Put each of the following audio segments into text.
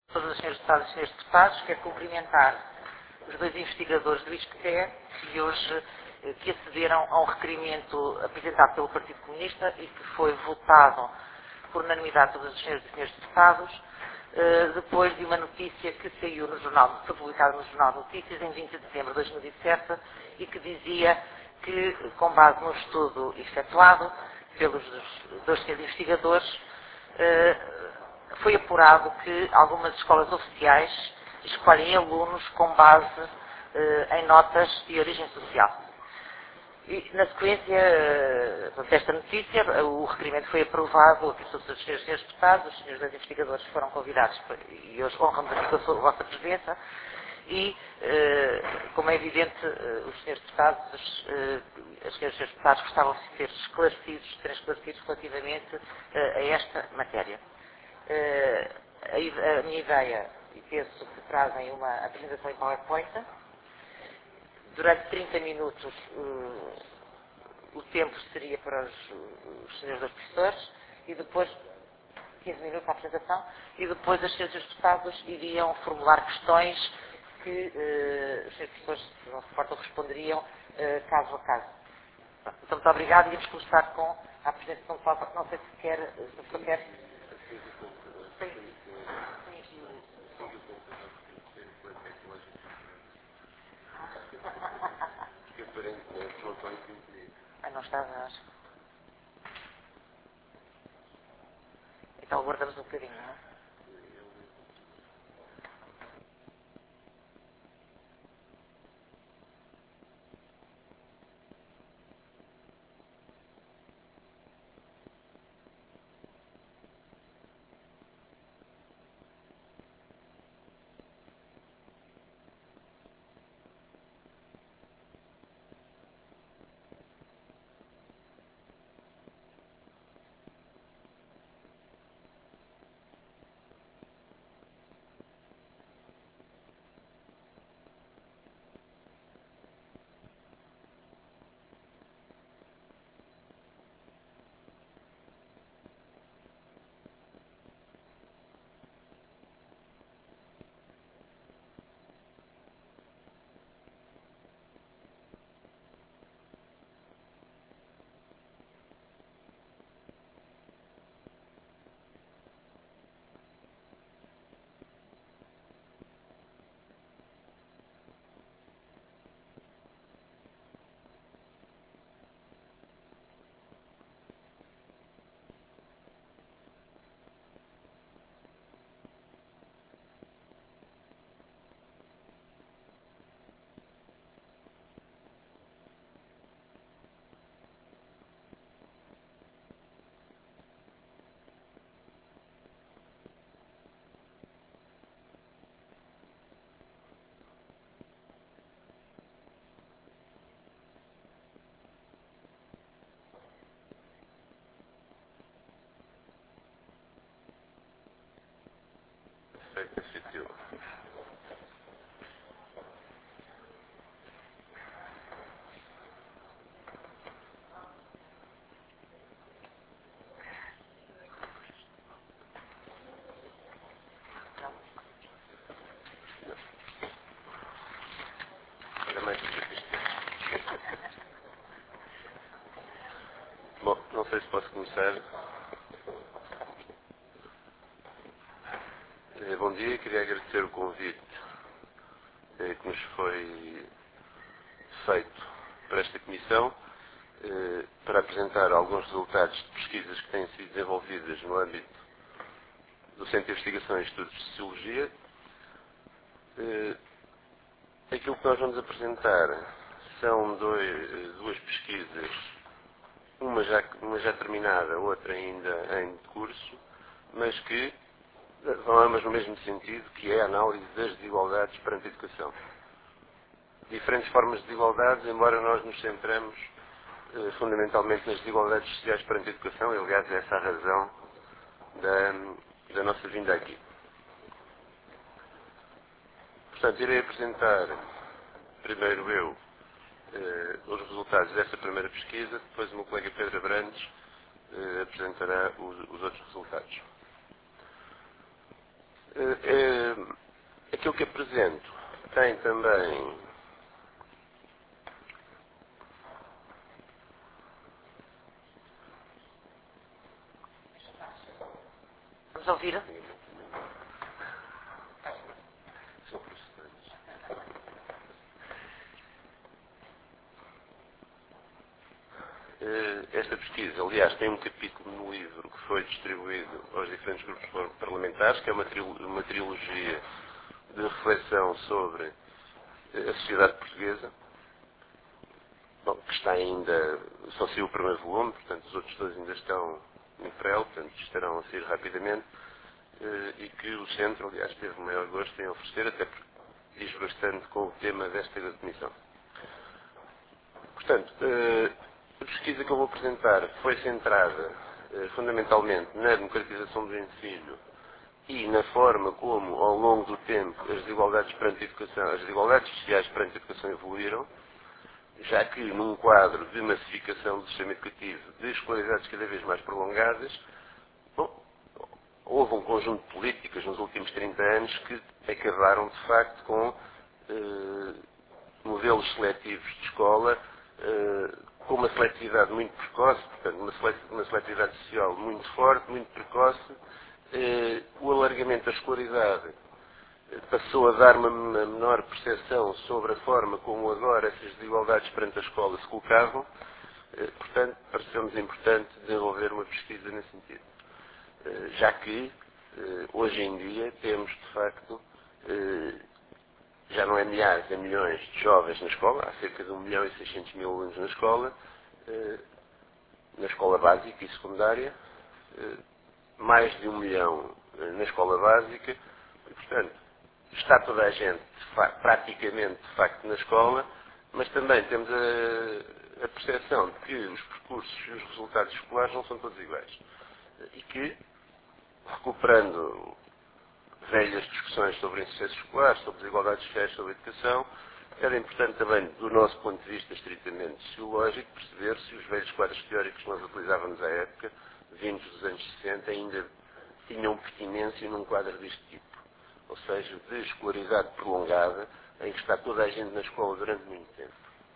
Todos os senhores deputados e senhores deputados, quero cumprimentar os dois investigadores do ISCTE que hoje que acederam a um requerimento apresentado pelo Partido Comunista e que foi votado por unanimidade todos os senhores e senhores deputados, depois de uma notícia que saiu no jornal, foi publicada no Jornal de Notícias em 20 de dezembro de 2007 e que dizia que, com base no estudo efetuado pelos dois senhores investigadores, foi apurado que algumas escolas oficiais escolhem alunos com base em notas de origem social. E, na sequência desta notícia, o requerimento foi aprovado aqui todos os senhores deputados, os senhores dois investigadores foram convidados e hoje honram-nos aqui com a vossa presença e, como é evidente, os senhores deputados, os senhores deputados gostavam de ser esclarecidos relativamente a esta matéria. A minha ideia, e penso que trazem uma apresentação em PowerPoint. Durante 30 minutos o tempo seria para os senhores dois professores e depois 15 minutos para a apresentação e depois os senhores deputados iriam formular questões que os senhores professores, se não se importam, responderiam caso a caso. Então, muito obrigado e vamos começar com a apresentação de PowerPoint. Não sei se quer, se a pessoa quer. Sim. Não está, mas... Então aguardamos um bocadinho, não é? Bom, não sei se posso começar. Bom dia, queria agradecer o convite que nos foi feito para esta comissão para apresentar alguns resultados de pesquisas que têm sido desenvolvidas no âmbito do Centro de Investigação e Estudos de Sociologia. Aquilo que nós vamos apresentar são duas pesquisas, uma já terminada, outra ainda em curso, mas que vão ambas no mesmo sentido, que é a análise das desigualdades perante a educação. Diferentes formas de desigualdades, embora nós nos centramos fundamentalmente nas desigualdades sociais perante a educação, e aliás é essa a razão da nossa vinda aqui. Portanto, irei apresentar primeiro eu os resultados desta primeira pesquisa, depois o meu colega Pedro Abrantes apresentará os outros resultados. que apresento tem também... Vamos ouvir? São processantes. Esta pesquisa, aliás, tem um capítulo no livro que foi distribuído aos diferentes grupos parlamentares, que é uma trilogia de reflexão sobre a sociedade portuguesa, bom, que está ainda, só saiu o primeiro volume, portanto os outros dois ainda estão em prelo, portanto estarão a sair rapidamente, e que o Centro, aliás, teve o maior gosto em oferecer, até porque diz bastante com o tema desta comissão. Portanto, a pesquisa que eu vou apresentar foi centrada fundamentalmente na democratização do ensino e na forma como, ao longo do tempo, as desigualdades perante a educação, as desigualdades sociais perante a educação evoluíram, já que num quadro de massificação do sistema educativo, de escolaridades cada vez mais prolongadas, bom, houve um conjunto de políticas nos últimos 30 anos que acabaram, de facto, com modelos seletivos de escola, com uma seletividade muito precoce, portanto, uma seletividade social muito forte, muito precoce. O alargamento da escolaridade passou a dar uma menor percepção sobre a forma como agora essas desigualdades perante a escola se colocavam. Portanto, pareceu-nos importante desenvolver uma pesquisa nesse sentido. Já que, hoje em dia, temos, de facto, já não é milhares, é milhões de jovens na escola, há cerca de 1.600.000 alunos na escola básica e secundária, mais de 1 milhão na escola básica, e, portanto, está toda a gente, praticamente, de facto, na escola, mas também temos a percepção de que os percursos e os resultados escolares não são todos iguais. E que, recuperando velhas discussões sobre insucesso escolar, sobre desigualdades sociais, sobre educação, era importante também, do nosso ponto de vista estritamente sociológico, perceber se os velhos quadros teóricos que nós utilizávamos à época, vindos dos anos 60, ainda tinham pertinência num quadro deste tipo. Ou seja, de escolaridade prolongada, em que está toda a gente na escola durante muito tempo.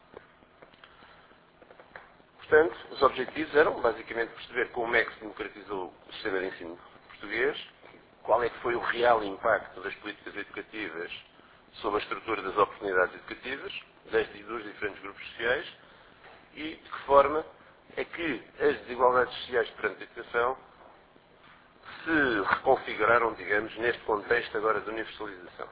Portanto, os objetivos eram, basicamente, perceber como é que se democratizou o sistema de ensino português, qual é que foi o real impacto das políticas educativas sobre a estrutura das oportunidades educativas, dos diferentes grupos sociais, e de que forma é que as desigualdades sociais perante a educação se reconfiguraram, digamos, neste contexto agora de universalização.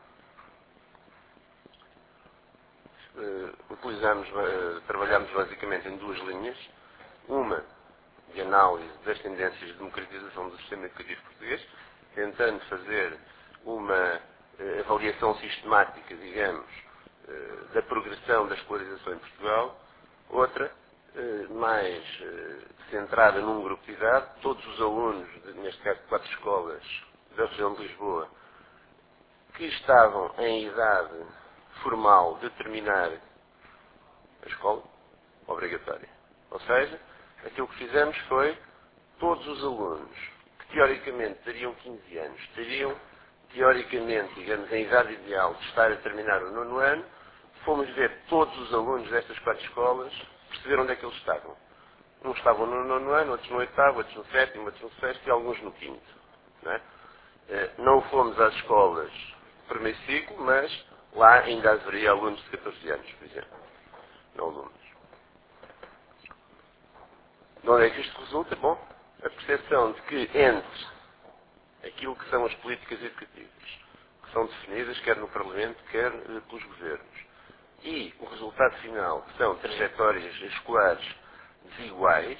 Trabalhamos basicamente em duas linhas. Uma de análise das tendências de democratização do sistema educativo português, tentando fazer uma avaliação sistemática, digamos, da progressão da escolarização em Portugal. Outra, mais centrada num grupo de idade, todos os alunos, neste caso de 4 escolas da região de Lisboa, que estavam em idade formal de terminar a escola obrigatória. Ou seja, aquilo que fizemos foi todos os alunos que teoricamente teriam 15 anos, teriam teoricamente, digamos, em idade ideal de estar a terminar o 9º ano, fomos ver todos os alunos destas 4 escolas, perceber onde é que eles estavam. Uns estavam no 9º ano, outros no 8º, outros no 7º, outros no 6º e alguns no 5º. Não é? Não fomos às escolas do primeiro ciclo, mas lá ainda haveria alunos de 14 anos, por exemplo. Não alunos. De onde é que isto resulta? Bom, a percepção de que entre aquilo que são as políticas educativas, que são definidas quer no Parlamento, quer pelos governos, e o resultado final, que são trajetórias escolares desiguais,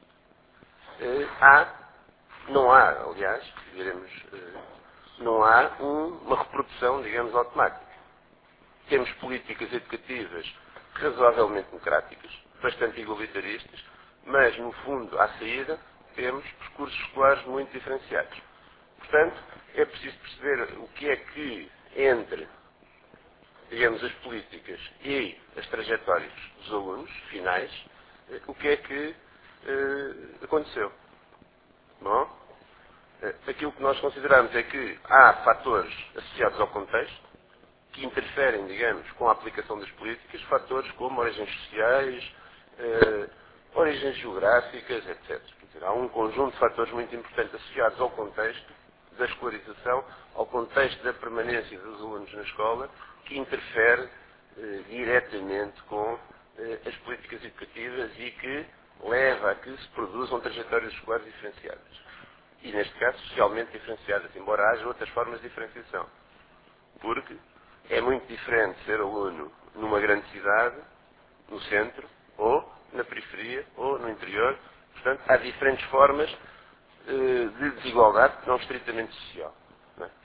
não há, aliás, não há uma reprodução, digamos, automática. Temos políticas educativas razoavelmente democráticas, bastante igualitaristas, mas, no fundo, à saída, temos percursos escolares muito diferenciados. Portanto, é preciso perceber o que é que, entre, digamos, as políticas e as trajetórias dos alunos finais, o que é que aconteceu. Bom, aquilo que nós consideramos é que há fatores associados ao contexto, que interferem, digamos, com a aplicação das políticas, fatores como origens sociais, origens geográficas, etc. Quer dizer, há um conjunto de fatores muito importantes associados ao contexto da escolarização, ao contexto da permanência dos alunos na escola, que interfere diretamente com as políticas educativas e que leva a que se produzam trajetórias escolares diferenciadas. E, neste caso, socialmente diferenciadas, embora haja outras formas de diferenciação. Porque é muito diferente ser aluno numa grande cidade, no centro, ou na periferia, ou no interior. Portanto, há diferentes formas de desigualdade, não estritamente social. Não é?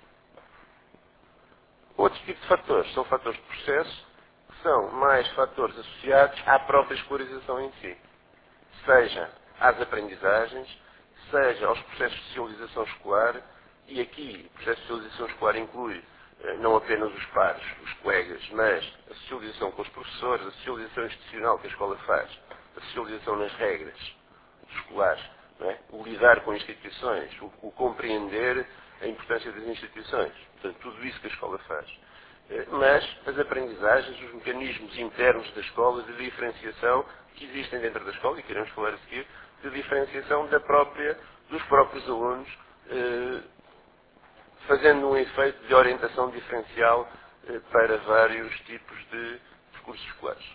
Outro tipo de fatores são fatores de processo, que são mais fatores associados à própria escolarização em si. Seja às aprendizagens, seja aos processos de socialização escolar, e aqui o processo de socialização escolar inclui não apenas os pares, os colegas, mas a socialização com os professores, a socialização institucional que a escola faz, a socialização nas regras escolares, não é? O lidar com instituições, o compreender a importância das instituições, portanto, tudo isso que a escola faz. Mas as aprendizagens, os mecanismos internos da escola de diferenciação que existem dentro da escola, e queremos falar a seguir, de diferenciação dos próprios alunos, fazendo um efeito de orientação diferencial para vários tipos de percursos escolares.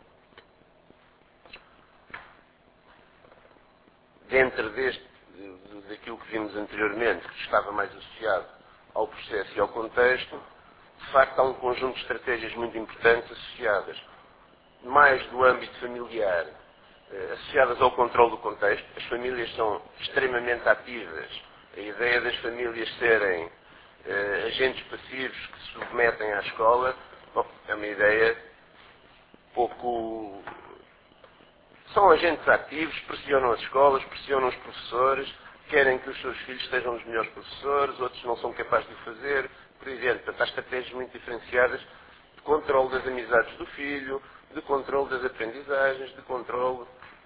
Dentro daquilo que vimos anteriormente, que estava mais associado ao processo e ao contexto, de facto há um conjunto de estratégias muito importantes associadas mais do âmbito familiar, associadas ao controle do contexto. As famílias são extremamente ativas. A ideia das famílias serem agentes passivos que se submetem à escola, bom, é uma ideia pouco... São agentes ativos, pressionam as escolas, pressionam os professores, querem que os seus filhos sejam os melhores professores, outros não são capazes de o fazer, por exemplo. Portanto, há estratégias muito diferenciadas de controle das amizades do filho, de controle das aprendizagens, de controle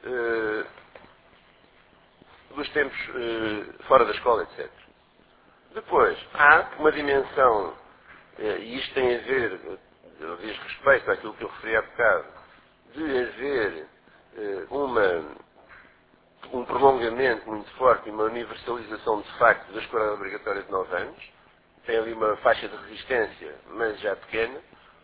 dos tempos fora da escola, etc. Depois, há uma dimensão, e isto tem a ver, diz respeito àquilo que eu referi há bocado, de haver um prolongamento muito forte e uma universalização de facto da escola obrigatória de 9 anos. Tem ali uma faixa de resistência, mas já pequena.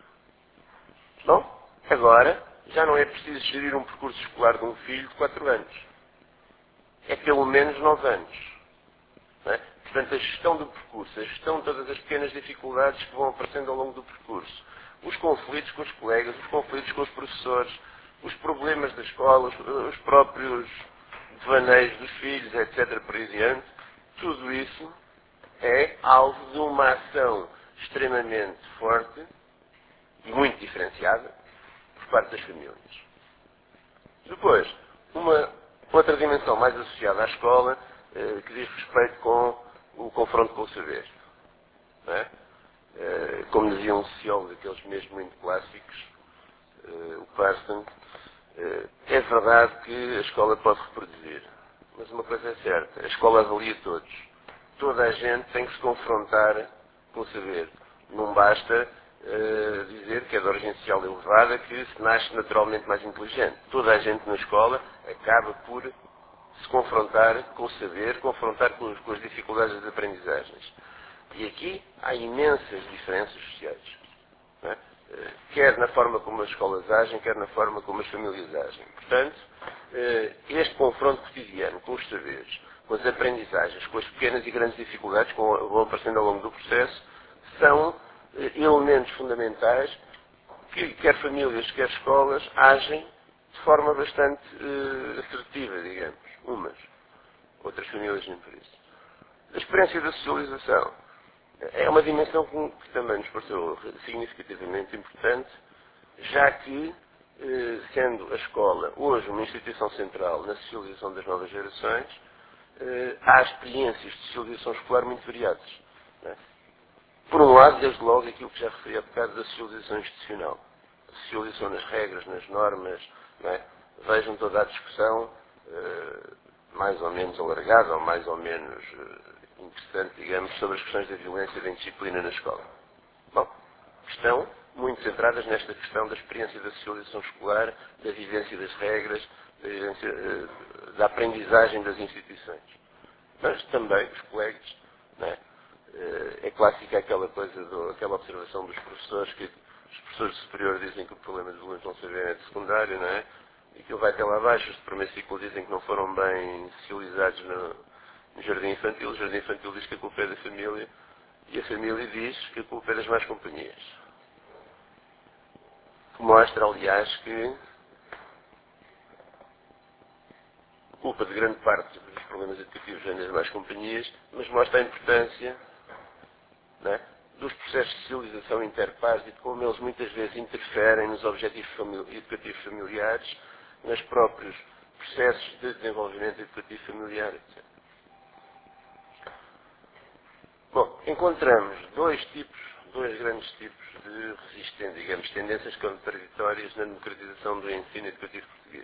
Bom, agora já não é preciso gerir um percurso escolar de um filho de 4 anos. É pelo menos 9 anos. Não é? Portanto, a gestão do percurso, a gestão de todas as pequenas dificuldades que vão aparecendo ao longo do percurso, os conflitos com os colegas, os conflitos com os professores, os problemas da escola, os próprios devaneios dos filhos, etc., por aí adiante, tudo isso é alvo de uma ação extremamente forte e muito diferenciada por parte das famílias. Depois, uma outra dimensão mais associada à escola, que diz respeito com o confronto com o saber. Não é? Como dizia um sociólogo daqueles mesmo muito clássicos, o Parson, é verdade que a escola pode reproduzir, mas uma coisa é certa, a escola avalia todos. Toda a gente tem que se confrontar com o saber. Não basta dizer que é de origem social elevada que se nasce naturalmente mais inteligente. Toda a gente na escola acaba por se confrontar com o saber, confrontar com as dificuldades das aprendizagens. E aqui há imensas diferenças sociais. Não é? Quer na forma como as escolas agem, quer na forma como as famílias agem. Portanto, este confronto cotidiano com os saberes, com as aprendizagens, com as pequenas e grandes dificuldades que vão aparecendo ao longo do processo, são elementos fundamentais que quer famílias, quer escolas, agem de forma bastante assertiva, digamos. Umas, outras famílias nem por isso. A experiência da socialização é uma dimensão que também nos pareceu significativamente importante, já que, sendo a escola hoje uma instituição central na socialização das novas gerações, há experiências de socialização escolar muito variadas. Não é? Por um lado, desde logo, aquilo que já referi há bocado da socialização institucional. A socialização nas regras, nas normas, não é? Vejam toda a discussão, mais ou menos alargada, ou mais ou menos interessante, digamos, sobre as questões da violência e da indisciplina na escola. Bom, que estão muito centradas nesta questão da experiência da socialização escolar, da vivência das regras, da aprendizagem das instituições. Mas também os colegas, não é? É clássica aquela coisa, aquela observação dos professores, que os professores superiores dizem que o problema dos alunos não saberem é de secundário, não é? E que ele vai até lá abaixo, os de primeiro ciclo dizem que não foram bem socializados no jardim infantil, o jardim infantil diz que a culpa é da família, e a família diz que a culpa é das más companhias. Que mostra, aliás, que a culpa de grande parte dos problemas educativos vem das más companhias, mas mostra a importância, não é, dos processos de socialização interpares e de como eles muitas vezes interferem nos objetivos educativos familiares, nos próprios processos de desenvolvimento educativo familiar, etc. Bom, encontramos dois grandes tipos de resistência, digamos, tendências contraditórias na democratização do ensino educativo português.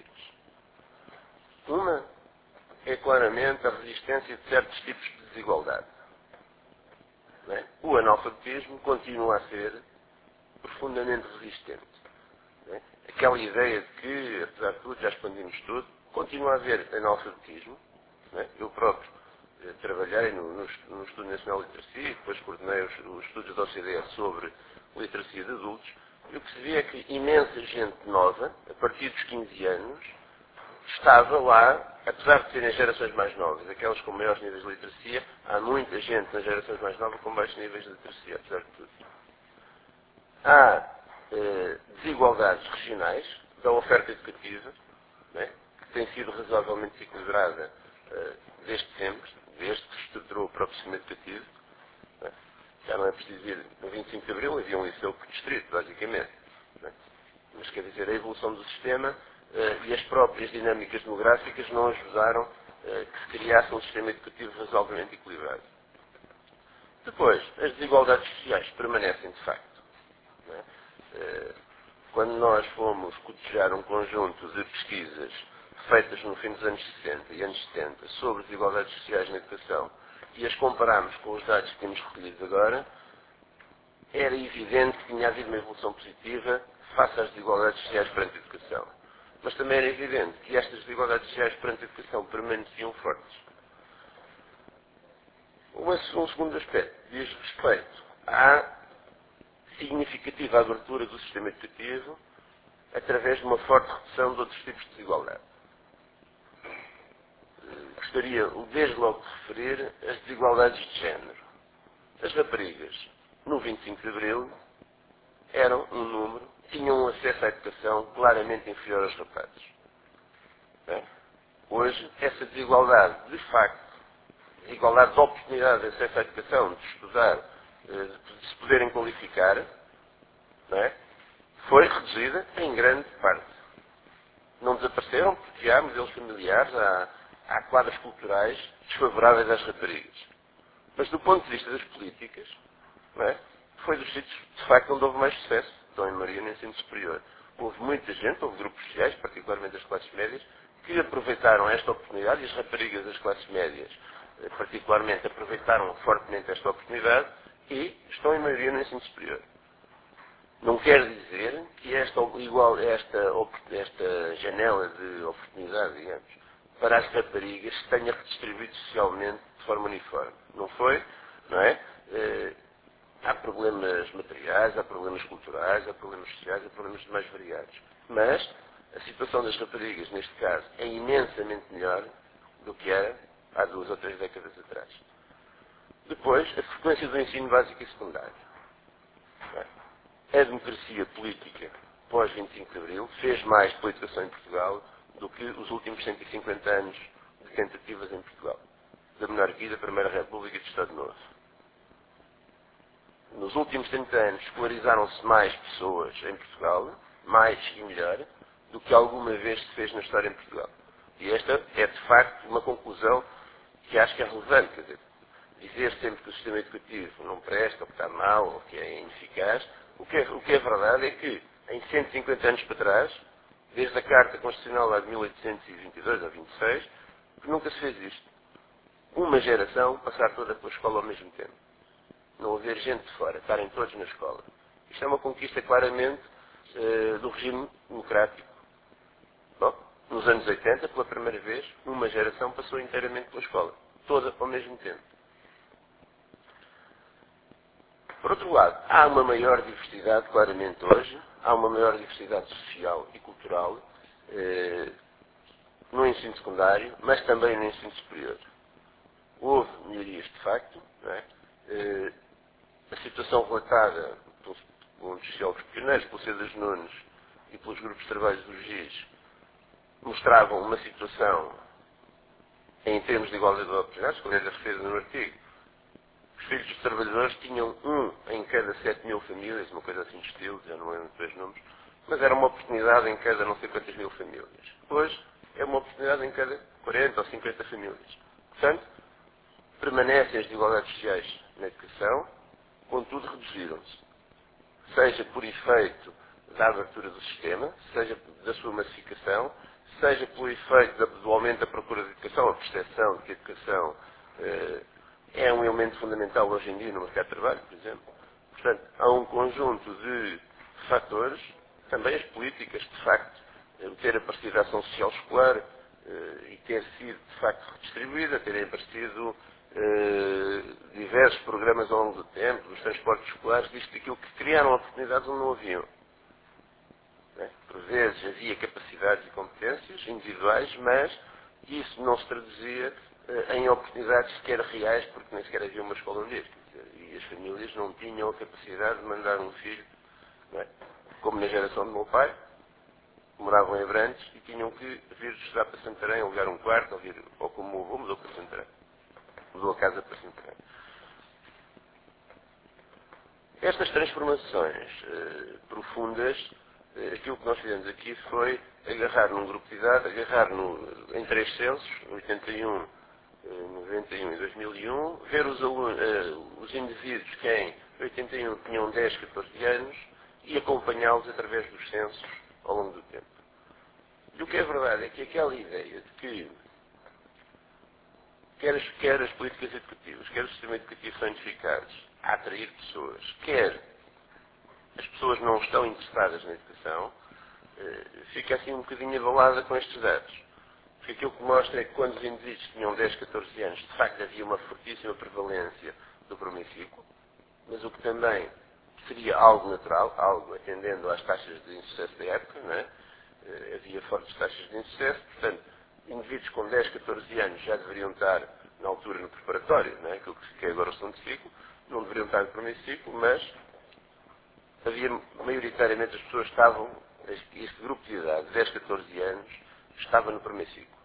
Uma é claramente a resistência de certos tipos de desigualdade. Não é? O analfabetismo continua a ser profundamente resistente. Não é? Aquela ideia de que, apesar de tudo, já expandimos tudo, continua a haver analfabetismo. Não é? Eu próprio trabalhei no Estudo Nacional de Literacia e depois coordenei os estudos da OCDE sobre literacia de adultos, e o que se vê é que imensa gente nova, a partir dos 15 anos, estava lá, apesar de serem gerações mais novas, aquelas com maiores níveis de literacia, há muita gente nas gerações mais novas com baixos níveis de literacia, apesar de tudo. Há desigualdades regionais da oferta educativa, né, que tem sido razoavelmente desequilibrada desde sempre, desde que se estruturou o próprio sistema educativo. Né. Já não é preciso dizer, no 25 de Abril havia um liceu por distrito, basicamente. Né. Mas quer dizer, a evolução do sistema e as próprias dinâmicas demográficas não ajudaram que se criasse um sistema educativo razoavelmente equilibrado. Depois, as desigualdades sociais permanecem de facto. Não é? Quando nós fomos cotejar um conjunto de pesquisas feitas no fim dos anos 60 e anos 70 sobre desigualdades sociais na educação e as comparámos com os dados que temos recolhidos agora, era evidente que tinha havido uma evolução positiva face às desigualdades sociais perante a educação. Mas também era evidente que estas desigualdades sociais perante a educação permaneciam fortes. Um segundo aspecto diz respeito à significativa abertura do sistema educativo através de uma forte redução de outros tipos de desigualdade. Gostaria, desde logo, de referir as desigualdades de género. As raparigas, no 25 de Abril, eram um número, tinham um acesso à educação claramente inferior aos rapazes. Bem, hoje, essa desigualdade, de facto, desigualdade de oportunidade de acesso à educação, de estudar, de se poderem qualificar, não é? Foi reduzida em grande parte. Não desapareceram porque há modelos familiares, há quadros culturais desfavoráveis às raparigas. Mas do ponto de vista das políticas, não é? Foi dos sítios, de facto, onde houve mais sucesso, Dom e Maria no ensino superior. Houve muita gente, houve grupos sociais, particularmente as classes médias, que aproveitaram esta oportunidade, e as raparigas das classes médias, particularmente, aproveitaram fortemente esta oportunidade e estão em maioria no ensino superior. Não quer dizer que esta janela de oportunidade, digamos, para as raparigas se tenha redistribuído socialmente de forma uniforme. Não foi, não é? Há problemas materiais, há problemas culturais, há problemas sociais, há problemas mais variados. Mas a situação das raparigas, neste caso, é imensamente melhor do que era há 2 ou 3 décadas atrás. Depois, a frequência do ensino básico e secundário. Não é? A democracia política pós-25 de Abril fez mais pela educação em Portugal do que os últimos 150 anos de tentativas em Portugal, da monarquia, da Primeira República e do Estado Novo. Nos últimos 30 anos escolarizaram-se mais pessoas em Portugal, mais e melhor, do que alguma vez se fez na história em Portugal. E esta é, de facto, uma conclusão que acho que é relevante. Quer dizer, dizer sempre que o sistema educativo não presta, ou que está mal, ou que é ineficaz, o que é verdade é que, em 150 anos para trás, desde a Carta Constitucional lá de 1822 ou 26, que nunca se fez isto. Uma geração passar toda pela escola ao mesmo tempo. Não haver gente de fora, estarem todos na escola. Isto é uma conquista claramente do regime democrático. Bom, nos anos 80, pela primeira vez, uma geração passou inteiramente pela escola. Toda ao mesmo tempo. Por outro lado, há uma maior diversidade, claramente hoje, há uma maior diversidade social e cultural no ensino secundário, mas também no ensino superior. Houve melhorias de facto, não é? A situação relatada por um dos sociólogos pioneiros, pelo Cedas Nunes e pelos grupos de trabalho do GIS, mostravam uma situação em termos de igualdade de oportunidades, como é referido no artigo. Os filhos dos trabalhadores tinham um em cada 7.000 famílias, uma coisa assim de estilo, já não lembro dos números, mas era uma oportunidade em cada não sei quantas mil famílias. Hoje é uma oportunidade em cada 40 ou 50 famílias. Portanto, permanecem as desigualdades sociais na educação, contudo reduziram-se. Seja por efeito da abertura do sistema, seja da sua massificação, seja pelo efeito do aumento da procura de educação, a percepção de que a educação é um elemento fundamental hoje em dia no mercado de trabalho, por exemplo. Portanto, há um conjunto de fatores, também as políticas, de facto, ter aparecido a ação social escolar e ter sido, de facto, redistribuída, terem aparecido diversos programas ao longo do tempo, dos transportes escolares, isto aquilo que criaram oportunidades onde não haviam. Né? Por vezes havia capacidades e competências individuais, mas isso não se traduzia em oportunidades sequer reais, porque nem sequer havia uma escola onde ir. Quer dizer, e as famílias não tinham a capacidade de mandar um filho, não é? Como na geração do meu pai, moravam em Abrantes e tinham que vir estudar para Santarém, alugar um quarto, ou como o meu avô mudou para Santarém. Mudou a casa para Santarém. Estas transformações profundas, aquilo que nós fizemos aqui foi agarrar num grupo de idade, agarrar em três censos, 81, 91 e 2001, ver os indivíduos que em 81 tinham 10, 14 anos e acompanhá-los através dos censos ao longo do tempo. E o que é verdade é que aquela ideia de que quer as políticas educativas, quer o sistema educativo são eficazes a atrair pessoas, quer as pessoas não estão interessadas na educação, fica assim um bocadinho abalada com estes dados. Porque aquilo que mostra é que quando os indivíduos tinham 10, 14 anos, de facto havia uma fortíssima prevalência do primeiro ciclo, mas o que também seria algo natural, algo atendendo às taxas de insucesso da época, não é? Havia fortes taxas de insucesso, portanto, indivíduos com 10, 14 anos já deveriam estar na altura no preparatório, não é? Aquilo que é agora o segundo ciclo, não deveriam estar no primeiro ciclo, mas havia, maioritariamente as pessoas estavam, este grupo de idade, 10, 14 anos, estava no primeiro ciclo.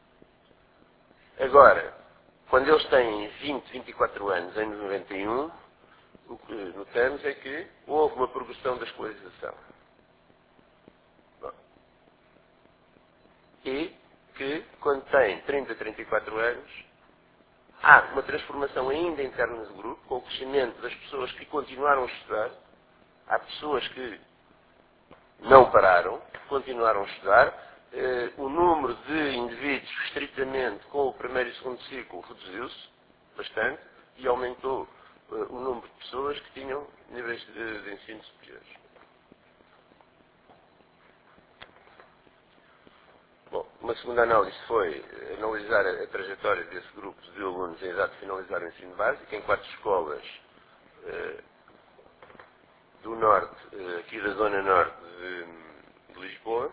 Agora, quando eles têm 20, 24 anos, em 91, o que notamos é que houve uma progressão da escolarização. Bom, e que, quando têm 30, 34 anos, há uma transformação ainda interna do grupo, com o crescimento das pessoas que continuaram a estudar. Há pessoas que não pararam, continuaram a estudar. O número de indivíduos estritamente com o primeiro e segundo ciclo reduziu-se bastante e aumentou o número de pessoas que tinham níveis de ensino superiores. Bom, uma segunda análise foi analisar a trajetória desse grupo de alunos em idade de finalizar o ensino básico em 4 escolas do norte, aqui da zona norte de Lisboa.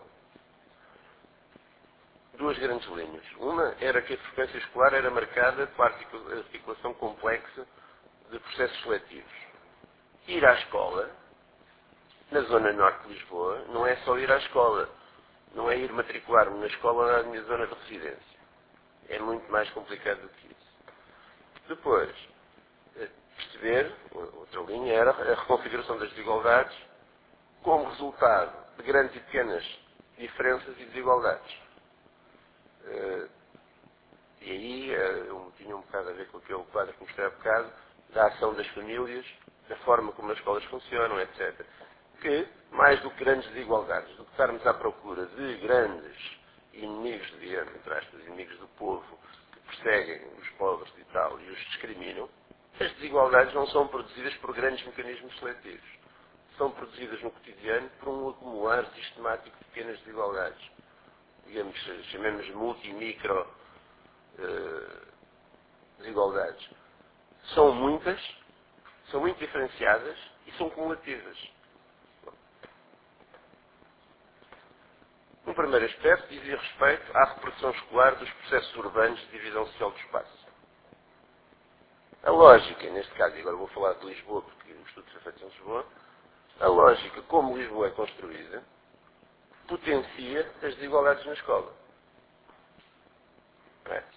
Duas grandes linhas. Uma era que a frequência escolar era marcada pela articulação complexa de processos seletivos. Ir à escola, na zona norte de Lisboa, não é só ir à escola. Não é ir matricular-me na escola na minha zona de residência. É muito mais complicado do que isso. Depois, perceber, outra linha era a reconfiguração das desigualdades como resultado de grandes e pequenas diferenças e desigualdades. E aí tinha um bocado a ver com aquele quadro que mostrei há bocado, da ação das famílias, da forma como as escolas funcionam, etc. Que, mais do que grandes desigualdades, do que estarmos à procura de grandes inimigos, digamos, entre aspas, inimigos do povo, que perseguem os pobres e tal, e os discriminam, as desigualdades não são produzidas por grandes mecanismos seletivos. são produzidas no cotidiano por um acumular sistemático de pequenas desigualdades. Digamos, chamemos multi e micro desigualdades. São muitas, são muito diferenciadas e são cumulativas. Um primeiro aspecto dizia respeito à reprodução escolar dos processos urbanos de divisão social do espaço. A lógica, neste caso, e agora vou falar de Lisboa, porque o estudo foi feito em Lisboa, a lógica como Lisboa é construída potencia as desigualdades na escola. Não é?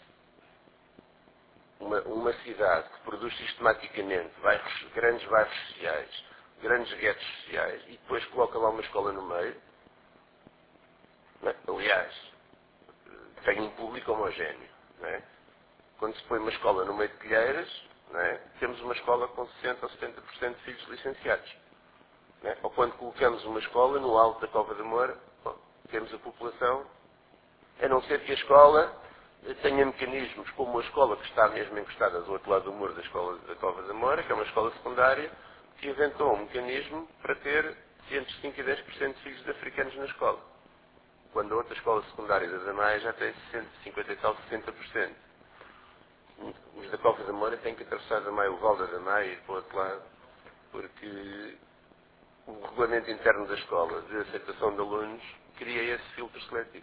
Uma cidade que produz sistematicamente grandes bairros sociais, grandes guetos sociais, e depois coloca lá uma escola no meio, não é? Aliás, tem um público homogéneo. Não é? Quando se põe uma escola no meio de Telheiras, não é? Temos uma escola com 60% ou 70% de filhos licenciados. Não é? Ou quando colocamos uma escola no alto da Cova da Moura, bom, temos a população, a não ser que a escola tenha mecanismos como a escola que está mesmo encostada do outro lado do muro da escola da Cova da Moura, que é uma escola secundária, que inventou um mecanismo para ter entre 5% e 10% de filhos de africanos na escola. Quando a outra escola secundária da Damaia já tem 50 e tal, 60%. Os da Cova da Moura têm que atravessar a Damaia, o Val da Damaia e ir para o outro lado, porque o regulamento interno da escola de aceitação de alunos cria esse filtro seletivo.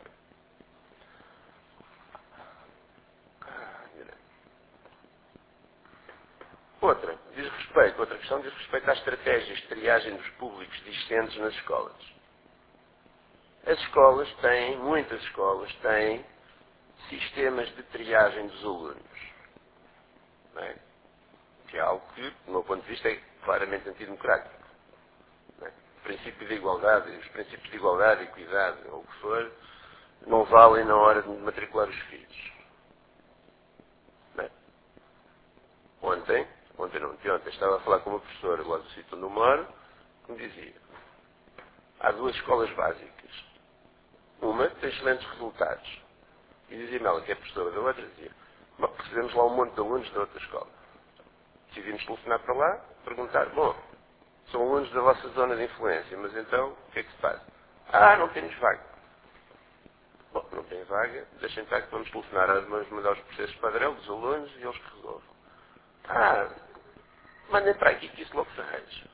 Outra questão diz respeito às estratégias de triagem dos públicos discentes nas escolas. As escolas têm, muitas escolas têm, sistemas de triagem dos alunos. Não é? Que é algo que, do meu ponto de vista, é claramente antidemocrático. Não é? O princípio de igualdade, os princípios de igualdade, equidade, ou o que for, não valem na hora de matricular os filhos. Não é? Ontem, estava a falar com uma professora lá do sítio onde eu moro, que me dizia, há duas escolas básicas. Uma tem excelentes resultados. E dizia-me ela, que é professora da outra, dizia, bom, recebemos lá um monte de alunos da outra escola. Decidimos telefonar para lá, perguntar, bom, são alunos da vossa zona de influência, mas então, o que é que se faz? Ah, não temos vaga. Bom, não tem vaga, deixem estar que vamos telefonar, vamos mandar os processos padrão dos alunos e eles que resolvam. Ah, mandem para aqui que isso logo se arranja.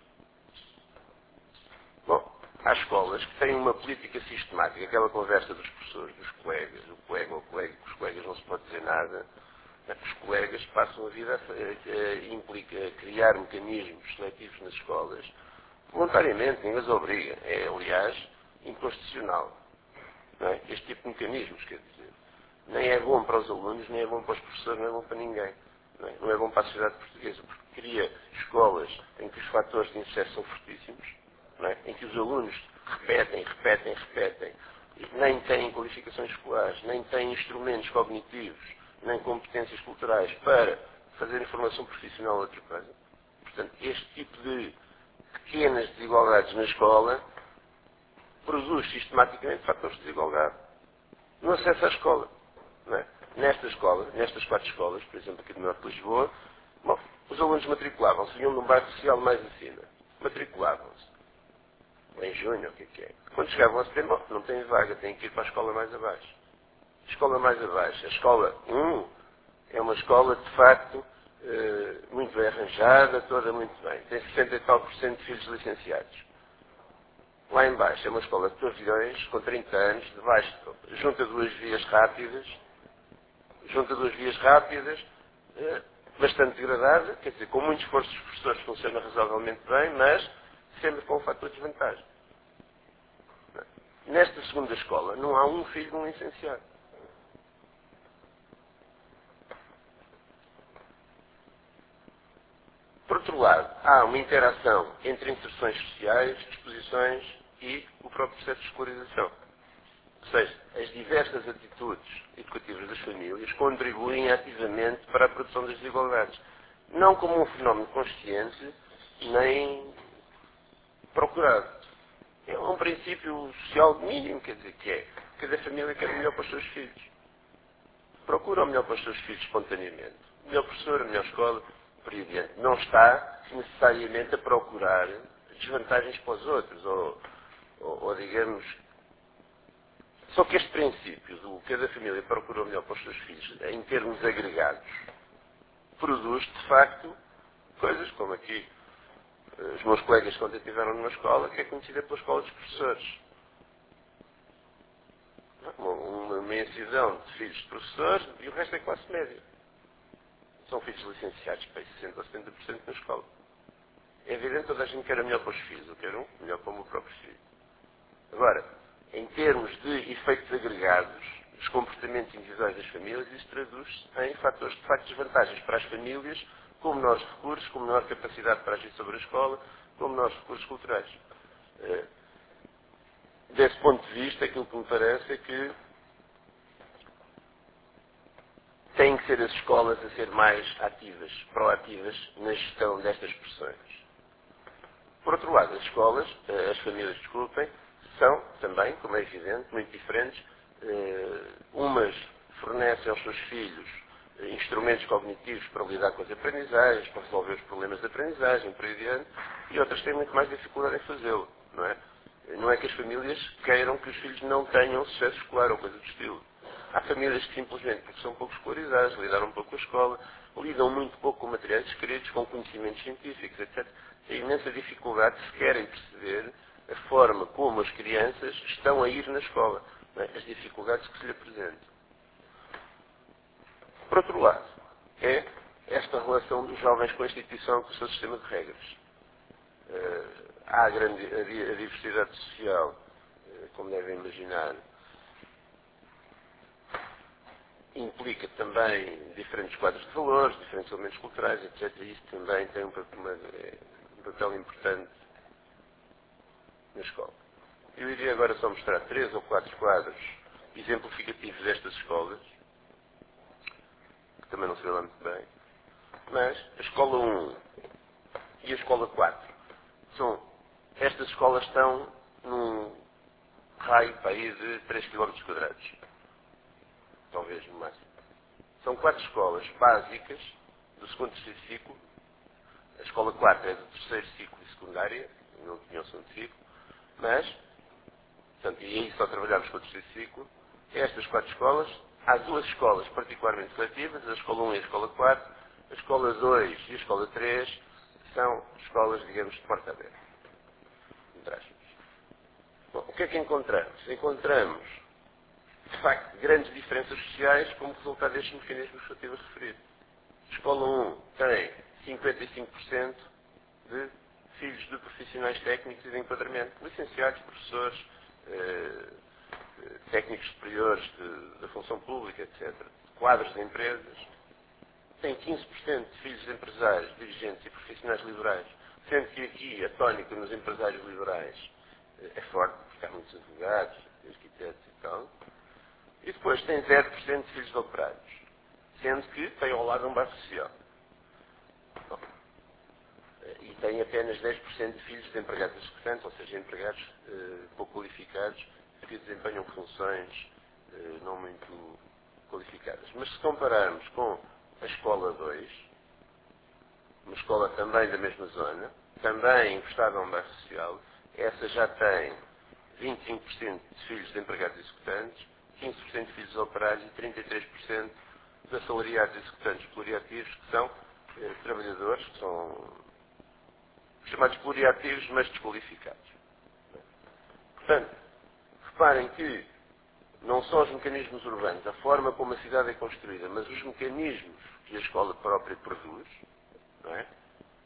Bom, há escolas que têm uma política sistemática, aquela conversa dos professores, dos colegas, o colega ou o colega, com os colegas não se pode dizer nada. Os colegas passam a vida implica criar mecanismos seletivos nas escolas, voluntariamente, ninguém os obriga. É, aliás, inconstitucional. Não é? Este tipo de mecanismos, quer dizer, nem é bom para os alunos, nem é bom para os professores, nem é bom para ninguém. Não é bom para a sociedade portuguesa, porque cria escolas em que os fatores de insucesso são fortíssimos, não é? Em que os alunos repetem, e nem têm qualificações escolares, nem têm instrumentos cognitivos, nem competências culturais para fazer formação profissional ou outra coisa. Portanto, este tipo de pequenas desigualdades na escola produz sistematicamente fatores de desigualdade no acesso à escola. Não é? Nestas 4 escolas, por exemplo, aqui do norte de Lisboa, bom, os alunos matriculavam-se, vinham de um bairro social mais acima. Matriculavam-se. Em junho, o que é? Quando chegavam a setembro, bom, não têm vaga, têm que ir para a escola mais abaixo. A escola mais abaixo, a escola 1, é uma escola, de facto, muito bem arranjada, toda muito bem. Tem 60 e tal por cento de filhos licenciados. Lá em baixo é uma escola de pavilhões, com 30 anos, debaixo, junta duas vias rápidas, bastante degradada, quer dizer, com muito esforço dos professores funciona razoavelmente bem, mas sempre com um fator de desvantagem. Nesta segunda escola não há um filho de um licenciado. Por outro lado, há uma interação entre inserções sociais, disposições e o próprio processo de escolarização. Ou seja, as diversas atitudes educativas das famílias contribuem ativamente para a produção das desigualdades. Não como um fenómeno consciente, nem procurado. É um princípio social mínimo, quer dizer, que é cada família quer o melhor para os seus filhos. Procura o melhor para os seus filhos espontaneamente. Melhor professor, a melhor escola, por aí adiante. Não está necessariamente a procurar desvantagens para os outros, ou digamos, só que este princípio do cada família procura o melhor para os seus filhos, em termos agregados, produz, de facto, coisas como aqui, os meus colegas quando estiveram numa escola, que é conhecida pela escola dos professores. Uma imensidão de filhos de professores e o resto é classe média. São filhos licenciados para 60% ou 70% na escola. É evidente que toda a gente quer o melhor para os filhos. Eu quero o melhor para o meu próprio filho. Agora, em termos de efeitos agregados, dos comportamentos individuais das famílias, isso traduz-se em fatores de facto desvantagens para as famílias, com menores recursos, com menor capacidade para agir sobre a escola, com menores recursos culturais. Desse ponto de vista, aquilo que me parece é que têm que ser as escolas a ser mais ativas, proativas na gestão destas pressões. Por outro lado, as escolas, as famílias, desculpem, são também, como é evidente, muito diferentes. Umas fornecem aos seus filhos instrumentos cognitivos para lidar com as aprendizagens, para resolver os problemas de aprendizagem, por aí adiante, e outras têm muito mais dificuldade em fazê-lo, não é? Não é que as famílias queiram que os filhos não tenham sucesso escolar ou coisa do estilo. Há famílias que simplesmente, porque são pouco escolarizadas, lidaram um pouco com a escola, lidam muito pouco com materiais escritos, com conhecimentos científicos, etc. Têm imensa dificuldade se querem perceber a forma como as crianças estão a ir na escola, não é? As dificuldades que se lhe apresentam. Por outro lado, é esta relação dos jovens com a instituição, com o seu sistema de regras. Há a diversidade social, como devem imaginar, implica também diferentes quadros de valores, diferentes elementos culturais, etc. E isso também tem um papel importante na escola. Eu iria agora só mostrar 3 ou 4 quadros exemplificativos destas escolas, que também não se vê lá muito bem, mas a escola 1 e a escola 4 estas escolas estão num raio para aí de 3 km², talvez no máximo. São 4 escolas básicas do segundo e terceiro ciclo. A escola 4 é do terceiro ciclo e secundária, não tinha o segundo ciclo, mas, portanto, e aí só trabalhamos com o terceiro ciclo. Estas 4 escolas, há 2 escolas particularmente seletivas, a escola 1 e a escola 4, a escola 2 e a escola 3 são escolas, digamos, de porta aberta. Bom, o que é que encontramos? Encontramos, de facto, grandes diferenças sociais como resultado destes mecanismos que eu estive a referir. A escola 1 tem 55% de filhos de profissionais técnicos e de enquadramento, licenciados, professores, técnicos superiores da função pública, etc., quadros de empresas. Tem 15% de filhos de empresários, dirigentes e profissionais liberais, sendo que aqui a tónica nos empresários liberais é forte, porque há muitos advogados, arquitetos e tal. E depois tem 0% de filhos de operários, sendo que tem ao lado um bairro social. Bom, e tem apenas 10% de filhos de empregados executantes, ou seja, empregados pouco qualificados, que desempenham funções não muito qualificadas. Mas se compararmos com a escola 2, uma escola também da mesma zona, também encostada a um bairro social, essa já tem 25% de filhos de empregados executantes, 15% de filhos de operários e 33% de assalariados executantes pluriativos, que são trabalhadores, que são chamados pluriativos, mas desqualificados. Portanto, reparem que não são os mecanismos urbanos, a forma como a cidade é construída, mas os mecanismos que a escola própria produz, não é?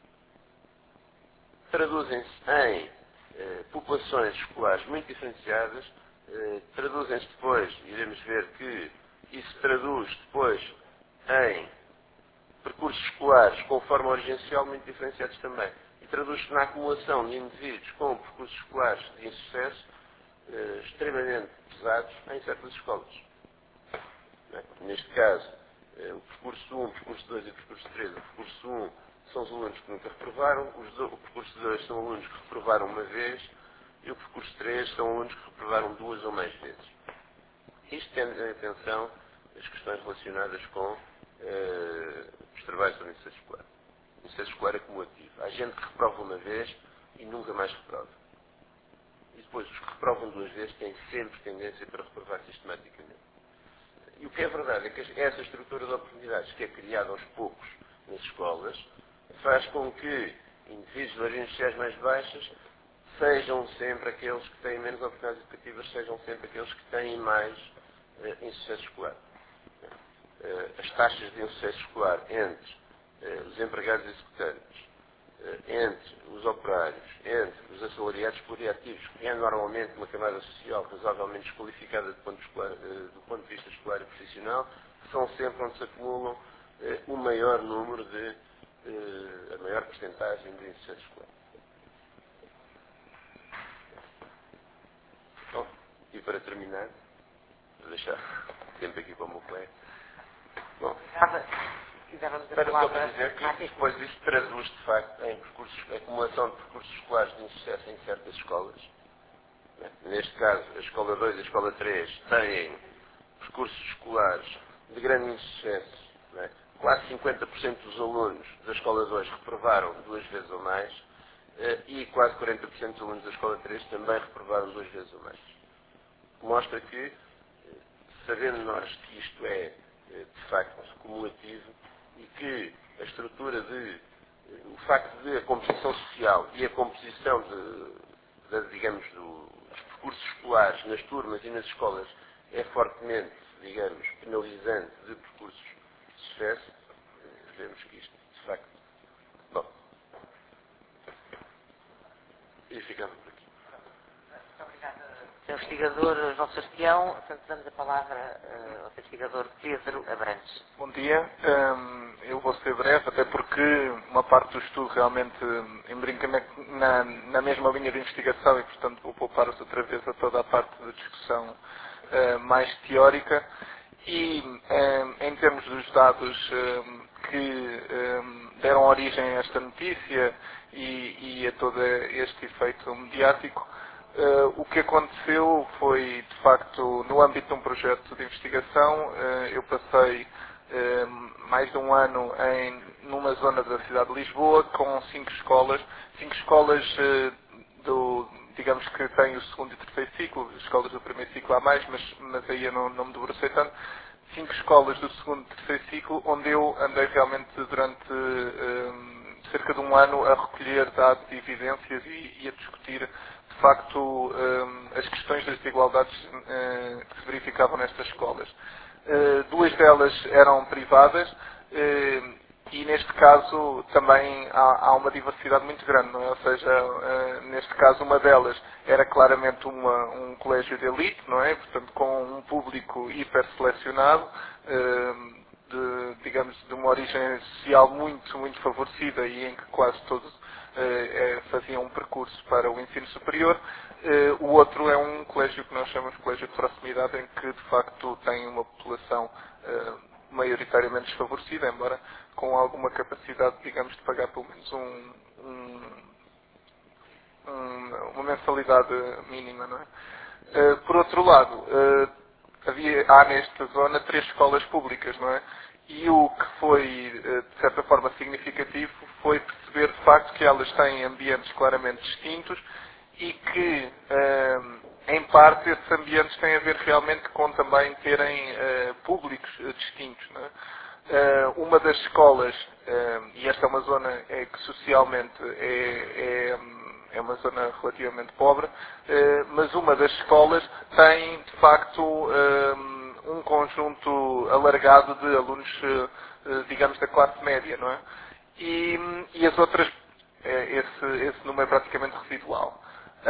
Traduzem-se em populações escolares muito diferenciadas, traduzem-se depois, iremos ver que isso traduz depois em percursos escolares com forma origencial muito diferenciados também. E traduz-se na acumulação de indivíduos com percursos escolares de insucesso extremamente pesados em certas escolas. Não é? Neste caso, o percurso 1, o percurso 2 e o percurso 3. O percurso 1 são os alunos que nunca reprovaram, o percurso 2 são alunos que reprovaram uma vez e o percurso 3 são alunos que reprovaram 2 ou mais vezes. Isto tendo em atenção as questões relacionadas com os trabalhos da iniciação escolar. A iniciação escolar é acumulativo. Há gente que reprova uma vez e nunca mais reprova. E depois, os que reprovam 2 vezes têm sempre tendência para reprovar sistematicamente. E o que é verdade é que essa estrutura de oportunidades que é criada aos poucos nas escolas faz com que indivíduos de origens sociais mais baixas sejam sempre aqueles que têm menos oportunidades educativas, sejam sempre aqueles que têm mais insucesso escolar. As taxas de insucesso escolar entre os empregados executantes, entre os operários, entre os assalariados pluriativos, que é normalmente uma camada social razoavelmente desqualificada do ponto de vista escolar e profissional, são sempre onde se acumulam o maior número a maior percentagem de insucesso escolar. Bom, e para terminar, vou deixar tempo aqui para o meu colega. Bom, para só para dizer que depois isto traduz de facto em acumulação de percursos escolares de insucesso em certas escolas. Neste caso, a escola 2 e a escola 3 têm percursos escolares de grande insucesso. Quase 50% dos alunos da escola 2 reprovaram 2 vezes ou mais e quase 40% dos alunos da escola 3 também reprovaram 2 vezes ou mais. Mostra que, sabendo nós que isto é de facto cumulativo e que a estrutura o facto de a composição social e a composição digamos, dos percursos escolares nas turmas e nas escolas é fortemente, digamos, penalizante de percursos de sucesso, vemos que isto, de facto, bom, e ficamos por aqui. Muito obrigada, Sr. Investigador João Sebastião. Portanto, damos a palavra ao Sr. Investigador Pedro Abrantes. Bom dia. Eu vou ser breve, até porque uma parte do estudo realmente embrinca na mesma linha de investigação e, portanto, vou poupar-vos outra vez a toda a parte de discussão mais teórica. E, em termos dos dados que deram origem a esta notícia e a todo este efeito mediático, o que aconteceu foi, de facto, no âmbito de um projeto de investigação, eu passei mais de um ano numa zona da cidade de Lisboa com 5 escolas digamos que têm o segundo e terceiro ciclo, escolas do primeiro ciclo há mais, mas aí eu não me debrucei tanto. 5 escolas do segundo e terceiro ciclo, onde eu andei realmente durante cerca de um ano a recolher dados e evidências e a discutir, de facto, as questões das desigualdades que se verificavam nestas escolas. 2 delas eram privadas e, neste caso, também há uma diversidade muito grande, não é? Ou seja, neste caso, uma delas era claramente um colégio de elite, não é? Portanto, com um público hiper selecionado, digamos, de uma origem social muito, muito favorecida e em que quase todos faziam um percurso para o ensino superior. O outro é um colégio que nós chamamos de colégio de proximidade, em que de facto tem uma população maioritariamente desfavorecida, embora com alguma capacidade, digamos, de pagar pelo menos uma mensalidade mínima, não é? Por outro lado, há nesta zona 3 escolas públicas, não é? E o que foi, de certa forma, significativo foi perceber, de facto, que elas têm ambientes claramente distintos e que, em parte, esses ambientes têm a ver realmente com também terem públicos distintos, não é? Uma das escolas, e esta é uma zona que socialmente é uma zona relativamente pobre, mas uma das escolas tem, de facto, um conjunto alargado de alunos, digamos, da classe média, não é? E as outras, esse número é praticamente residual.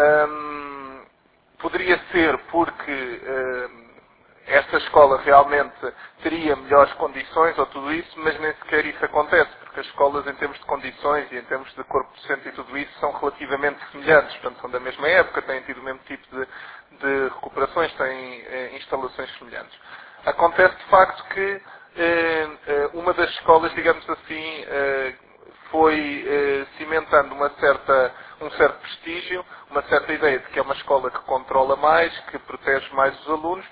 Poderia ser porque esta escola realmente teria melhores condições ou tudo isso, mas nem sequer isso acontece, porque as escolas, em termos de condições e em termos de corpo docente e tudo isso, são relativamente semelhantes, portanto são da mesma época, têm tido o mesmo tipo de recuperações, têm instalações semelhantes. Acontece de facto que uma das escolas, digamos assim, foi cimentando um certo prestígio, uma certa ideia de que é uma escola que controla mais, que protege mais os alunos,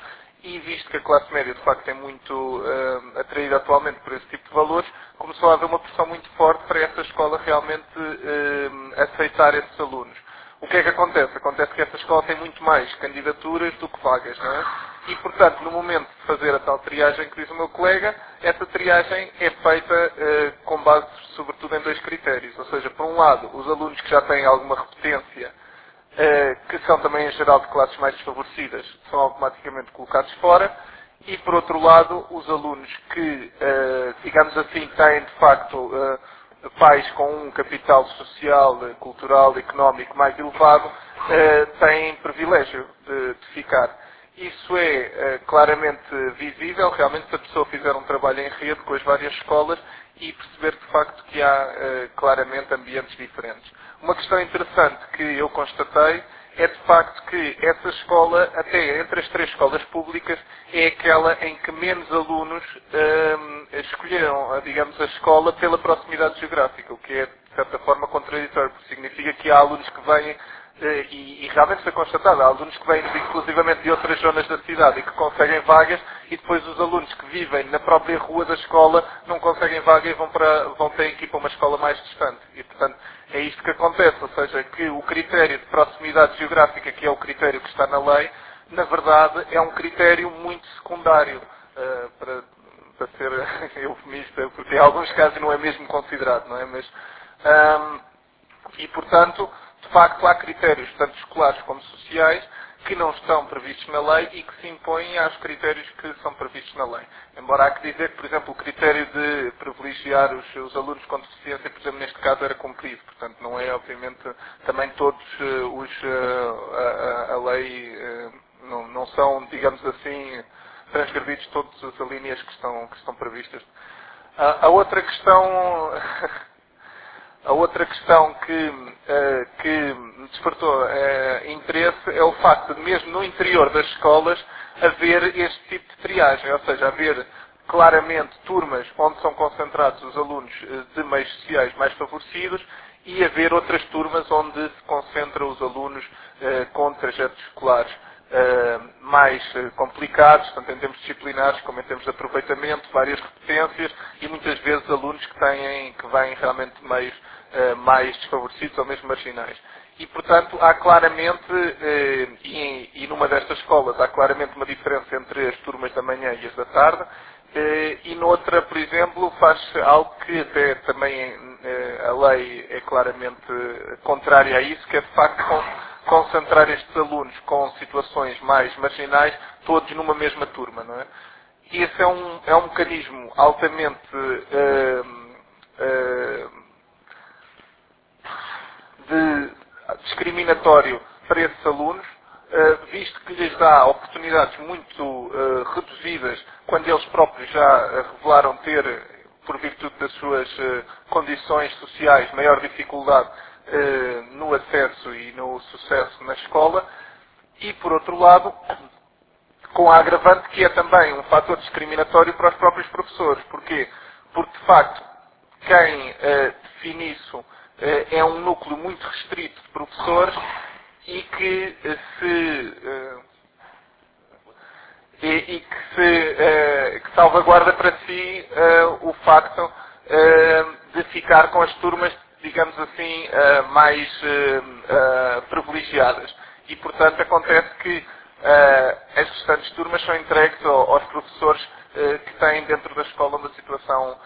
e visto que a classe média de facto é muito atraída atualmente por esse tipo de valores, começou a haver uma pressão muito forte para essa escola realmente aceitar esses alunos. O que é que acontece? Acontece que essa escola tem muito mais candidaturas do que vagas, não é? E, portanto, no momento de fazer a tal triagem que diz o meu colega, essa triagem é feita com base, sobretudo, em dois critérios. Ou seja, por um lado, os alunos que já têm alguma repetência, que são também, em geral, de classes mais desfavorecidas, são automaticamente colocados fora. E, por outro lado, os alunos que, digamos assim, têm, de facto, pais com um capital social, cultural, económico mais elevado, têm privilégio de ficar. Isso é claramente visível, realmente, se a pessoa fizer um trabalho em rede com as várias escolas e perceber de facto que há claramente ambientes diferentes. Uma questão interessante que eu constatei é de facto que essa escola, até entre as três escolas públicas, é aquela em que menos alunos escolheram, digamos, a escola pela proximidade geográfica, o que é, de certa forma, contraditório, porque significa que há alunos que vêm, e realmente foi constatado, há alunos que vêm inclusivamente de outras zonas da cidade e que conseguem vagas, e depois os alunos que vivem na própria rua da escola não conseguem vaga e vão ter que ir para uma escola mais distante. E, portanto, é isto que acontece, ou seja, que o critério de proximidade geográfica, que é o critério que está na lei, na verdade é um critério muito secundário, para ser eufemista, porque em alguns casos não é mesmo considerado, não é? E, portanto, de facto, há critérios, tanto escolares como sociais, que não estão previstos na lei e que se impõem aos critérios que são previstos na lei. Embora há que dizer que, por exemplo, o critério de privilegiar os alunos com deficiência, por exemplo, neste caso era cumprido. Portanto, não é, obviamente, também todos a lei não são, digamos assim, transgredidos todas as alíneas que estão previstas. A outra questão... A outra questão que me despertou interesse é o facto de, mesmo no interior das escolas, haver este tipo de triagem, ou seja, haver claramente turmas onde são concentrados os alunos de meios sociais mais favorecidos e haver outras turmas onde se concentram os alunos com trajetos escolares mais complicados, tanto em termos disciplinares como em termos de aproveitamento, várias repetências e muitas vezes alunos que vêm realmente de meios mais desfavorecidos ou mesmo marginais. E, portanto, há claramente, e numa destas escolas, há claramente uma diferença entre as turmas da manhã e as da tarde, e noutra, por exemplo, faz algo que até também a lei é claramente contrária a isso, que é de facto concentrar estes alunos com situações mais marginais, todos numa mesma turma, não é? E esse é um mecanismo altamente discriminatório para esses alunos, visto que lhes dá oportunidades muito reduzidas quando eles próprios já revelaram ter, por virtude das suas condições sociais, maior dificuldade no acesso e no sucesso na escola, e por outro lado, com a agravante que é também um fator discriminatório para os próprios professores. Porquê? Porque, de facto, quem define isso é um núcleo muito restrito de professores e que que salvaguarda para si o facto de ficar com as turmas, digamos assim, mais privilegiadas. E, portanto, acontece que as restantes turmas são entregues aos professores que têm dentro da escola uma situação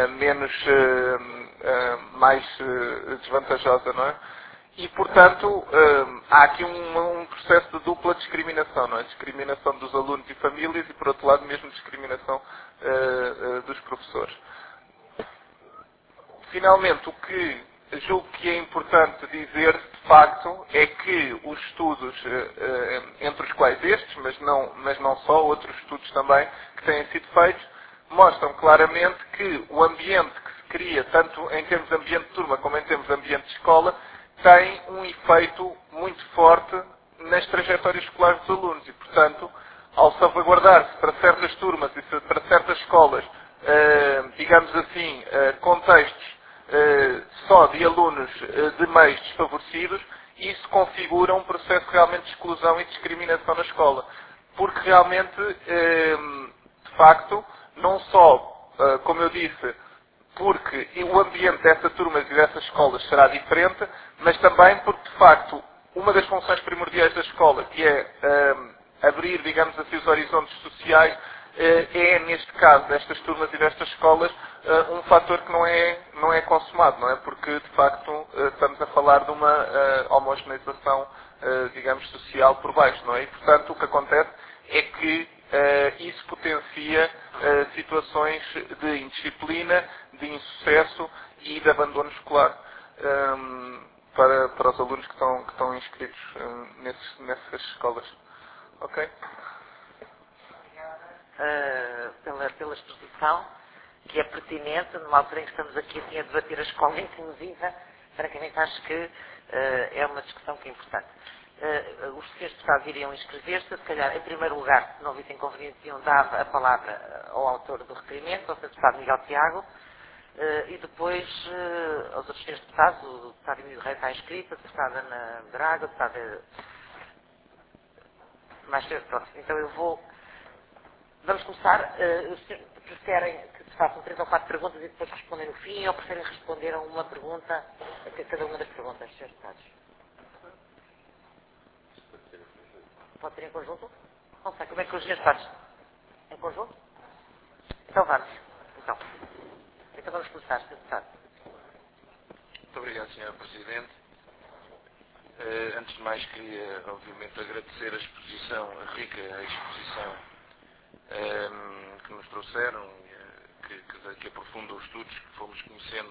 mais desvantajosa, não é? E, portanto, há aqui um processo de dupla discriminação, não é? Discriminação dos alunos e famílias e, por outro lado, mesmo discriminação dos professores. Finalmente, o que julgo que é importante dizer, de facto, é que os estudos, entre os quais estes, mas não só, outros estudos também que têm sido feitos, mostram claramente que o ambiente que se cria, tanto em termos de ambiente de turma como em termos de ambiente de escola, tem um efeito muito forte nas trajetórias escolares dos alunos e, portanto, ao salvaguardar-se para certas turmas e para certas escolas, digamos assim, contextos só de alunos de meios desfavorecidos, isso configura um processo realmente de exclusão e discriminação na escola. porque realmente, de facto, não só, como eu disse, porque o ambiente dessas turmas e dessas escolas será diferente, mas também porque, de facto, uma das funções primordiais da escola, que é abrir, digamos assim, os horizontes sociais, é, neste caso, destas turmas e destas escolas, um fator que não é consumado, não é? Porque, de facto, estamos a falar de uma homogeneização, digamos, social por baixo, não é? E, portanto, o que acontece é que isso potencia situações de indisciplina, de insucesso e de abandono escolar para os alunos que estão inscritos nessas escolas. Ok? Pela exposição, que é pertinente, numa altura em que estamos aqui assim, a debater a escola inclusiva. Francamente, acho que é uma discussão que é importante. Os senhores deputados iriam inscrever-se, se calhar, em primeiro lugar, se não visse inconveniente, iam dar a palavra ao autor do requerimento, ao Sr. Deputado Miguel Tiago, e depois aos outros senhores deputados, o deputado Emílio Rei está inscrito, a deputada Ana Braga, a deputada mais cedo, pronto. Então eu vou. Vamos começar. Preferem que se façam 3 ou 4 perguntas e depois respondem no fim, ou preferem responder a uma pergunta, a cada uma das perguntas, senhores deputados? Pode ser em conjunto? Não sei, como é que os senhores deputados? Em conjunto? Então vamos. Então vamos começar, senhor deputado. Muito obrigado, Sr. Presidente. Antes de mais, queria, obviamente, agradecer a exposição, a rica exposição que nos trouxeram, que aprofunda os estudos que fomos conhecendo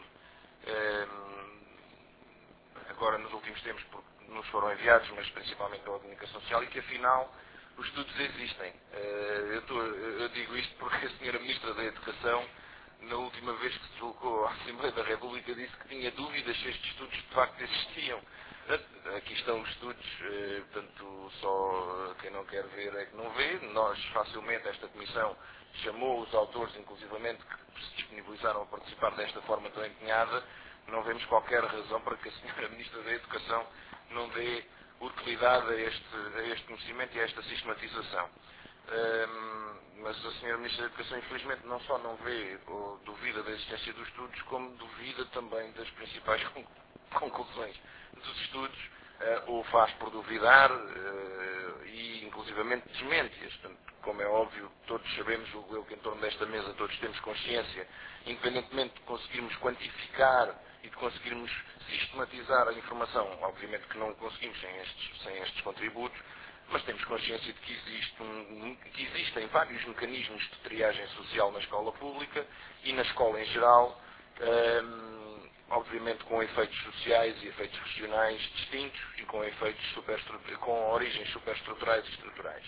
agora nos últimos tempos, porque nos foram enviados, mas principalmente pela comunicação social, e que afinal os estudos existem. Eu digo isto porque a Sra. Ministra da Educação, na última vez que se deslocou à Assembleia da República, disse que tinha dúvidas se estes estudos de facto existiam. Aqui estão os estudos, portanto, só quem não quer ver é que não vê. Nós, facilmente, esta Comissão chamou os autores, inclusivamente, que se disponibilizaram a participar desta forma tão empenhada. Não vemos qualquer razão para que a Sra. Ministra da Educação não dê utilidade a este conhecimento e a esta sistematização. Mas a Sra. Ministra da Educação, infelizmente, não só não vê ou duvida da existência dos estudos, como duvida também das principais conclusões dos estudos, ou faz por duvidar e, inclusivamente, desmente-as. Como é óbvio, todos sabemos, eu que em torno desta mesa todos temos consciência, independentemente de conseguirmos quantificar e de conseguirmos sistematizar a informação, obviamente que não conseguimos sem estes contributos, mas temos consciência de que existem vários mecanismos de triagem social na escola pública e na escola em geral, obviamente com efeitos sociais e efeitos regionais distintos e com origens superestruturais e estruturais.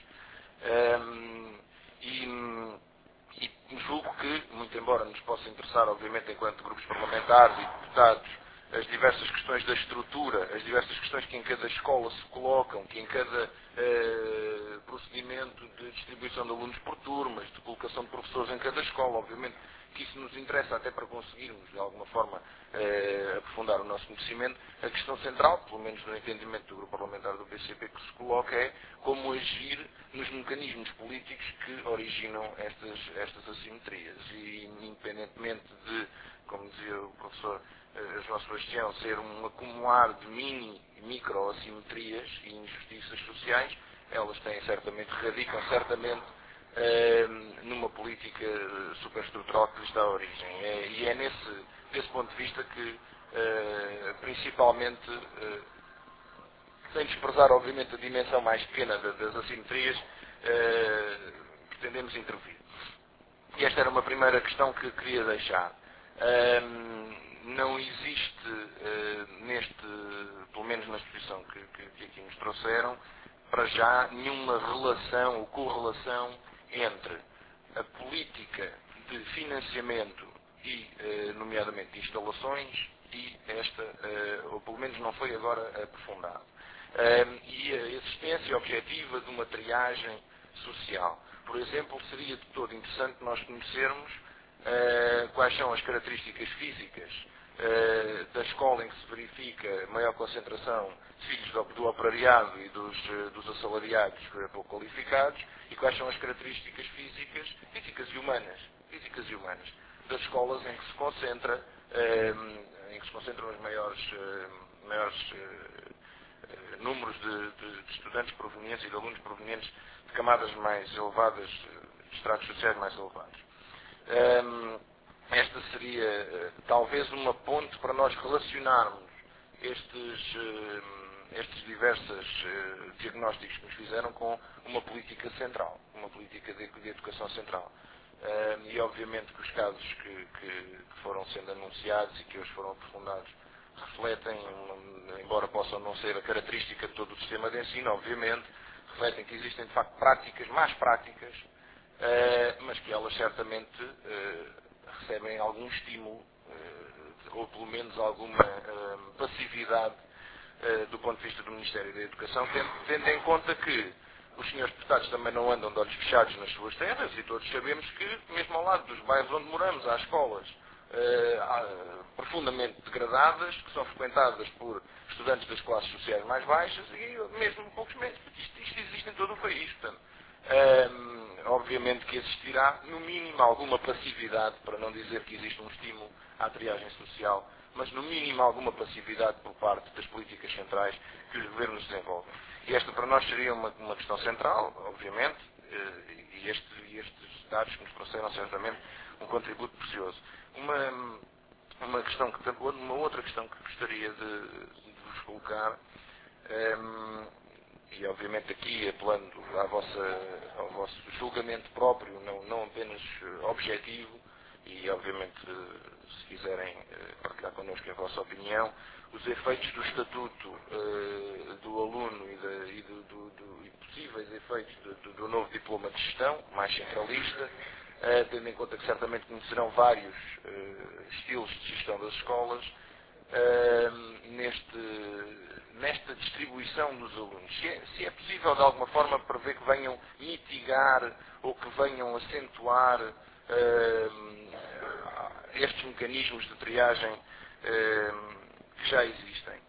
E julgo que, muito embora nos possa interessar, obviamente, enquanto grupos parlamentares e deputados, as diversas questões da estrutura, as diversas questões que em cada escola se colocam, que em cada procedimento de distribuição de alunos por turmas, de colocação de professores em cada escola, obviamente que isso nos interessa até para conseguirmos, de alguma forma, aprofundar o nosso conhecimento. A questão central, pelo menos no entendimento do grupo parlamentar do PCP, que se coloca é como agir nos mecanismos políticos que originam estas assimetrias. E, independentemente de, como dizia o professor João Sebastião, ser um acumular de mini e micro assimetrias e injustiças sociais, elas radicam certamente numa política superestrutural que lhes dá origem. E é desse ponto de vista que, principalmente, sem desprezar, obviamente, a dimensão mais pequena das assimetrias, pretendemos intervir. E esta era uma primeira questão que queria deixar. Não existe, pelo menos na exposição que aqui nos trouxeram, para já nenhuma relação ou correlação entre a política de financiamento e, nomeadamente, de instalações e ou pelo menos não foi agora aprofundado. E a existência objetiva de uma triagem social. Por exemplo, seria de todo interessante nós conhecermos quais são as características físicas da escola em que se verifica maior concentração de filhos do operariado e dos assalariados pouco qualificados, e quais são as características físicas e humanas das escolas em que se concentram os maiores números de estudantes provenientes e de alunos provenientes de camadas mais elevadas, de estratos sociais mais elevados. Esta seria talvez uma ponte para nós relacionarmos estes diversos diagnósticos que nos fizeram com uma política central, uma política de educação central. E obviamente que os casos que foram sendo anunciados e que hoje foram aprofundados refletem, embora possam não ser a característica de todo o sistema de ensino, obviamente, refletem que existem de facto más práticas, mas que elas certamente recebem algum estímulo, ou pelo menos alguma passividade do ponto de vista do Ministério da Educação, tendo em conta que os senhores deputados também não andam de olhos fechados nas suas terras, e todos sabemos que, mesmo ao lado dos bairros onde moramos, há escolas profundamente degradadas, que são frequentadas por estudantes das classes sociais mais baixas, e mesmo poucos metros. Isto existe em todo o país. Portanto, obviamente que existirá, no mínimo, alguma passividade, para não dizer que existe um estímulo à triagem social, mas no mínimo alguma passividade por parte das políticas centrais que os governos desenvolvem. E esta para nós seria uma questão central, obviamente, e estes dados que nos trouxeram certamente um contributo precioso. Uma outra questão que gostaria de vos colocar, e obviamente aqui apelando ao vosso julgamento próprio, não apenas objetivo, e obviamente se quiserem partilhar connosco a vossa opinião, os efeitos do estatuto do aluno e possíveis efeitos do novo diploma de gestão, mais centralista, tendo em conta que certamente conhecerão vários estilos de gestão das escolas, nesta distribuição dos alunos. Se é possível de alguma forma prever que venham mitigar ou que venham acentuar estes mecanismos de triagem que já existem.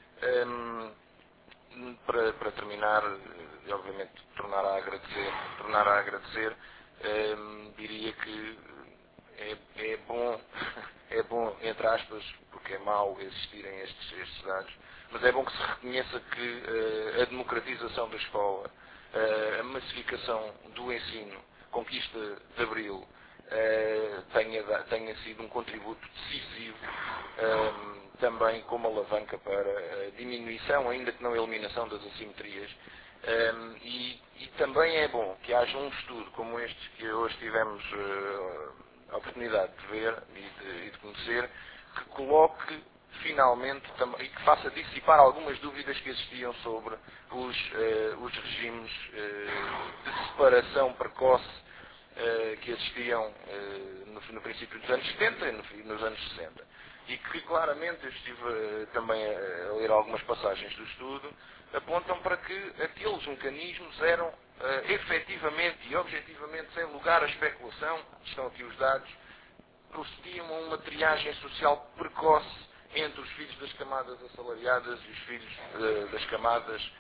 Para terminar, e obviamente tornar a agradecer, diria que é bom, entre aspas, porque é mau existirem estes dados, mas é bom que se reconheça que a democratização da escola, a massificação do ensino, conquista de Abril, tenha sido um contributo decisivo também como alavanca para a diminuição, ainda que não a eliminação das assimetrias. E também é bom que haja um estudo como este que hoje tivemos a oportunidade de ver e de conhecer, que coloque finalmente e que faça dissipar algumas dúvidas que existiam sobre os regimes de separação precoce que existiam no princípio dos anos 70 e nos anos 60. E que claramente, eu estive também a ler algumas passagens do estudo, apontam para que aqueles mecanismos eram efetivamente e objetivamente, sem lugar à especulação, estão aqui os dados, procediam a uma triagem social precoce entre os filhos das camadas assalariadas e os filhos das camadas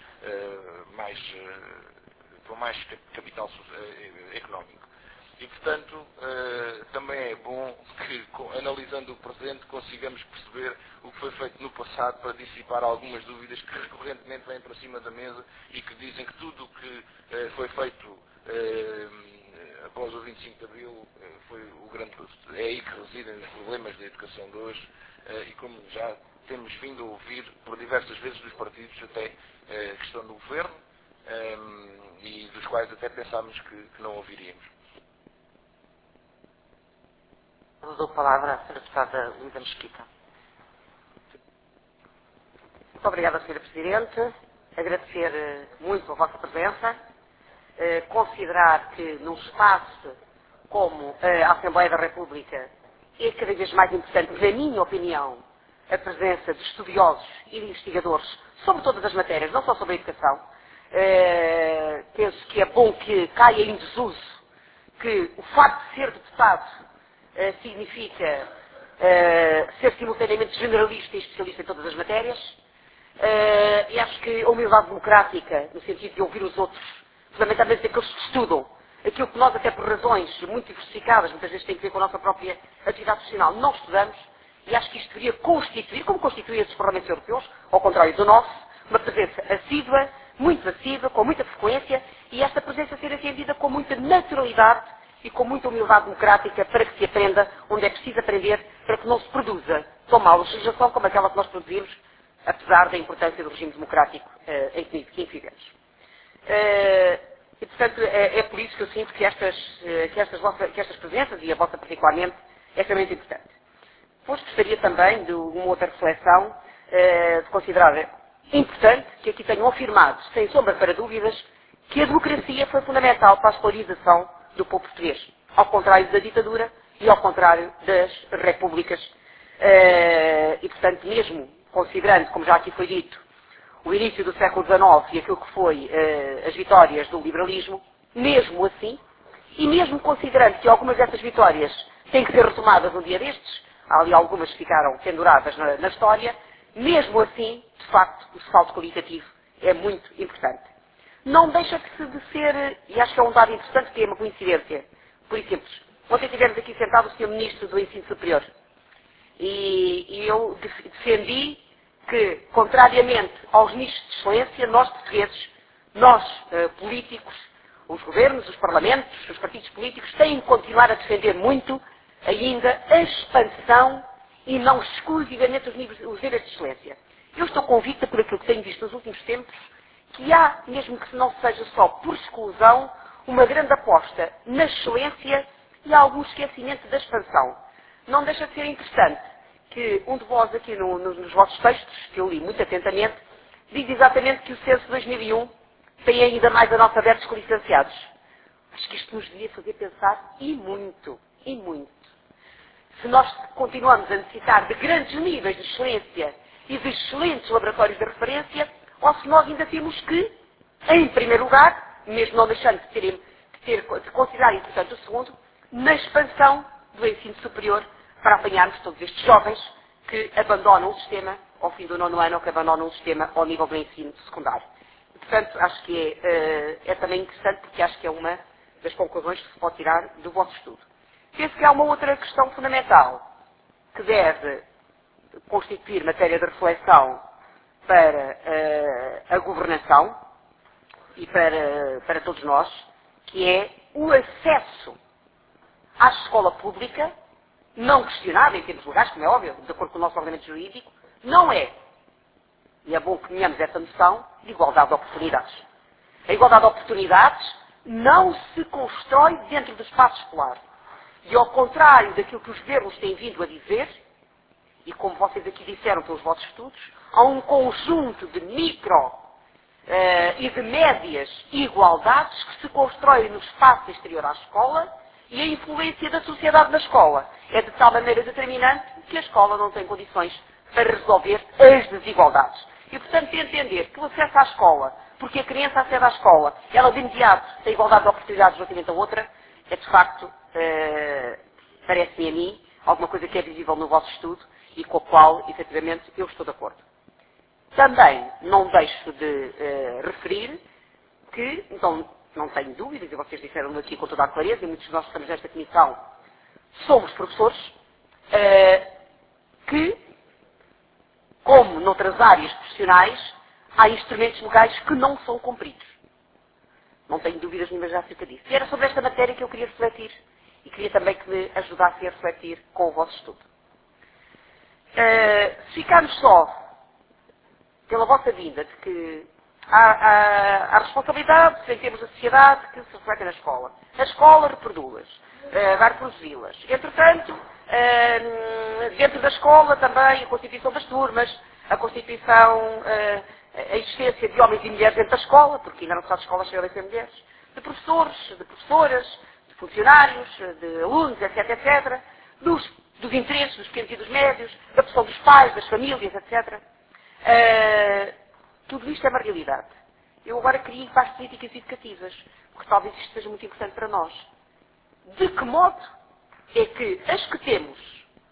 com mais capital económico. E, portanto, também é bom que, analisando o presente, consigamos perceber o que foi feito no passado para dissipar algumas dúvidas que recorrentemente vêm para cima da mesa e que dizem que tudo o que foi feito após o 25 de Abril foi o grande... É aí que residem os problemas da educação de hoje e como já temos vindo a ouvir por diversas vezes dos partidos até que estão no governo e dos quais até pensámos que não ouviríamos. Dou a palavra à Sra. Deputada Luísa Mesquita. Muito obrigada, Sra. Presidente. Agradecer muito a vossa presença. Considerar que num espaço como a Assembleia da República é cada vez mais importante, na minha opinião, a presença de estudiosos e de investigadores sobre todas as matérias, não só sobre a educação. Penso que é bom que caia em desuso que o facto de ser deputado significa ser simultaneamente generalista e especialista em todas as matérias. E acho que a humildade democrática, no sentido de ouvir os outros, fundamentalmente aqueles que estudam, aquilo que nós até por razões muito diversificadas, muitas vezes tem que ver com a nossa própria atividade profissional, não estudamos, e acho que isto deveria constituir, como constituem esses parlamentos europeus, ao contrário do nosso, uma presença assídua, muito assídua, com muita frequência, e esta presença ser atendida com muita naturalidade e com muita humildade democrática para que se aprenda onde é preciso aprender, para que não se produza tão má legislação como aquela que nós produzimos, apesar da importância do regime democrático em que vivemos. E, portanto, é por isso que eu sinto que estas presenças, e a vossa particularmente, é extremamente importante. Depois gostaria também de uma outra reflexão, de considerar importante que aqui tenham afirmado, sem sombra para dúvidas, que a democracia foi fundamental para a escolarização do povo português, ao contrário da ditadura e ao contrário das repúblicas. E, portanto, mesmo considerando, como já aqui foi dito, o início do século XIX e aquilo que foi as vitórias do liberalismo, mesmo assim, e mesmo considerando que algumas dessas vitórias têm que ser retomadas um dia destes, há ali algumas que ficaram penduradas na história, mesmo assim, de facto, o salto qualitativo é muito importante. Não deixa de ser, e acho que é um dado interessante, que é uma coincidência, por exemplo, ontem tivemos aqui sentado o Sr. Ministro do Ensino Superior, e eu defendi que, contrariamente aos nichos de excelência, nós portugueses, nós políticos, os governos, os parlamentos, os partidos políticos, têm de continuar a defender muito ainda a expansão e não exclusivamente os níveis de excelência. Eu estou convicta, por aquilo que tenho visto nos últimos tempos, que há, mesmo que não seja só por exclusão, uma grande aposta na excelência e algum esquecimento da expansão. Não deixa de ser interessante que um de vós aqui nos vossos textos, que eu li muito atentamente, diz exatamente que o censo de 2001 tem ainda mais analfabetos que licenciados. Acho que isto nos devia fazer pensar e muito, e muito. Se nós continuamos a necessitar de grandes níveis de excelência e de excelentes laboratórios de referência, ou se nós ainda temos que, em primeiro lugar, mesmo não deixando de considerar importante o segundo, na expansão do ensino superior, para apanharmos todos estes jovens que abandonam o sistema ao fim do 9º ano ou que abandonam o sistema ao nível do ensino secundário. E, portanto, acho que é também interessante, porque acho que é uma das conclusões que se pode tirar do vosso estudo. Penso que há uma outra questão fundamental que deve constituir matéria de reflexão para a governação e para todos nós, que é o acesso à escola pública, não questionado em termos legais, como é óbvio, de acordo com o nosso ordenamento jurídico, não é, e é bom que tenhamos essa noção, de igualdade de oportunidades. A igualdade de oportunidades não se constrói dentro do espaço escolar. E ao contrário daquilo que os governos têm vindo a dizer, e como vocês aqui disseram pelos vossos estudos, há um conjunto de micro e de médias igualdades que se constroem no espaço exterior à escola, e a influência da sociedade na escola é de tal maneira determinante que a escola não tem condições para resolver as desigualdades. E, portanto, entender que o acesso à escola, porque a criança acede à escola, ela de imediato tem igualdade de oportunidades relativamente a outra, é de facto, parece-me a mim, alguma coisa que é visível no vosso estudo e com a qual, efetivamente, eu estou de acordo. Também não deixo de referir que, então, não tenho dúvidas, e vocês disseram aqui com toda a clareza, e muitos de nós que estamos nesta comissão somos professores, que, como noutras áreas profissionais, há instrumentos legais que não são cumpridos. Não tenho dúvidas nenhumas acerca disso. E era sobre esta matéria que eu queria refletir, e queria também que me ajudassem a refletir com o vosso estudo. Se ficarmos só pela vossa vinda de que há responsabilidades em termos da sociedade que se refletem na escola. A escola reproduz-las, vai reproduzi-las. Entretanto, dentro da escola também a constituição das turmas, a constituição, a existência de homens e mulheres dentro da escola, porque ainda não se faz escolas cheias de mulheres, de professores, de professoras, de funcionários, de alunos, etc, etc, dos interesses dos pequenos e dos médios, da pressão dos pais, das famílias, etc. Tudo isto é uma realidade. Eu agora queria ir para as políticas educativas, porque talvez isto seja muito importante para nós. De que modo é que as que temos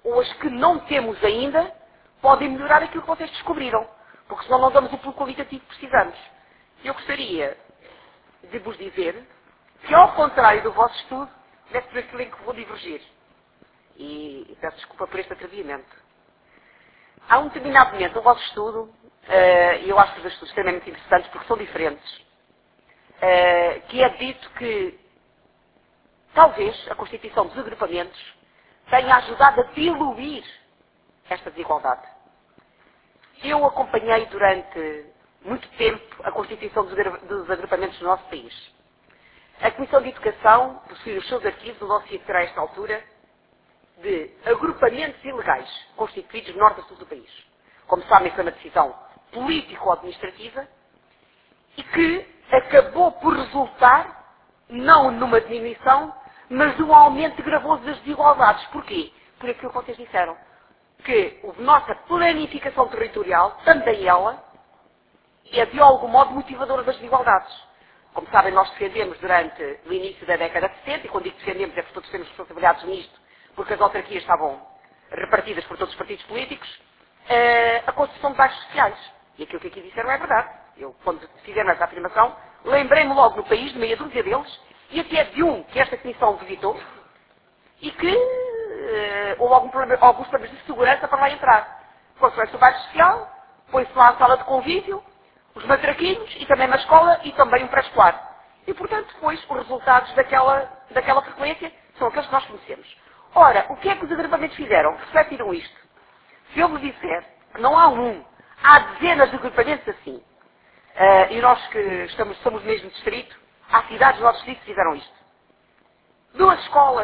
ou as que não temos ainda, podem melhorar aquilo que vocês descobriram. Porque senão não damos o pulo qualitativo que precisamos. Eu gostaria de vos dizer que, ao contrário do vosso estudo, é por aquilo em que vou divergir. E peço desculpa por este atrevimento. Há um determinado momento no vosso estudo, e eu acho que os estudos extremamente interessantes porque são diferentes, que é dito que talvez a constituição dos agrupamentos tenha ajudado a diluir esta desigualdade. Eu acompanhei durante muito tempo a constituição dos agrupamentos no nosso país. A Comissão de Educação possui os seus arquivos, o dossiê que terá a esta altura, de agrupamentos ilegais constituídos no norte a sul do país. Como sabem, foi uma decisão político-administrativa e que acabou por resultar não numa diminuição, mas num aumento gravoso das desigualdades. Porquê? Por aquilo que vocês disseram. Que a nossa planificação territorial, também ela, é de algum modo motivadora das desigualdades. Como sabem, nós defendemos durante o início da década de 60, e quando digo defendemos é porque todos temos responsabilidades nisto, porque as autarquias estavam repartidas por todos os partidos políticos, a construção de bairros sociais. E aquilo que aqui disseram é verdade. Eu, quando fizeram essa afirmação, lembrei-me logo no país, de meia dúzia deles, e até de um que esta comissão visitou, e que houve alguns problemas de segurança para lá entrar. Constrói-se o bairro social, põe-se lá a sala de convívio, os matraquinhos, e também uma escola, e também um pré-escolar. E, portanto, depois, os resultados daquela frequência são aqueles que nós conhecemos. Ora, o que é que os agrupamentos fizeram? Refletiram isto. Se eu vos disser que não há um, há dezenas de agrupamentos assim, e nós que somos mesmo distrito, há cidades do nosso distrito que fizeram isto. 2 escolas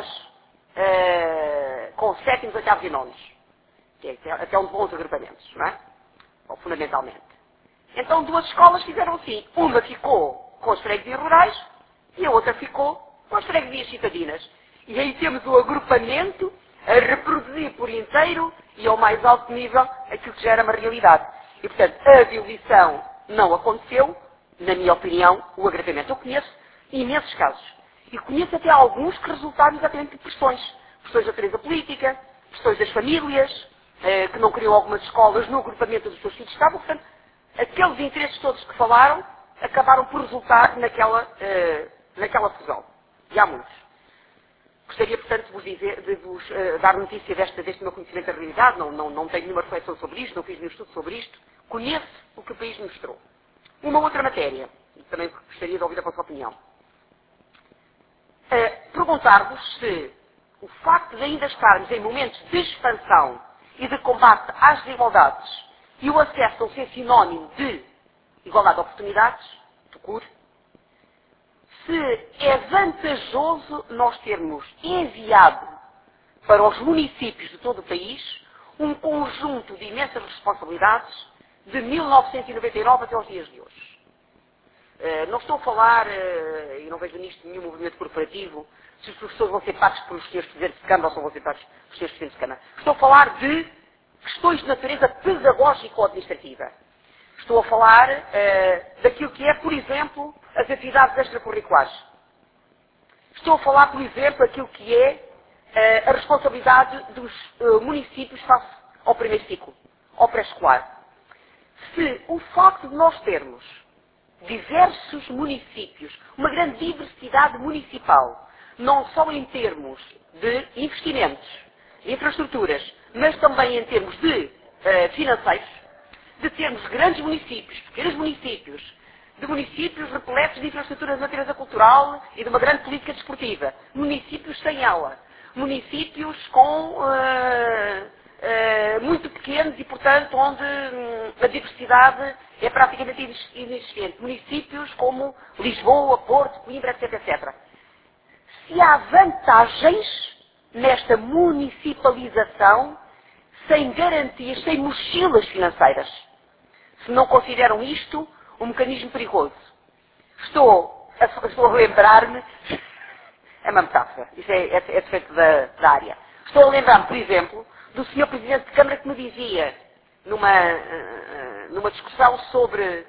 com 7º, 8º e 9º, que é até um bons agrupamentos, não é? Ou fundamentalmente. Então 2 escolas fizeram assim. Uma ficou com as freguesias rurais e a outra ficou com as freguesias citadinas. E aí temos o agrupamento a reproduzir por inteiro e ao mais alto nível aquilo que já era uma realidade. E, portanto, a diluição não aconteceu, na minha opinião, o agravamento. Eu conheço imensos casos. E conheço até alguns que resultaram exatamente de pressões. Pressões da natureza política, pressões das famílias, que não queriam algumas escolas no agrupamento dos seus filhos estavam. Portanto, aqueles interesses todos que falaram acabaram por resultar naquela fusão. E há muitos. Gostaria, portanto, de vos dar notícia deste meu conhecimento da realidade. Não tenho nenhuma reflexão sobre isto, não fiz nenhum estudo sobre isto. Conheço o que o país me mostrou. Uma outra matéria, também gostaria de ouvir a vossa opinião. Perguntar-vos se o facto de ainda estarmos em momentos de expansão e de combate às desigualdades e o acesso a ser sinónimo de igualdade de oportunidades, do CUR, se é vantajoso nós termos enviado para os municípios de todo o país um conjunto de imensas responsabilidades de 1999 até os dias de hoje. Não estou a falar, e não vejo nisto nenhum movimento corporativo, se os professores vão ser pagos pelos senhores presidentes de Câmara ou se vão ser pagos pelos senhores presidentes de Câmara. Estou a falar de questões de natureza pedagógico-administrativa. Estou a falar daquilo que é, por exemplo, as atividades extracurriculares. Estou a falar, por exemplo, daquilo que é a responsabilidade dos municípios face ao primeiro ciclo, ao pré-escolar. Se o facto de nós termos diversos municípios, uma grande diversidade municipal, não só em termos de investimentos, de infraestruturas, mas também em termos de financeiros, de termos grandes municípios, pequenos municípios, de municípios repletos de infraestruturas de natureza cultural e de uma grande política desportiva, municípios sem ela, municípios com muito pequenos e, portanto, onde a diversidade é praticamente inexistente. Municípios como Lisboa, Porto, Coimbra, etc, etc. Se há vantagens nesta municipalização sem garantias, sem mochilas financeiras, se não consideram isto um mecanismo perigoso. Estou a lembrar-me, é uma metáfora, isso é defeito da área. Estou a lembrar-me, por exemplo, do Sr. Presidente de Câmara que me dizia, numa discussão sobre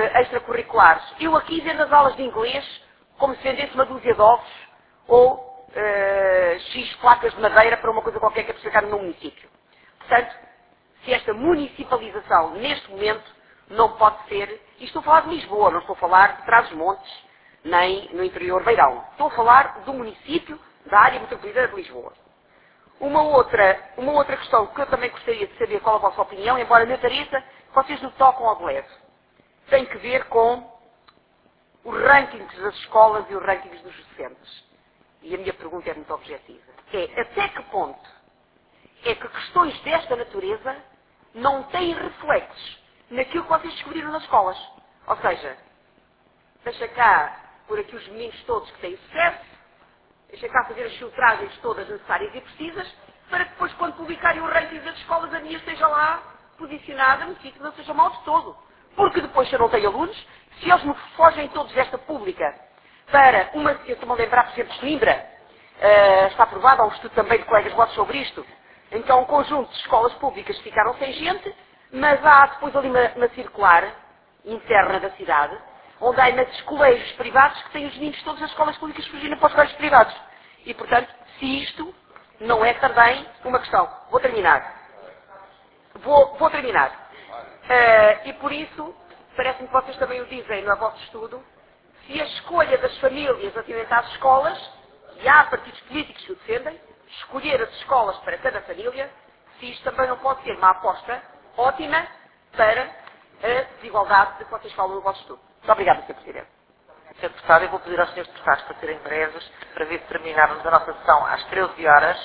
extracurriculares, eu aqui vendo as aulas de inglês como se vendesse uma dúzia de ovos, ou X placas de madeira para uma coisa qualquer que é preciso ficar no município. Portanto, se esta municipalização, neste momento, não pode ser, e estou a falar de Lisboa, não estou a falar de Trás-os-Montes, nem no interior Beirão. Estou a falar do município, da área metropolitana de Lisboa. Uma outra questão que eu também gostaria de saber qual a vossa opinião, embora na tarefa vocês não tocam ao de leve, tem que ver com os rankings das escolas e os rankings dos docentes. E a minha pergunta é muito objetiva. É até que ponto é que questões desta natureza não têm reflexos naquilo que vocês descobriram nas escolas. Ou seja, deixa cá por aqui os meninos todos que têm sucesso, deixa cá fazer as filtragens todas necessárias e precisas, para que depois, quando publicarem o ranking das escolas, a minha esteja lá posicionada no sítio que não seja mal de todo. Porque depois, se eu não tenho alunos, se eles me fogem todos desta pública para uma, eu estou-me a lembrar, por exemplo, de Coimbra, está aprovado, há um estudo também de colegas vossos sobre isto, então um conjunto de escolas públicas ficaram sem gente, mas há depois ali uma circular interna da cidade, onde há imensos colégios privados que têm os meninos todos das escolas públicas fugindo para os colégios privados. E, portanto, se isto não é também uma questão. Vou terminar. Vou terminar. E por isso, parece-me que vocês também o dizem no vosso estudo, se a escolha das famílias relativamente às escolas, e há partidos políticos que o defendem, escolher as escolas para cada família, se isto também não pode ser uma aposta ótima para a desigualdade de que vocês falam no vosso estudo. Muito obrigada, Sr. Presidente. Sr. Deputado, eu vou pedir aos Srs. Deputados para serem breves, para ver se terminarmos a nossa sessão às 13 horas.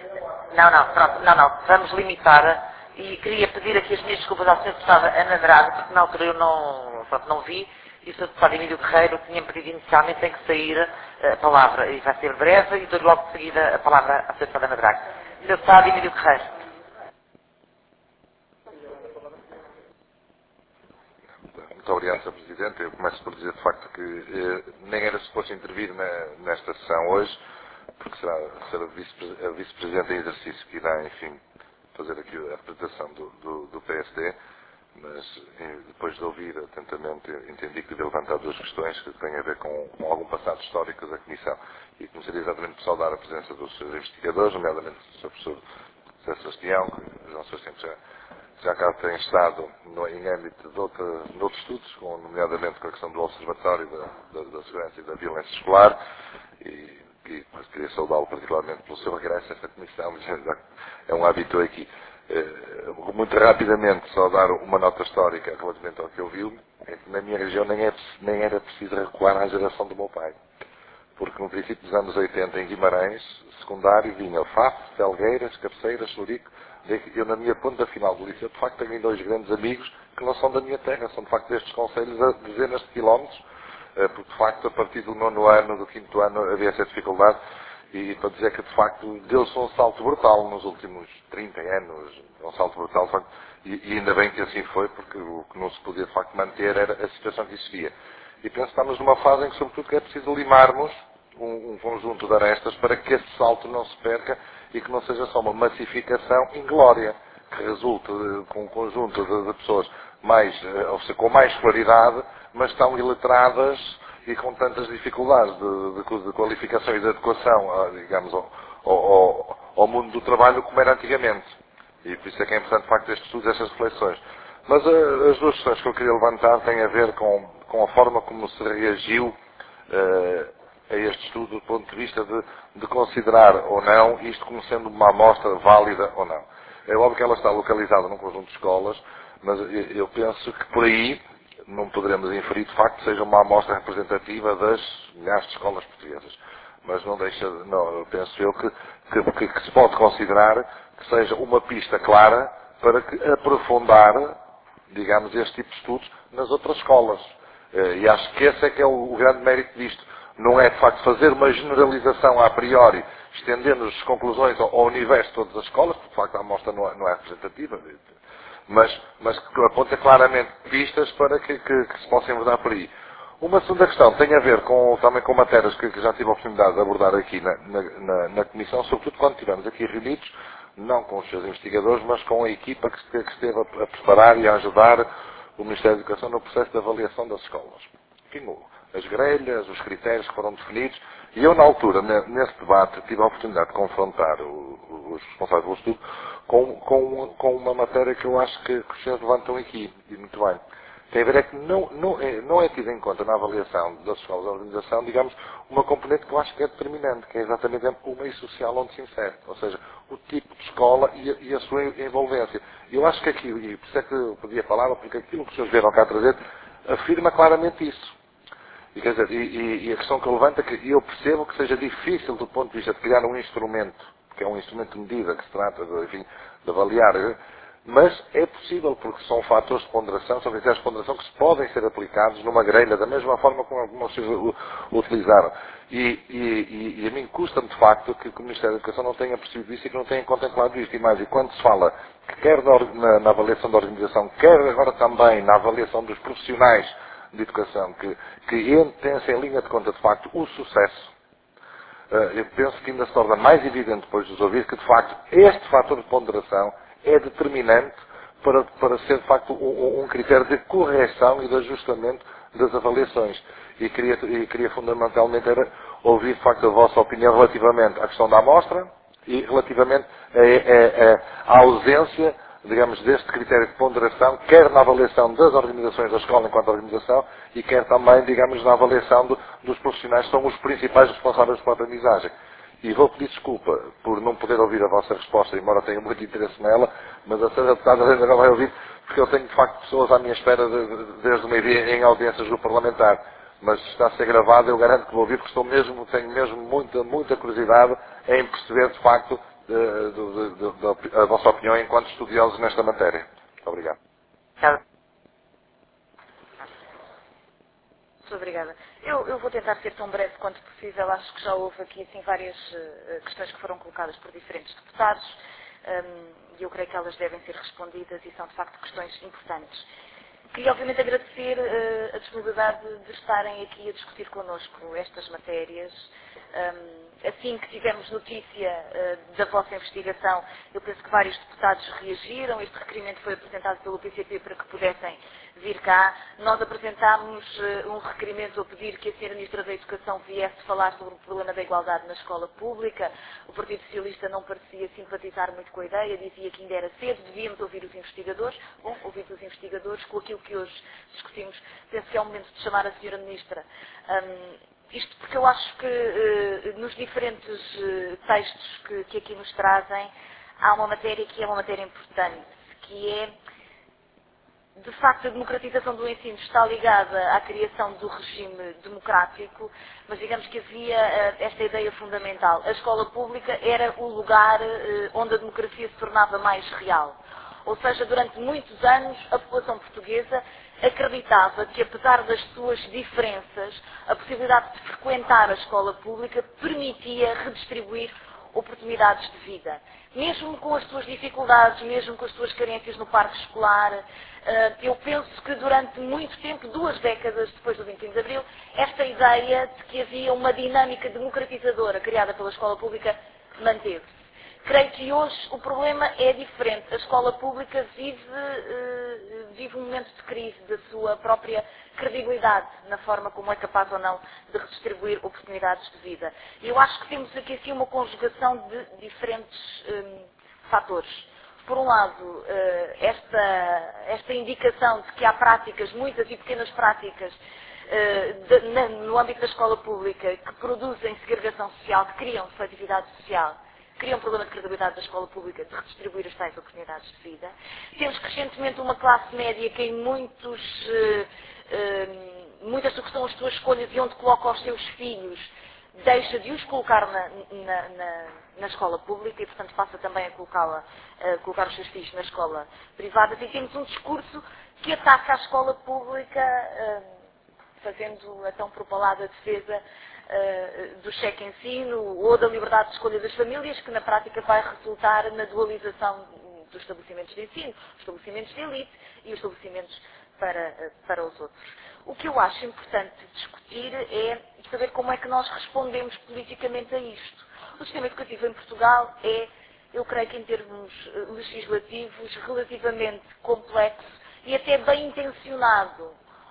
Não, vamos limitar. E queria pedir aqui as minhas desculpas à Sra. Deputada Ana Draga, porque na altura eu não vi, e o Sr. Deputado Emílio Guerreiro tinha pedido inicialmente tem que sair a palavra, e vai ser breve, e dou logo de seguida a palavra à Sra. Deputada Ana Draga. Sr. Deputado Emílio Guerreiro. Muito obrigado, Sr. Presidente. Eu começo por dizer, de facto, que nem era suposto intervir nesta sessão hoje, porque será a Vice-Presidente em exercício que irá, enfim, fazer aqui a apresentação do PSD, mas depois de ouvir atentamente, entendi que devia levantar duas questões que têm a ver com algum passado histórico da Comissão. E começaria exatamente por saudar a presença dos seus investigadores, nomeadamente do Sr. Professor José Sebastião, que já há seus tempos já cá tem estado em âmbito de outros estudos, nomeadamente com a questão do Observatório da Segurança e da Violência Escolar, e queria saudá-lo particularmente pelo seu regresso a esta comissão, mas já é um hábito aqui. Muito rapidamente, só dar uma nota histórica relativamente ao que eu vi, é que na minha região nem era preciso recuar à geração do meu pai. Porque no princípio dos anos 80, em Guimarães, secundário, vinha Faf, Felgueiras, Cabeceiras, Surico. Eu, na minha ponta final do liceu, de facto, tenho dois grandes amigos que não são da minha terra, são de facto destes concelhos a dezenas de quilómetros, porque de facto, a partir do 9º ano, do 5º ano, havia essa dificuldade, e para dizer que de facto deu-se um salto brutal nos últimos 30 anos, um salto brutal, de facto, e ainda bem que assim foi, porque o que não se podia de facto manter era a situação que existia. E penso que estamos numa fase em que, sobretudo, é preciso limarmos um conjunto de arestas para que esse salto não se perca e que não seja só uma massificação inglória, que resulte com um conjunto de pessoas ou seja, com mais escolaridade, mas tão iletradas e com tantas dificuldades de qualificação e de adequação, digamos, ao mundo do trabalho como era antigamente. E por isso é que é importante, de facto, estes estudos, estas reflexões. Mas as duas questões que eu queria levantar têm a ver com a forma como se reagiu a este estudo do ponto de vista de considerar ou não isto como sendo uma amostra válida ou não. É óbvio que ela está localizada num conjunto de escolas, mas eu penso que por aí não poderemos inferir de facto que seja uma amostra representativa das milhares de escolas portuguesas. Mas não eu penso eu que se pode considerar que seja uma pista clara para aprofundar, digamos, este tipo de estudos nas outras escolas. E acho que esse é que é o grande mérito disto. Não é, de facto, fazer uma generalização a priori, estendendo as conclusões ao universo de todas as escolas, porque, de facto, a amostra não é representativa, mas que aponta claramente pistas para que se possam abordar por aí. Uma segunda questão tem a ver também com matérias que já tive a oportunidade de abordar aqui na Comissão, sobretudo quando estivemos aqui reunidos, não com os seus investigadores, mas com a equipa que esteve a preparar e a ajudar o Ministério da Educação no processo de avaliação das escolas. enfim, as grelhas, os critérios que foram definidos. E eu, na altura, nesse debate, tive a oportunidade de confrontar os responsáveis do estudo com uma matéria que eu acho que os senhores levantam aqui, e muito bem. Tem a ver é que não é tido em conta na avaliação das escolas de organização, digamos, uma componente que eu acho que é determinante, que é exatamente o meio social onde se insere, ou seja, o tipo de escola e a sua envolvência. E eu acho que aqui, e por isso é que eu pedi a palavra, porque aquilo que os senhores vieram cá trazer, afirma claramente isso. E, quer dizer, e a questão que eu levanto é que eu percebo que seja difícil do ponto de vista de criar um instrumento, que é um instrumento de medida que se trata de, enfim, de avaliar, mas é possível porque são fatores de ponderação, são critérios de ponderação que se podem ser aplicados numa grelha da mesma forma como vocês utilizaram. E a mim custa-me de facto que o Ministério da Educação não tenha percebido isso e que não tenha contemplado isto. E mais, e quando se fala que quer na avaliação da organização, quer agora também na avaliação dos profissionais de educação, que tem-se em linha de conta, de facto, o sucesso, eu penso que ainda se torna mais evidente depois dos ouvir que, de facto, este fator de ponderação é determinante para ser, de facto, um critério de correção e de ajustamento das avaliações. E queria fundamentalmente era ouvir, de facto, a vossa opinião relativamente à questão da amostra e relativamente à ausência, digamos, deste critério de ponderação, quer na avaliação das organizações da escola enquanto organização e quer também, digamos, na avaliação dos profissionais que são os principais responsáveis pela aprendizagem. E vou pedir desculpa por não poder ouvir a vossa resposta, embora tenha muito interesse nela, mas a senhora deputada ainda não vai ouvir, porque eu tenho, de facto, pessoas à minha espera desde o meio-dia em audiências do parlamentar. Mas está a ser gravado, eu garanto que vou ouvir, porque tenho mesmo muita curiosidade em perceber, de facto, a vossa opinião enquanto estudiosos nesta matéria. Muito obrigado. Muito obrigada. Eu vou tentar ser tão breve quanto possível. Acho que já houve aqui assim, várias questões que foram colocadas por diferentes deputados e eu creio que elas devem ser respondidas e são de facto questões importantes. Queria obviamente agradecer a disponibilidade de estarem aqui a discutir connosco estas matérias. Assim que tivemos notícia da vossa investigação, eu penso que vários deputados reagiram. Este requerimento foi apresentado pelo PCP para que pudessem vir cá. Nós apresentámos um requerimento a pedir que a Sra. Ministra da Educação viesse falar sobre o problema da igualdade na escola pública. O Partido Socialista não parecia simpatizar muito com a ideia, dizia que ainda era cedo, devíamos ouvir os investigadores. Bom, ouvimos os investigadores com aquilo que hoje discutimos. Penso que é o momento de chamar a Sra. Ministra. Isto porque eu acho que nos diferentes textos que aqui nos trazem, há uma matéria que é uma matéria importante, que é, de facto, a democratização do ensino está ligada à criação do regime democrático, mas digamos que havia esta ideia fundamental. A escola pública era o lugar onde a democracia se tornava mais real. Ou seja, durante muitos anos, a população portuguesa acreditava que, apesar das suas diferenças, a possibilidade de frequentar a escola pública permitia redistribuir oportunidades de vida. Mesmo com as suas dificuldades, mesmo com as suas carências no parque escolar, eu penso que durante muito tempo, 2 décadas depois do 25 de Abril, esta ideia de que havia uma dinâmica democratizadora criada pela escola pública manteve-se. Creio que hoje o problema é diferente. A escola pública vive um momento de crise da sua própria credibilidade na forma como é capaz ou não de redistribuir oportunidades de vida. E eu acho que temos aqui assim uma conjugação de diferentes fatores. Por um lado, esta indicação de que há práticas, muitas e pequenas práticas, no âmbito da escola pública, que produzem segregação social, que criam seletividade social, cria um problema de credibilidade da escola pública de redistribuir as tais oportunidades de vida. Temos crescentemente uma classe média que em muitas do que são as suas escolhas e onde coloca os seus filhos, deixa de os colocar na escola pública e, portanto, passa também a colocar os seus filhos na escola privada. E temos um discurso que ataca a escola pública, fazendo a tão propalada defesa do cheque ensino ou da liberdade de escolha das famílias, que na prática vai resultar na dualização dos estabelecimentos de ensino, os estabelecimentos de elite e os estabelecimentos para os outros. O que eu acho importante discutir é saber como é que nós respondemos politicamente a isto. O sistema educativo em Portugal é, eu creio que em termos legislativos, relativamente complexo e até bem intencionado.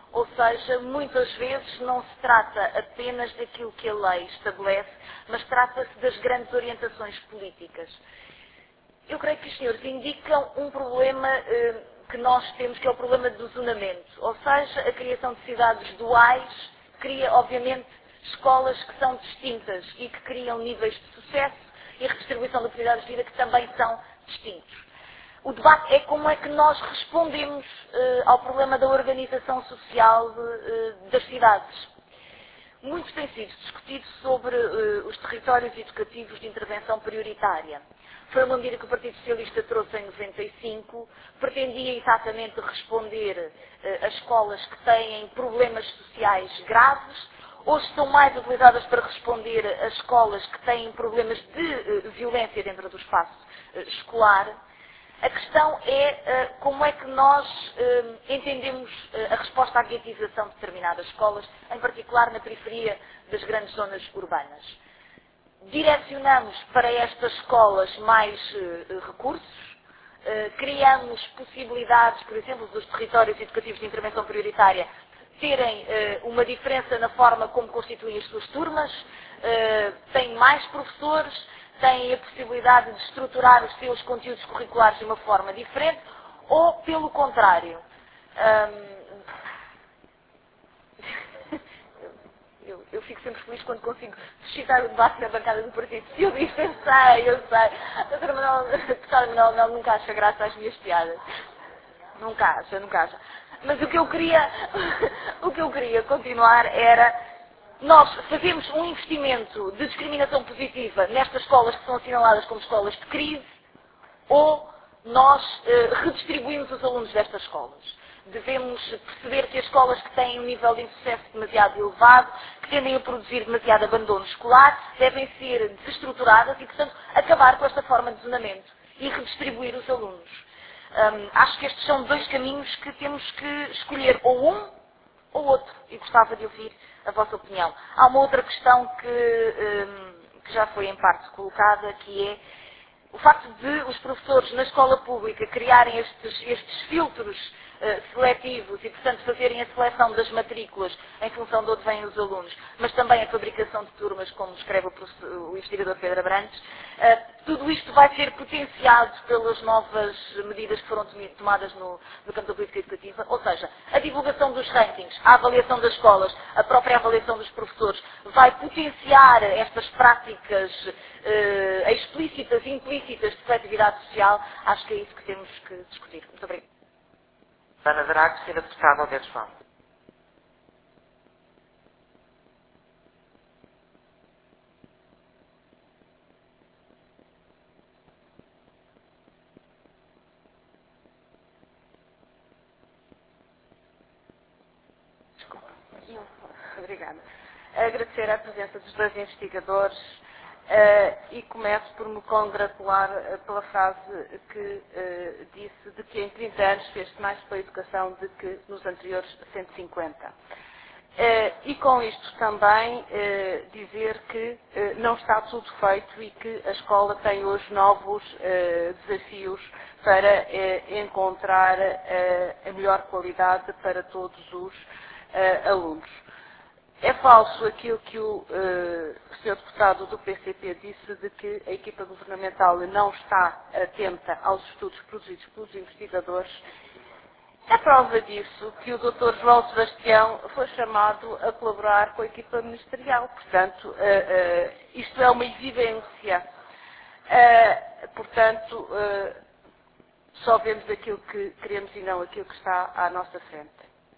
Ou seja, muitas vezes não se trata apenas daquilo que a lei estabelece, mas trata-se das grandes orientações políticas. Eu creio que os senhores indicam um problema que nós temos, que é o problema do zonamento. Ou seja, a criação de cidades duais cria, obviamente, escolas que são distintas e que criam níveis de sucesso e redistribuição de oportunidades de vida que também são distintos. O debate é como é que nós respondemos ao problema da organização social das cidades. Muito tem sido discutido sobre os territórios educativos de intervenção prioritária. Foi uma medida que o Partido Socialista trouxe em 95, pretendia exatamente responder a escolas que têm problemas sociais graves. Hoje são mais utilizadas para responder a escolas que têm problemas de violência dentro do espaço escolar. A questão é como é que nós entendemos a resposta à guetização de determinadas escolas, em particular na periferia das grandes zonas urbanas. Direcionamos para estas escolas mais recursos, criamos possibilidades, por exemplo, dos territórios educativos de intervenção prioritária terem uma diferença na forma como constituem as suas turmas, têm mais professores, têm a possibilidade de estruturar os seus conteúdos curriculares de uma forma diferente, ou, pelo contrário, eu fico sempre feliz quando consigo suscitar o debate na bancada do Partido Socialista. Eu sei. A doutora Manuel nunca acha graça às minhas piadas. Nunca acha. Mas o que eu queria continuar era, nós fazemos um investimento de discriminação positiva nestas escolas que são assinaladas como escolas de crise, ou nós redistribuímos os alunos destas escolas. Devemos perceber que as escolas que têm um nível de insucesso demasiado elevado, que tendem a produzir demasiado abandono escolar, devem ser desestruturadas e, portanto, acabar com esta forma de zonamento e redistribuir os alunos. Acho que estes são dois caminhos que temos que escolher, ou um ou outro, e gostava de ouvir a vossa opinião. Há uma outra questão que já foi em parte colocada, que é o facto de os professores na escola pública criarem estes filtros seletivos e, portanto, fazerem a seleção das matrículas em função de onde vêm os alunos, mas também a fabricação de turmas, como escreve o investigador Pedro Abrantes. Tudo isto vai ser potenciado pelas novas medidas que foram tomadas no campo da política educativa, ou seja, a divulgação dos rankings, a avaliação das escolas, a própria avaliação dos professores, vai potenciar estas práticas explícitas e implícitas de seletividade social. Acho que é isso que temos que discutir. Muito obrigada. Ana Drago, senhora deputada Alberto João. Desculpa. Obrigada. Agradecer a presença dos dois investigadores e começo por me congratular pela frase que disse de que em 30 anos fez-se mais pela educação do que nos anteriores 150. E com isto também dizer que não está tudo feito e que a escola tem hoje novos desafios para encontrar a melhor qualidade para todos os alunos. É falso aquilo que o Sr. Deputado do PCP disse de que a equipa governamental não está atenta aos estudos produzidos pelos investigadores. É prova disso que o Dr. João Sebastião foi chamado a colaborar com a equipa ministerial. Portanto, isto é uma evidência. Portanto, só vemos aquilo que queremos e não aquilo que está à nossa frente.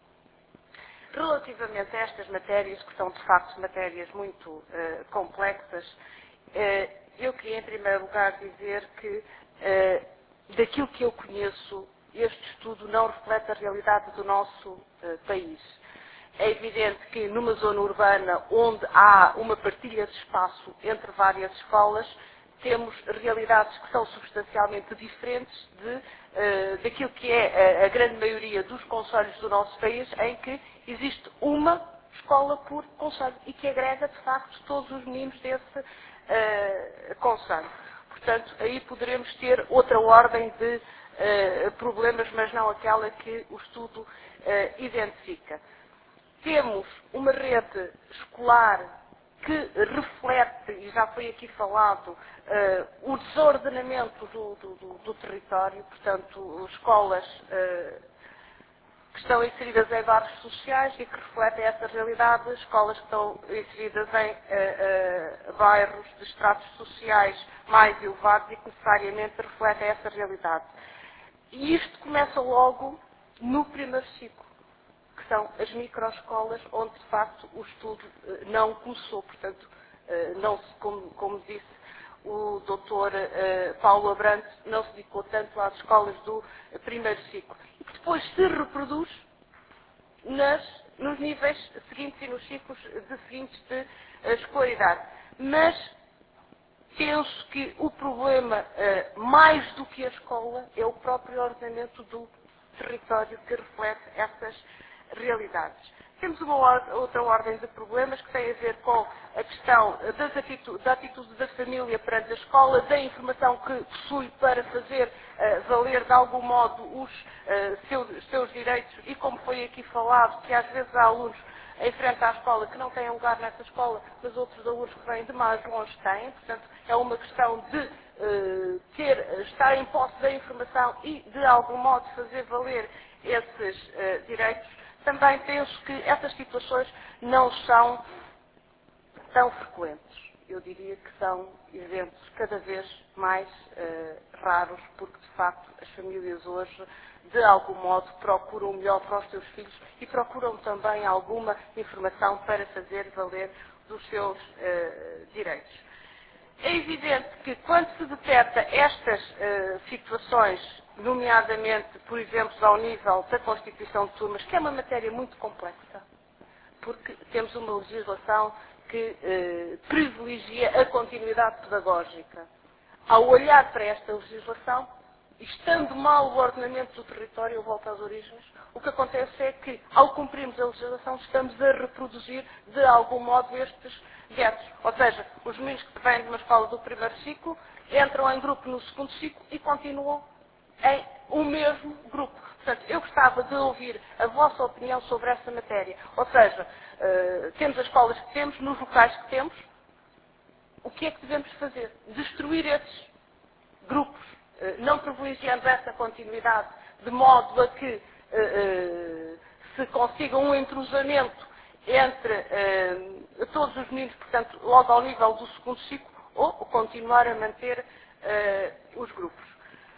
Relativamente a estas matérias, que são de facto matérias muito complexas, eu queria em primeiro lugar dizer que daquilo que eu conheço, este estudo não reflete a realidade do nosso país. É evidente que numa zona urbana onde há uma partilha de espaço entre várias escolas, temos realidades que são substancialmente diferentes daquilo que é a grande maioria dos concelhos do nosso país, em que existe uma escola por concelho e que agrega, de facto, todos os meninos desse concelho. Portanto, aí poderemos ter outra ordem de problemas, mas não aquela que o estudo identifica. temos uma rede escolar que reflete, e já foi aqui falado, o desordenamento do território, portanto, escolas que estão inseridas em bairros sociais e que refletem essa realidade, escolas que estão inseridas em bairros de estratos sociais mais elevados e que necessariamente refletem essa realidade. E isto começa logo no primeiro ciclo, que são as microescolas, onde de facto o estudo não começou. Portanto, não se, como disse o doutor Paulo Abrantes, não se dedicou tanto às escolas do primeiro ciclo. E que depois se reproduz nos níveis seguintes e nos ciclos seguintes de escolaridade. Mas penso que o problema, mais do que a escola, é o próprio ordenamento do território que reflete essas realidades. Temos uma outra ordem de problemas que tem a ver com a questão da atitude da família perante a escola, da informação que possui para fazer valer de algum modo os seus direitos e, como foi aqui falado, que às vezes há alunos em frente à escola que não têm lugar nessa escola, mas outros alunos que vêm de mais longe têm. Portanto, é uma questão de estar em posse da informação e, de algum modo, fazer valer esses direitos. Também penso que essas situações não são tão frequentes. Eu diria que são eventos cada vez mais raros, porque, de facto, as famílias hoje, de algum modo, procuram o melhor para os seus filhos e procuram também alguma informação para fazer valer dos seus direitos. É evidente que, quando se detecta estas situações, nomeadamente, por exemplo, ao nível da constituição de turmas, que é uma matéria muito complexa, porque temos uma legislação que privilegia a continuidade pedagógica. Ao olhar para esta legislação, estando mal o ordenamento do território, eu volto às origens, o que acontece é que, ao cumprirmos a legislação, estamos a reproduzir, de algum modo, estes guetos. Ou seja, os meninos que vêm de uma escola do primeiro ciclo entram em grupo no segundo ciclo e continuam em o mesmo grupo. Portanto, eu gostava de ouvir a vossa opinião sobre essa matéria. Ou seja, temos as escolas que temos, nos locais que temos, o que é que devemos fazer? Destruir esses grupos, não privilegiando essa continuidade, de modo a que se consiga um entrosamento entre todos os meninos, portanto, logo ao nível do segundo ciclo, ou continuar a manter os grupos.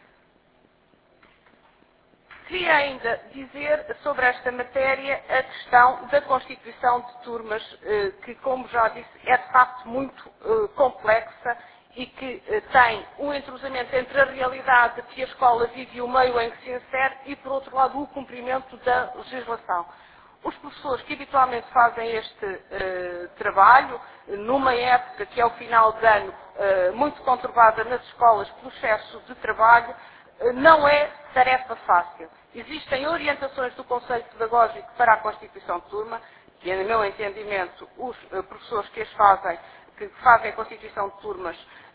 Queria ainda dizer sobre esta matéria a questão da constituição de turmas, que, como já disse, é de facto muito complexa e que tem um entrosamento entre a realidade que a escola vive e o meio em que se insere e, por outro lado, o cumprimento da legislação. Os professores que habitualmente fazem este trabalho, numa época que é o final de ano muito conturbada nas escolas pelo excesso de trabalho, não é tarefa fácil. Existem orientações do Conselho Pedagógico para a constituição de turma, e, no meu entendimento, os professores que fazem a constituição de turmas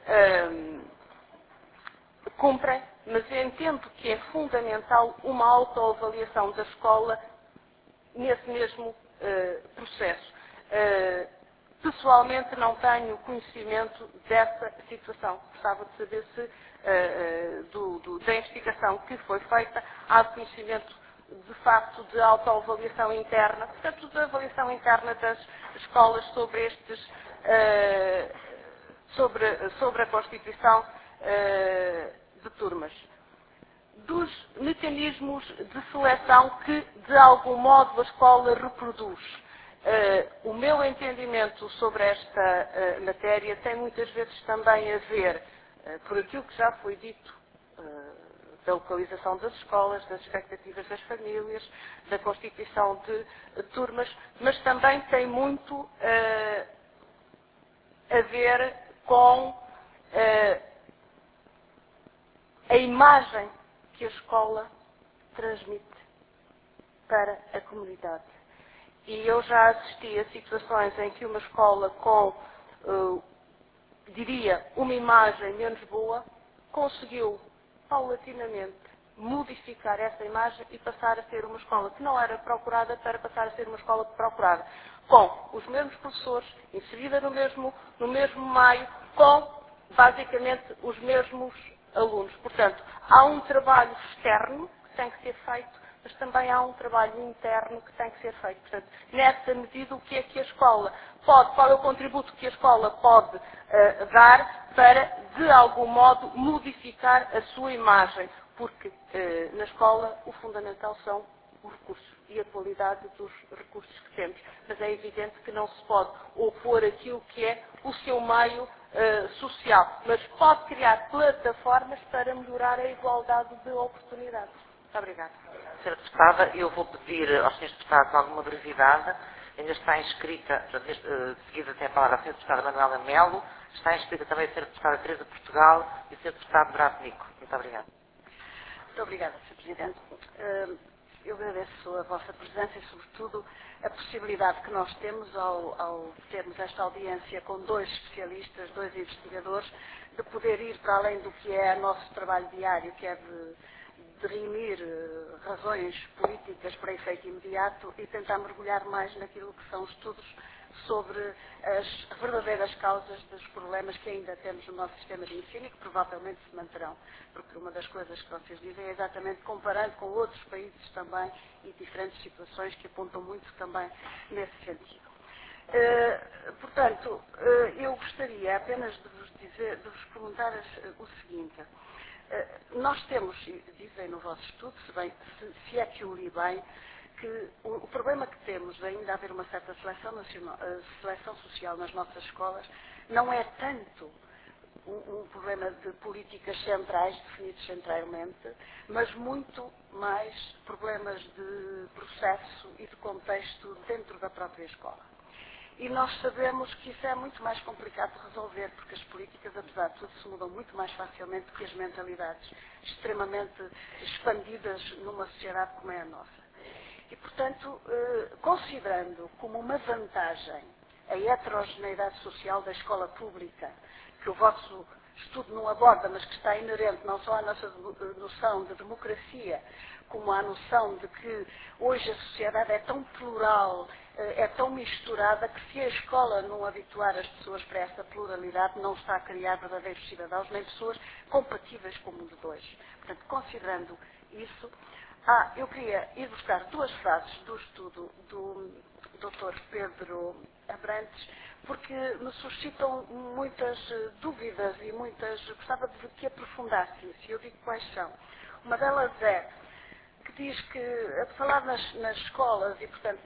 cumprem, mas eu entendo que é fundamental uma autoavaliação da escola nesse mesmo processo. Pessoalmente não tenho conhecimento dessa situação. Gostava de saber se da investigação que foi feita há conhecimento de facto de autoavaliação interna, portanto da avaliação interna das escolas sobre sobre a constituição de turmas. Dos mecanismos de seleção que, de algum modo, a escola reproduz. O meu entendimento sobre esta matéria tem muitas vezes também a ver, por aquilo que já foi dito, da localização das escolas, das expectativas das famílias, da constituição de turmas, mas também tem muito a ver com a imagem que a escola transmite para a comunidade. E eu já assisti a situações em que uma escola com, diria, uma imagem menos boa, conseguiu, paulatinamente, modificar essa imagem e passar a ser uma escola que não era procurada para passar a ser uma escola procurada. Com os mesmos professores, inserida no mesmo meio, com basicamente os mesmos alunos. Portanto, há um trabalho externo que tem que ser feito, mas também há um trabalho interno que tem que ser feito. Portanto, nessa medida, o que é que a escola pode, qual é o contributo que a escola pode dar para, de algum modo, modificar a sua imagem? Porque na escola o fundamental são os recursos e a qualidade dos recursos que temos. Mas é evidente que não se pode opor aquilo que é o seu meio social, mas pode criar plataformas para melhorar a igualdade de oportunidades. Muito obrigada. Sra. Deputada, eu vou pedir aos Srs. Deputados alguma brevidade. Ainda está inscrita, de seguida tem a palavra a Sra. Deputada Manuela Melo, está inscrita também a Sra. Deputada Teresa Portugal e o Sr. Deputado Bravo Nico. Muito obrigada. Muito obrigada, Sr. Presidente. Eu agradeço a vossa presença e, sobretudo, a possibilidade que nós temos, ao termos esta audiência com 2 especialistas, 2 investigadores, de poder ir para além do que é o nosso trabalho diário, que é de reunir razões políticas para efeito imediato e tentar mergulhar mais naquilo que são estudos sobre as verdadeiras causas dos problemas que ainda temos no nosso sistema de ensino e que provavelmente se manterão. Porque uma das coisas que vocês dizem é exatamente comparando com outros países também e diferentes situações que apontam muito também nesse sentido. Portanto, eu gostaria apenas de vos perguntar o seguinte. Nós temos, dizem no vosso estudo, se é que o li bem, que o problema que temos de ainda haver uma certa seleção social nas nossas escolas não é tanto um problema de políticas centrais, definidos centralmente, mas muito mais problemas de processo e de contexto dentro da própria escola. E nós sabemos que isso é muito mais complicado de resolver, porque as políticas, apesar de tudo, se mudam muito mais facilmente do que as mentalidades extremamente expandidas numa sociedade como é a nossa. E, portanto, considerando como uma vantagem a heterogeneidade social da escola pública, que o vosso estudo não aborda, mas que está inerente não só à nossa noção de democracia, como à noção de que hoje a sociedade é tão plural, é tão misturada, que se a escola não habituar as pessoas para essa pluralidade, não está a criar verdadeiros cidadãos, nem pessoas compatíveis com o mundo de hoje. Portanto, considerando isso, eu queria ir buscar 2 frases do estudo do Dr. Pedro Abrantes, porque me suscitam muitas dúvidas e gostava de que aprofundasse isso, e eu digo quais são. Uma delas é que diz que, a falar nas escolas e, portanto,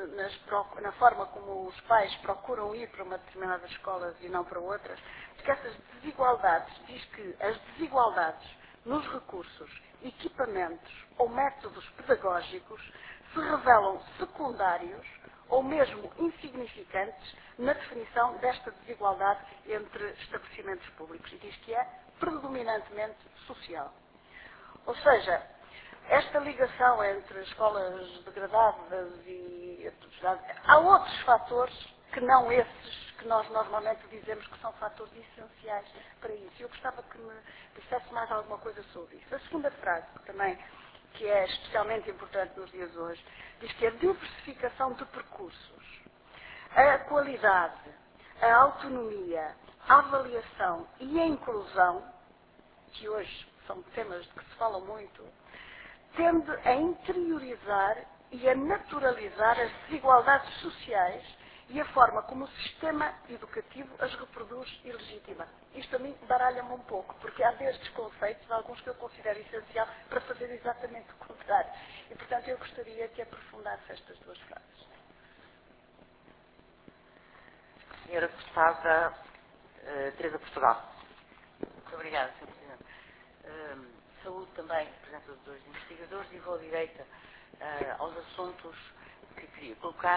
na forma como os pais procuram ir para uma determinadas escolas e não para outras, que essas desigualdades, diz que as desigualdades nos recursos, equipamentos ou métodos pedagógicos se revelam secundários ou mesmo insignificantes na definição desta desigualdade entre estabelecimentos públicos, e diz que é predominantemente social. Ou seja, esta ligação entre escolas degradadas e há outros fatores que não esses que nós normalmente dizemos que são fatores essenciais para isso. Eu gostava que me dissesse mais alguma coisa sobre isso. A segunda frase, também, que é especialmente importante nos dias de hoje, diz que a diversificação de percursos, a qualidade, a autonomia, a avaliação e a inclusão, que hoje são temas de que se fala muito, tende a interiorizar e a naturalizar as desigualdades sociais e a forma como o sistema educativo as reproduz e legitima. Isto a mim baralha-me um pouco, porque há destes conceitos, alguns que eu considero essencial, para fazer exatamente o contrário. E, portanto, eu gostaria que aprofundasse estas 2 frases. Senhora Deputada Teresa Portugal. Muito obrigada, Sr. Presidente. Saúdo também a presença dos 2 investigadores e vou direita aos assuntos que queria colocar,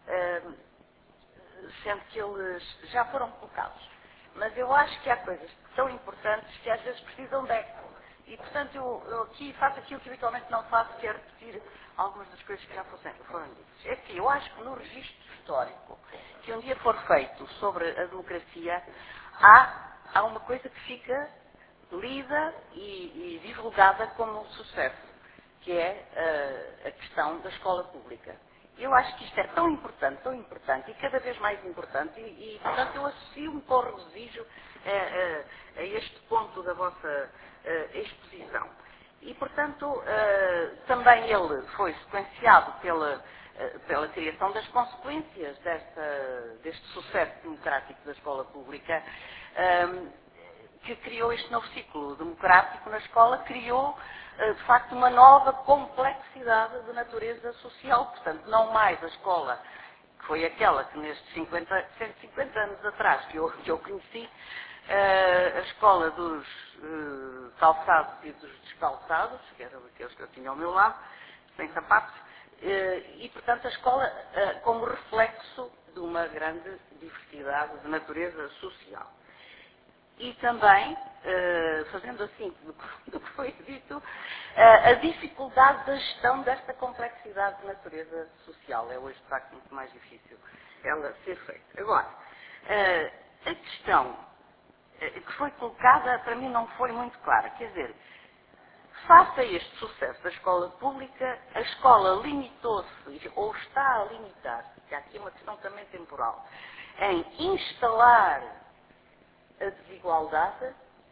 sendo que eles já foram colocados. Mas eu acho que há coisas tão importantes que às vezes precisam de eco. E, portanto, eu aqui faço aquilo que habitualmente não faço, que é repetir algumas das coisas que já foram ditas. É que eu acho que no registro histórico, que um dia for feito sobre a democracia, há uma coisa que fica lida e divulgada como um sucesso, que é a questão da escola pública. Eu acho que isto é tão importante e cada vez mais importante e portanto, eu associo-me com regozijo a este ponto da vossa exposição. E, portanto, também ele foi sequenciado pela criação das consequências deste sucesso democrático da escola pública, que criou este novo ciclo democrático na escola, criou, de facto, uma nova complexidade de natureza social. Portanto, não mais a escola, que foi aquela que nestes 150 anos atrás que eu conheci, a escola dos calçados e dos descalçados, que eram aqueles que eu tinha ao meu lado, sem sapatos, e, portanto, a escola como reflexo de uma grande diversidade de natureza social. E também, fazendo assim do que foi dito, a dificuldade da gestão desta complexidade de natureza social. É hoje, de facto, muito mais difícil ela ser feita. Agora, a questão que foi colocada, para mim, não foi muito clara. Quer dizer, face a este sucesso da escola pública, a escola limitou-se, ou está a limitar-se, que há aqui uma questão também temporal, em instalar a desigualdade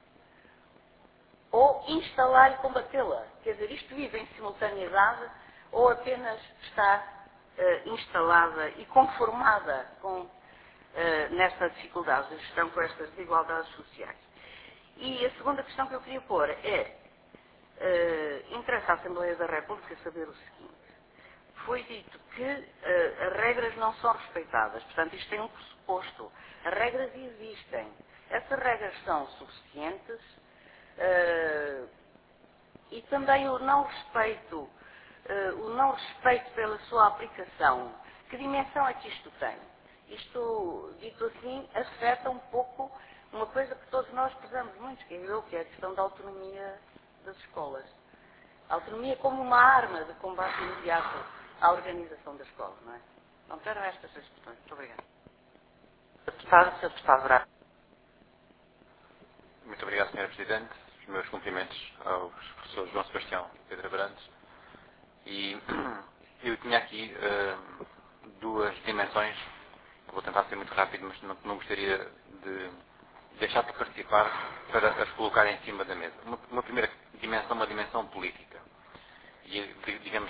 ou instalar e combatê-la. Quer dizer, isto vive em simultaneidade ou apenas está instalada e conformada nesta dificuldade de gestão com estas desigualdades sociais. E a segunda questão que eu queria pôr é, interessa à Assembleia da República saber o seguinte: foi dito que as regras não são respeitadas, portanto isto tem um pressuposto, as regras existem, essas regras são suficientes e também o não respeito pela sua aplicação, que dimensão é que isto tem? Isto, dito assim, afeta um pouco uma coisa que todos nós prezamos muito, que é a questão da autonomia das escolas. A autonomia como uma arma de combate imediato à organização da escola, não é? Não eram estas as questões. Muito obrigada. Muito obrigado, Sra. Presidente. Os meus cumprimentos aos professores João Sebastião e Pedro Abrantes. E eu tinha aqui duas dimensões. Vou tentar ser muito rápido, mas não gostaria de deixar de participar para as colocar em cima da mesa. Uma primeira dimensão, uma dimensão política. E, digamos,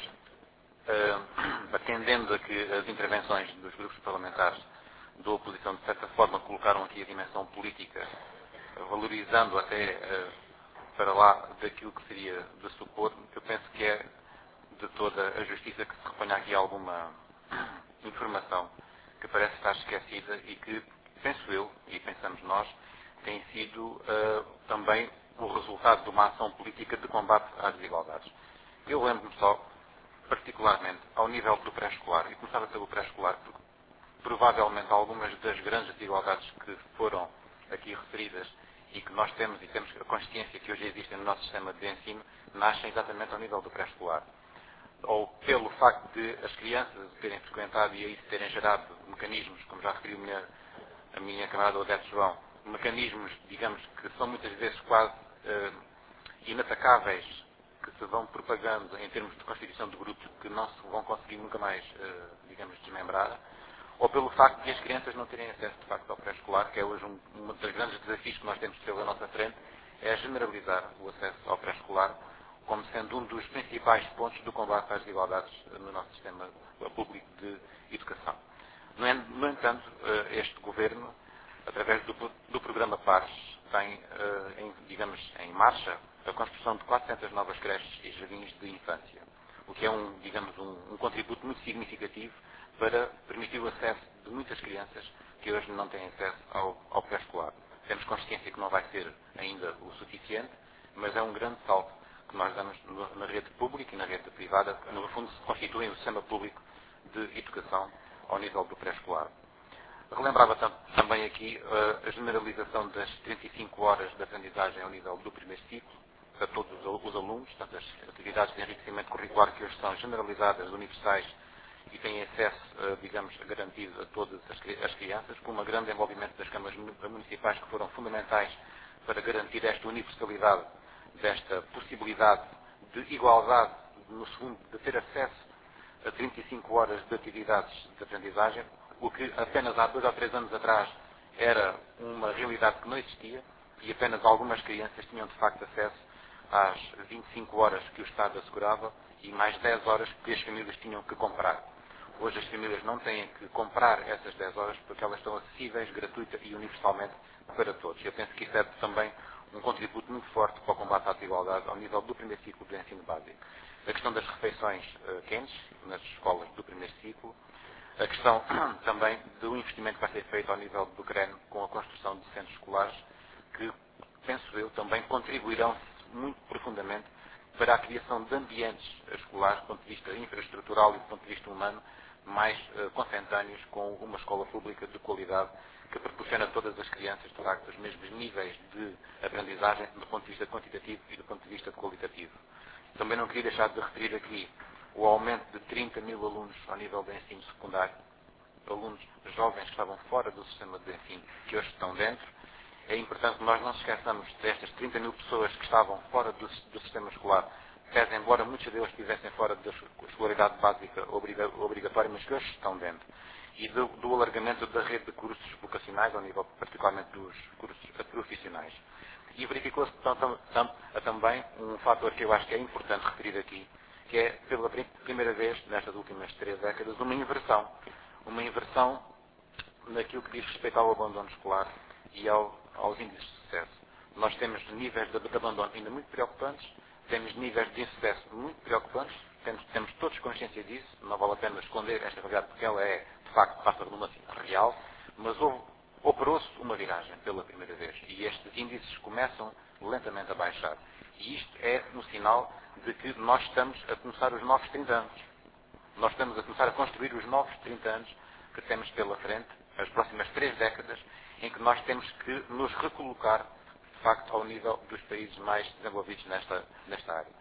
atendendo a que as intervenções dos grupos parlamentares da oposição, de certa forma, colocaram aqui a dimensão política, valorizando até para lá daquilo que seria de supor, eu penso que é de toda a justiça que se reponha aqui alguma informação que parece estar esquecida e que, penso eu, e pensamos nós, tem sido também o resultado de uma ação política de combate às desigualdades. Eu lembro-me só, particularmente, ao nível do pré-escolar, e começava pelo pré-escolar, porque provavelmente algumas das grandes desigualdades que foram aqui referidas e que nós temos e temos a consciência que hoje existem no nosso sistema de ensino, nascem exatamente ao nível do pré-escolar. Ou pelo facto de as crianças terem frequentado e aí terem gerado mecanismos, como já referiu a minha camarada Odete João, mecanismos, digamos, que são muitas vezes quase inatacáveis, que se vão propagando em termos de constituição de grupos que não se vão conseguir nunca mais, digamos, desmembrar, ou pelo facto de as crianças não terem acesso, de facto, ao pré-escolar, que é hoje um dos grandes desafios que nós temos pela nossa frente, é generalizar o acesso ao pré-escolar como sendo um dos principais pontos do combate às desigualdades no nosso sistema público de educação. No entanto, este Governo, através do programa PARES, tem, em marcha a construção de 400 novas creches e jardins de infância, o que é um contributo muito significativo para permitir o acesso de muitas crianças que hoje não têm acesso ao pré-escolar. Temos consciência que não vai ser ainda o suficiente, mas é um grande salto que nós damos na rede pública e na rede privada, que no fundo se constituem o sistema público de educação ao nível do pré-escolar. Relembrava também aqui a generalização das 35 horas de aprendizagem ao nível do primeiro ciclo, para todos os alunos, portanto as atividades de enriquecimento curricular que hoje são generalizadas, universais e têm acesso, digamos, garantido a todas as crianças, com um grande envolvimento das câmaras municipais que foram fundamentais para garantir esta universalidade, desta possibilidade de igualdade no segundo, de ter acesso a 35 horas de atividades de aprendizagem, o que apenas há 2 ou 3 anos atrás era uma realidade que não existia e apenas algumas crianças tinham de facto acesso às 25 horas que o Estado assegurava e mais 10 horas que as famílias tinham que comprar. Hoje as famílias não têm que comprar essas 10 horas porque elas estão acessíveis, gratuitas e universalmente para todos. Eu penso que isso é também um contributo muito forte para o combate à desigualdade ao nível do primeiro ciclo do ensino básico. A questão das refeições quentes nas escolas do primeiro ciclo, a questão também do investimento que vai ser feito ao nível do CREN com a construção de centros escolares que, penso eu, também contribuirão muito profundamente para a criação de ambientes escolares, do ponto de vista infraestrutural e do ponto de vista humano, mais consentâneos com uma escola pública de qualidade que proporciona a todas as crianças, de facto, os mesmos níveis de aprendizagem do ponto de vista quantitativo e do ponto de vista qualitativo. Também não queria deixar de referir aqui o aumento de 30 mil alunos ao nível do ensino secundário, alunos jovens que estavam fora do sistema de ensino, que hoje estão dentro. É importante que nós não nos esqueçamos destas 30 mil pessoas que estavam fora do sistema escolar, pese embora muitos deles estivessem fora da escolaridade básica obrigatória, mas que hoje estão dentro. E do alargamento da rede de cursos vocacionais, ao nível particularmente dos cursos profissionais. E verificou-se também um fator que eu acho que é importante referir aqui, que é, pela primeira vez, nestas últimas 3 décadas, uma inversão. Uma inversão naquilo que diz respeito ao abandono escolar e aos índices de sucesso. Nós temos níveis de abandono ainda muito preocupantes, temos níveis de insucesso muito preocupantes, temos todos consciência disso, não vale a pena esconder esta realidade porque ela é, de facto, passa por uma real, mas operou-se uma viragem pela primeira vez e estes índices começam lentamente a baixar. E isto é um sinal de que nós estamos a começar os novos 30 anos. Nós estamos a começar a construir os novos 30 anos que temos pela frente, as próximas 3 décadas, em que nós temos que nos recolocar, de facto, ao nível dos países mais desenvolvidos nesta área.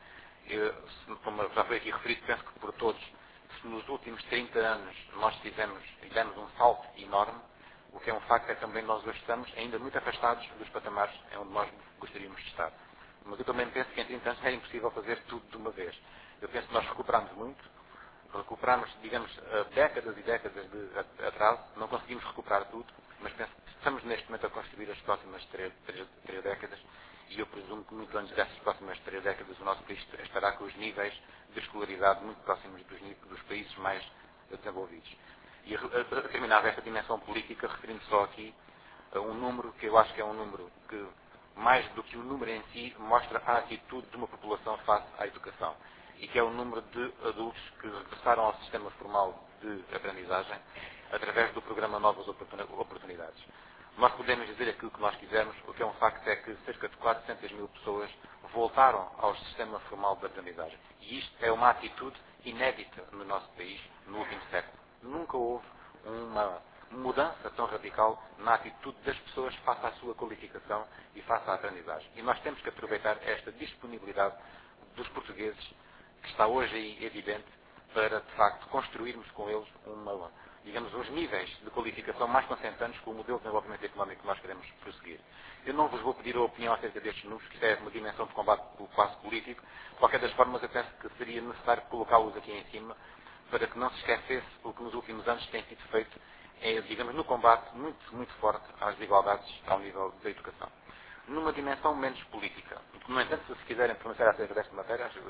Como já foi aqui referido, penso que por todos, se nos últimos 30 anos nós fizemos e demos um salto enorme, o que é um facto é que também nós hoje estamos ainda muito afastados dos patamares onde nós gostaríamos de estar. Mas eu também penso que em 30 anos é impossível fazer tudo de uma vez. Eu penso que nós recuperamos muito, recuperamos, digamos, décadas e décadas de atraso, não conseguimos recuperar tudo, mas penso que estamos neste momento a construir as próximas 3 décadas e eu presumo que muito antes dessas próximas 3 décadas o nosso país estará com os níveis de escolaridade muito próximos dos países mais desenvolvidos. E terminava esta dimensão política referindo só aqui a um número que eu acho que é um número que, mais do que o número em si, mostra a atitude de uma população face à educação. E que é o número de adultos que regressaram ao sistema formal de aprendizagem através do programa Novas Oportunidades. Nós podemos dizer aquilo que nós quisermos, o que é um facto é que cerca de 400 mil pessoas voltaram ao sistema formal de aprendizagem. E isto é uma atitude inédita no nosso país no último século. Nunca houve uma mudança tão radical na atitude das pessoas face à sua qualificação e face à aprendizagem. E nós temos que aproveitar esta disponibilidade dos portugueses, que está hoje aí evidente, para, de facto, construirmos com eles digamos, os níveis de qualificação mais consentâneos com o modelo de desenvolvimento económico que nós queremos prosseguir. Eu não vos vou pedir a opinião acerca destes números, que isto é uma dimensão de combate pelo classe político. De qualquer das formas, eu penso que seria necessário colocá-los aqui em cima, para que não se esquecesse o que nos últimos anos tem sido feito, digamos, no combate muito, muito forte às desigualdades ao nível da educação. Numa dimensão menos política. No entanto, se quiserem pronunciar acerca desta matéria, acho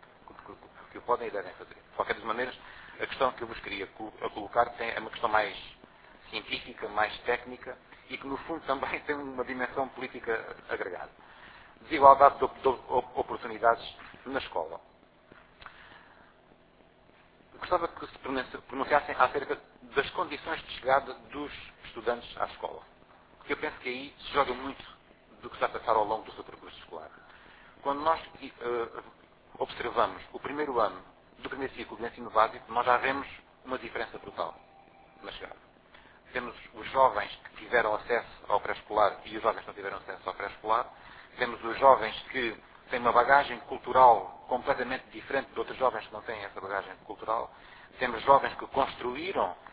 que o podem e devem fazer. De qualquer das maneiras, a questão que eu vos queria colocar é uma questão mais científica, mais técnica e que, no fundo, também tem uma dimensão política agregada. Desigualdade de oportunidades na escola. Gostava que se pronunciassem acerca das condições de chegada dos estudantes à escola. Porque eu penso que aí se joga muito do que está a passar ao longo do seu percurso escolar. Quando nós observamos o primeiro ano do primeiro ciclo de ensino básico, nós já vemos uma diferença brutal na chegada. Temos os jovens que tiveram acesso ao pré-escolar e os jovens que não tiveram acesso ao pré-escolar. Temos os jovens que têm uma bagagem cultural completamente diferente de outros jovens que não têm essa bagagem cultural. Temos jovens que construíram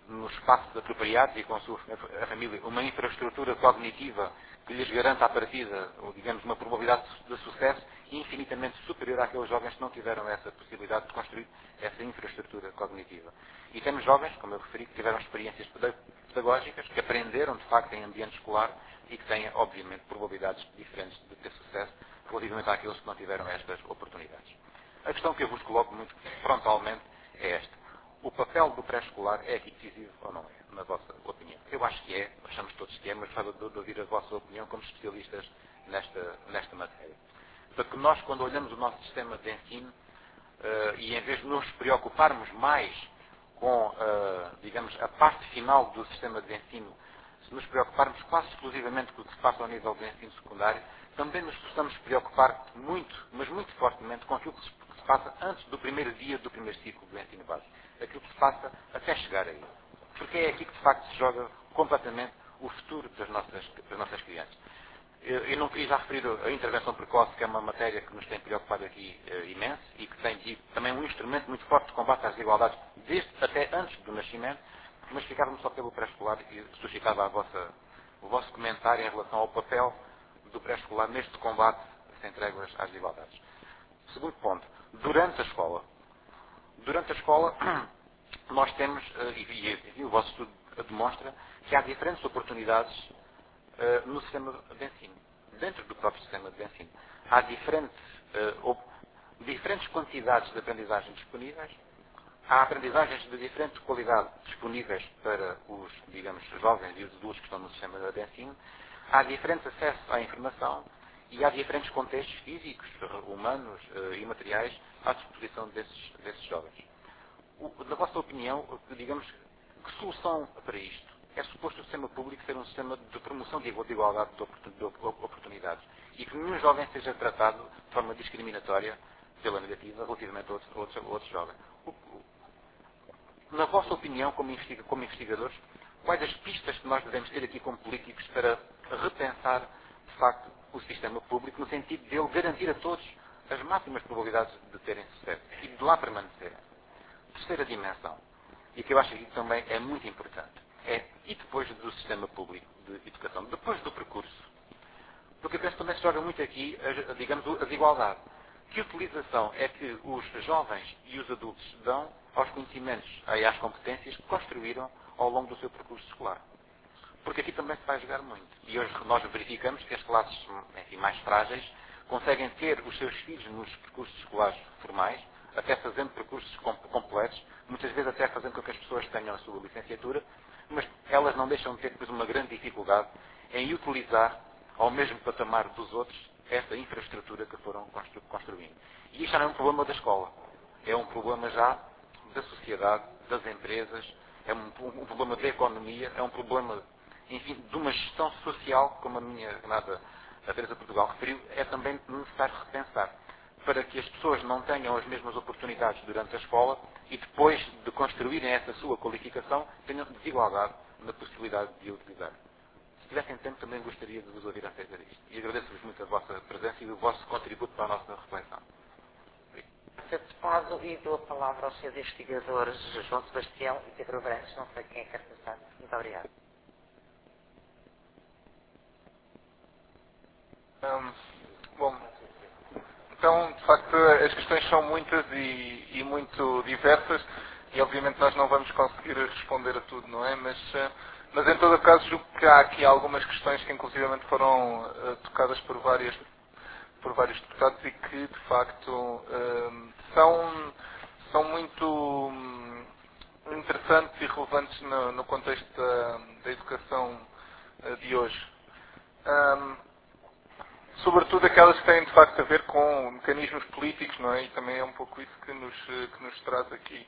nos espaços apropriados e com a família uma infraestrutura cognitiva que lhes garanta à partida, ou digamos, uma probabilidade de sucesso infinitamente superior àqueles jovens que não tiveram essa possibilidade de construir essa infraestrutura cognitiva. E temos jovens, como eu referi, que tiveram experiências pedagógicas, que aprenderam de facto em ambiente escolar e que têm, obviamente, probabilidades diferentes de ter sucesso relativamente àqueles que não tiveram estas oportunidades. A questão que eu vos coloco muito frontalmente é esta. O papel do pré-escolar é aqui decisivo ou não é, na vossa opinião? Eu acho que é, achamos todos que é, mas gostava de ouvir a vossa opinião como especialistas nesta matéria. Porque nós, quando olhamos o nosso sistema de ensino, e em vez de nos preocuparmos mais com, digamos, a parte final do sistema de ensino, se nos preocuparmos quase exclusivamente com o que se passa ao nível do ensino secundário, também nos possamos preocupar muito, mas muito fortemente com aquilo que se passa antes do primeiro dia do primeiro ciclo do ensino básico. Aquilo que se passa até chegar aí. Porque é aqui que de facto se joga completamente o futuro das nossas crianças. Eu não queria já referir a intervenção precoce, que é uma matéria que nos tem preocupado aqui imenso e que tem sido também um instrumento muito forte de combate às desigualdades, desde até antes do nascimento, mas ficávamos só pelo pré-escolar e suscitava o vosso comentário em relação ao papel do pré-escolar neste combate sem tréguas às desigualdades. Segundo ponto, durante a escola. Durante a escola, nós temos, e o vosso estudo demonstra, que há diferentes oportunidades no sistema de ensino. Dentro do próprio sistema de ensino. Há diferentes quantidades de aprendizagem disponíveis. Há aprendizagens de diferente qualidade disponíveis para os, digamos, jovens e os adultos que estão no sistema de ensino. Há diferentes acessos à informação e há diferentes contextos físicos, humanos e materiais à disposição desses jovens. Na vossa opinião, digamos, que solução para isto? É suposto o sistema público ser um sistema de promoção de igualdade de oportunidades e que nenhum jovem seja tratado de forma discriminatória pela negativa relativamente a outros jovens. Na vossa opinião, como investigadores, quais as pistas que nós devemos ter aqui como políticos para repensar, de facto, o sistema público, no sentido de ele garantir a todos as máximas probabilidades de terem sucesso e de lá permanecerem? Terceira dimensão, e que eu acho que também é muito importante, e depois do sistema público de educação, depois do percurso? Porque eu penso que também se joga muito aqui, digamos, a desigualdade. Que utilização é que os jovens e os adultos dão aos conhecimentos e às competências que construíram ao longo do seu percurso escolar? Porque aqui também se vai jogar muito. E hoje nós verificamos que as classes, enfim, mais frágeis conseguem ter os seus filhos nos percursos escolares formais, até fazendo percursos completos, muitas vezes até fazendo com que as pessoas tenham a sua licenciatura, mas elas não deixam de ter depois uma grande dificuldade em utilizar ao mesmo patamar dos outros essa infraestrutura que foram construindo. E isto já não é um problema da escola. É um problema já da sociedade, das empresas, é um problema da economia, é um problema, enfim, de uma gestão social, como a minha amada Teresa Portugal referiu, é também necessário repensar, para que as pessoas não tenham as mesmas oportunidades durante a escola e depois de construírem essa sua qualificação, tenham desigualdade na possibilidade de a utilizar. Se tivessem tempo, também gostaria de vos ouvir acerca disto. E agradeço-vos muito a vossa presença e o vosso contributo para a nossa reflexão. Sr. Deputado, e dou a palavra aos seus investigadores João Sebastião e Pedro Brandes. Não sei quem é que quer começar. Muito obrigado. Bom, então, de facto, as questões são muitas e muito diversas e, obviamente, nós não vamos conseguir responder a tudo, não é? Mas em todo caso, julgo que há aqui algumas questões que, inclusivamente, foram tocadas por vários deputados e que, de facto, são muito interessantes e relevantes no contexto da educação de hoje. Sobretudo aquelas que têm, de facto, a ver com mecanismos políticos, não é? E também é um pouco isso que nos traz aqui.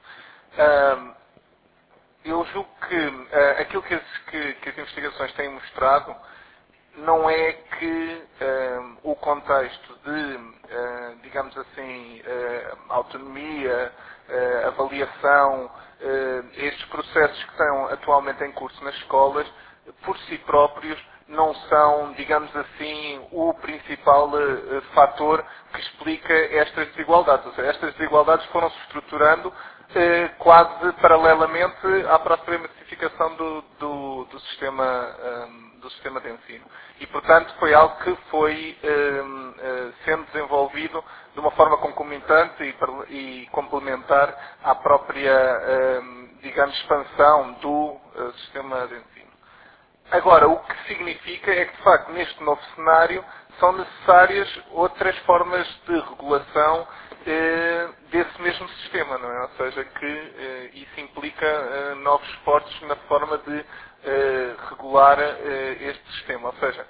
Eu julgo que aquilo que as investigações têm mostrado não é que o contexto de, digamos assim, autonomia, avaliação, estes processos que estão atualmente em curso nas escolas, por si próprios, não são, digamos assim, o principal fator que explica estas desigualdades. Ou seja, estas desigualdades foram-se estruturando quase paralelamente à própria massificação do sistema de ensino. E, portanto, foi algo que foi sendo desenvolvido de uma forma concomitante e complementar à própria, digamos, expansão do sistema de ensino. Agora, o que significa é que, de facto, neste novo cenário, são necessárias outras formas de regulação desse mesmo sistema, não é? Ou seja, que isso implica novos esforços na forma de regular este sistema. Ou seja,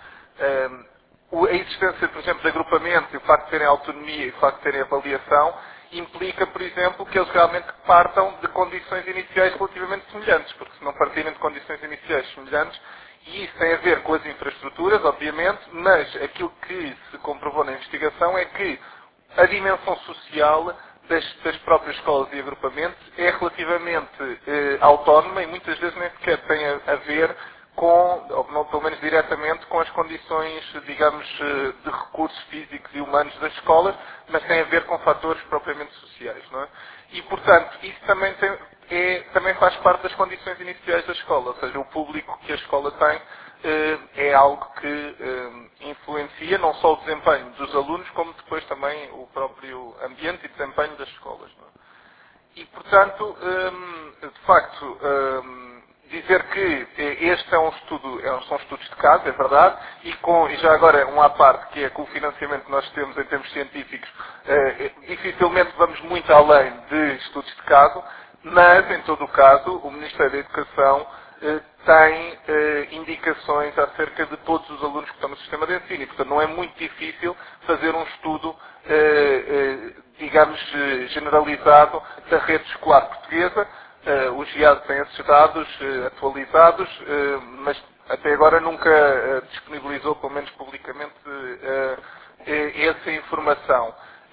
a existência, por exemplo, de agrupamentos e o facto de terem autonomia e o facto de terem avaliação implica, por exemplo, que eles realmente partam de condições iniciais relativamente semelhantes, porque se não partirem de condições iniciais semelhantes, e isso tem a ver com as infraestruturas, obviamente, mas aquilo que se comprovou na investigação é que a dimensão social das próprias escolas e agrupamentos é relativamente autónoma e muitas vezes nem sequer tem a ver com, ou não, pelo menos diretamente, com as condições, digamos, de recursos físicos e humanos das escolas, mas tem a ver com fatores propriamente sociais, não é? E, portanto, isso também faz parte das condições iniciais da escola, ou seja, o público que a escola tem é algo que influencia não só o desempenho dos alunos, como depois também o próprio ambiente e desempenho das escolas, não é? E, portanto, de facto, dizer que este é um estudo, são estudos de caso, é verdade, e já agora um à parte, que é com o financiamento que nós temos em termos científicos, dificilmente vamos muito além de estudos de caso, mas, em todo o caso, o Ministério da Educação tem indicações acerca de todos os alunos que estão no sistema de ensino, e, portanto, não é muito difícil fazer um estudo, digamos, generalizado da rede escolar portuguesa. O GIAD tem esses dados atualizados, mas até agora nunca disponibilizou, pelo menos publicamente, essa informação.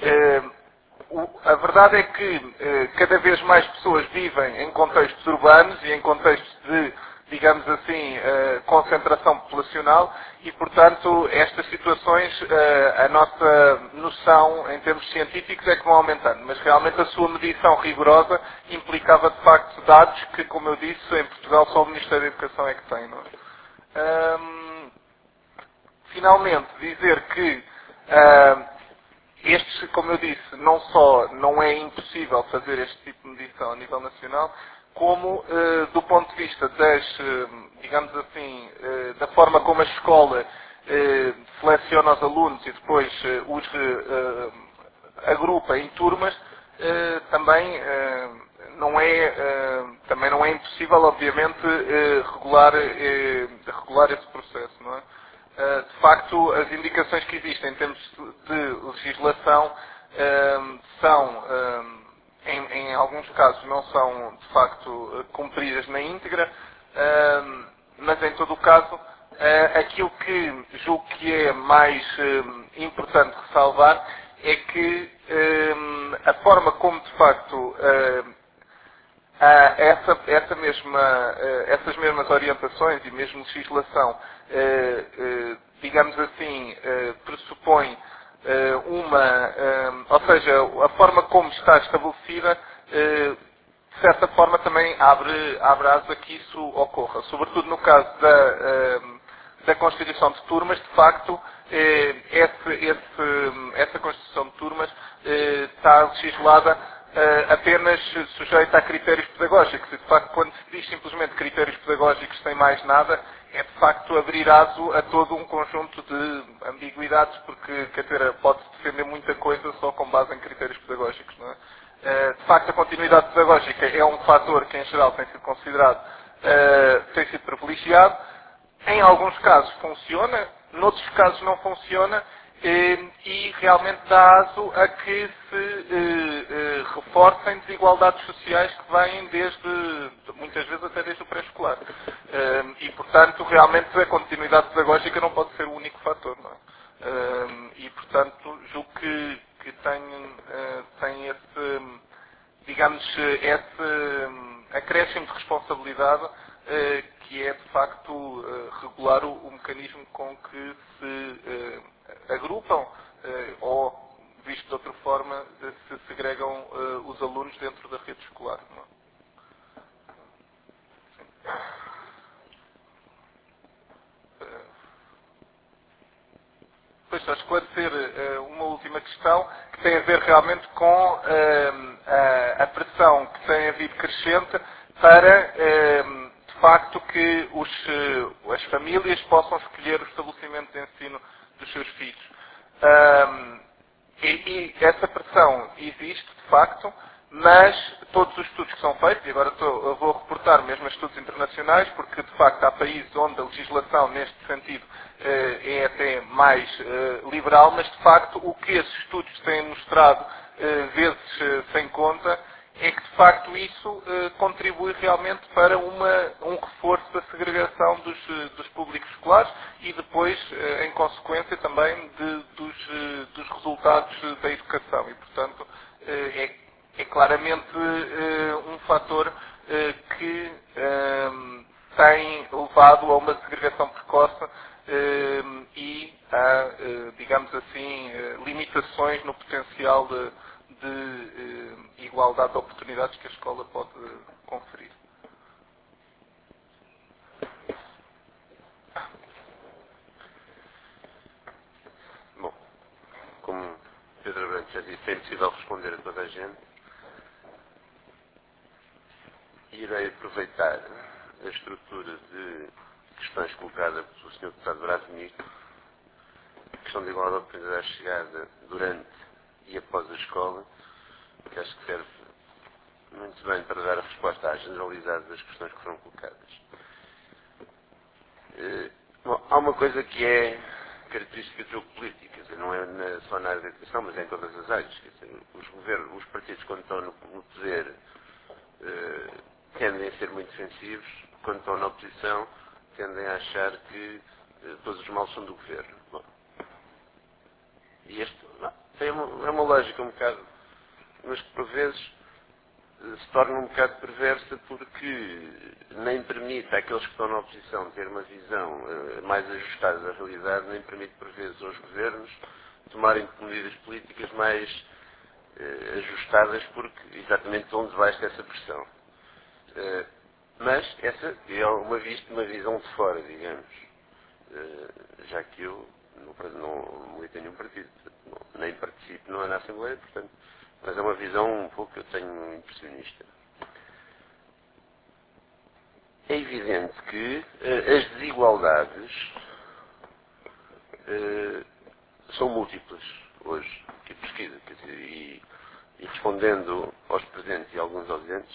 A verdade é que cada vez mais pessoas vivem em contextos urbanos e em contextos de, digamos assim, concentração populacional e, portanto, estas situações, a nossa noção em termos científicos é que vão aumentando, mas realmente a sua medição rigorosa implicava, de facto, dados que, como eu disse, em Portugal só o Ministério da Educação é que tem, não é? Finalmente, dizer que como eu disse, não só não é impossível fazer este tipo de medição a nível nacional, como do ponto de vista digamos assim, da forma como a escola seleciona os alunos e depois os agrupa em turmas, também não é impossível, obviamente, regular esse processo, não é? De facto, as indicações que existem em termos de legislação são, em alguns casos, não são, de facto, cumpridas na íntegra, mas, em todo o caso, aquilo que julgo que é mais importante ressalvar é que a forma como, de facto, essas mesmas orientações e mesmo legislação, digamos assim, pressupõe ou seja, a forma como está estabelecida, de certa forma também abre asa a que isso ocorra. Sobretudo no caso da constituição de turmas, de facto, essa constituição de turmas está legislada apenas sujeita a critérios pedagógicos. E, de facto, quando se diz simplesmente critérios pedagógicos sem mais nada, é, de facto, abrir aso a todo um conjunto de ambiguidades, porque, quer dizer, pode-se defender muita coisa só com base em critérios pedagógicos, não é? De facto, a continuidade pedagógica é um fator que, em geral, tem sido considerado, tem sido privilegiado. Em alguns casos funciona, noutros casos não funciona, e realmente dá aso a que se reforcem desigualdades sociais que vêm muitas vezes até desde o pré-escolar. E, portanto, realmente a continuidade pedagógica não pode ser o único fator, não é? E, portanto, julgo que tem esse, digamos, esse acréscimo de responsabilidade que é, de facto, regular o mecanismo com que se agrupam ou visto de outra forma, se segregam os alunos dentro da rede escolar. Não é? Pois, só esclarecer uma última questão que tem a ver realmente com a pressão que tem havido crescente para, de facto, que as famílias possam escolher o estabelecimento de ensino dos seus filhos. E essa pressão existe, de facto, mas todos os estudos que são feitos, e agora eu vou reportar mesmo a estudos internacionais, porque de facto há países onde a legislação neste sentido é até mais liberal, mas de facto o que esses estudos têm mostrado vezes sem conta é que de facto isso contribui realmente para um reforço da segregação dos públicos escolares e depois, em consequência, também dos resultados da educação. E, portanto, é claramente um fator que tem levado a uma segregação precoce e a, digamos assim, limitações no potencial de igualdade de oportunidades que a escola pode conferir. Bom, como Pedro Branco já disse, é impossível responder a toda a gente. Irei aproveitar a estrutura de questões colocadas pelo Sr. Deputado Brasmir, a questão da igualdade de oportunidades de chegada durante e após a escola, que acho que serve muito bem para dar a resposta à generalidade das questões que foram colocadas. Bom, há uma coisa que é característica do jogo político, quer dizer, não é só na área da educação, mas é em todas as áreas. Quer dizer, os partidos, quando estão no poder, tendem a ser muito defensivos, quando estão na oposição, tendem a achar que todos os males são do governo. Bom, e isto é uma lógica um bocado, mas que por vezes se torna um bocado perversa porque nem permite àqueles que estão na oposição ter uma visão mais ajustada à realidade, nem permite por vezes aos governos tomarem medidas políticas mais ajustadas porque exatamente de onde vai essa pressão. Mas essa é uma visão de fora, digamos, já que eu não milito em nenhum partido, nem participo na Assembleia, portanto, mas é uma visão um pouco que eu tenho impressionista. É evidente que as desigualdades são múltiplas hoje, que pesquisa, quer dizer, e respondendo aos presentes e alguns ausentes,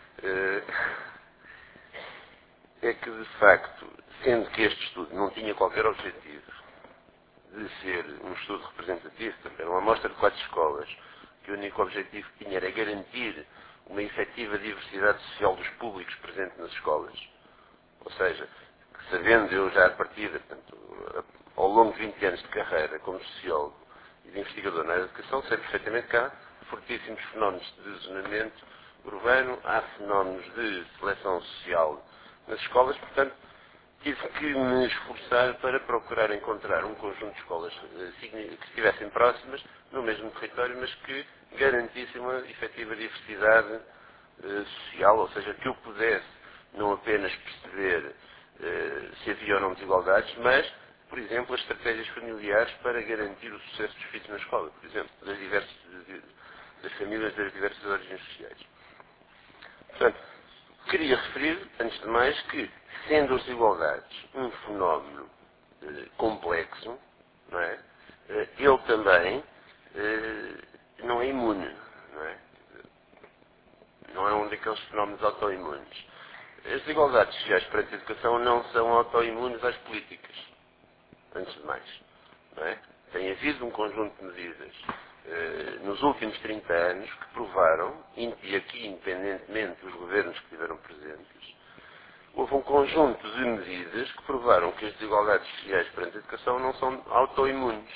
é que de facto, sendo que este estudo não tinha qualquer objetivo de ser um estudo representativo, era uma amostra de 4 escolas, que o único objetivo que tinha era garantir uma efetiva diversidade social dos públicos presentes nas escolas. Ou seja, que sabendo eu já a partida, portanto, ao longo de 20 anos de carreira como sociólogo e de investigador na área da educação, sei perfeitamente que há fortíssimos fenómenos de zonamento urbano, há fenómenos de seleção social nas escolas, portanto, tive que me esforçar para procurar encontrar um conjunto de escolas que estivessem próximas, no mesmo território, mas que garantissem uma efetiva diversidade social, ou seja, que eu pudesse não apenas perceber se havia ou não desigualdades, mas, por exemplo, as estratégias familiares para garantir o sucesso dos filhos na escola, por exemplo, das famílias das diversas origens sociais. Portanto, queria referir, antes de mais, que, sendo as desigualdades um fenómeno complexo, não é? Ele também não é imune, não é? Não é um daqueles fenómenos autoimunes. As desigualdades sociais perante a educação não são autoimunes às políticas, antes de mais, não é? Tem havido um conjunto de medidas nos últimos 30 anos que provaram, e aqui independentemente dos governos que estiveram presentes, houve um conjunto de medidas que provaram que as desigualdades sociais perante a educação não são autoimunes.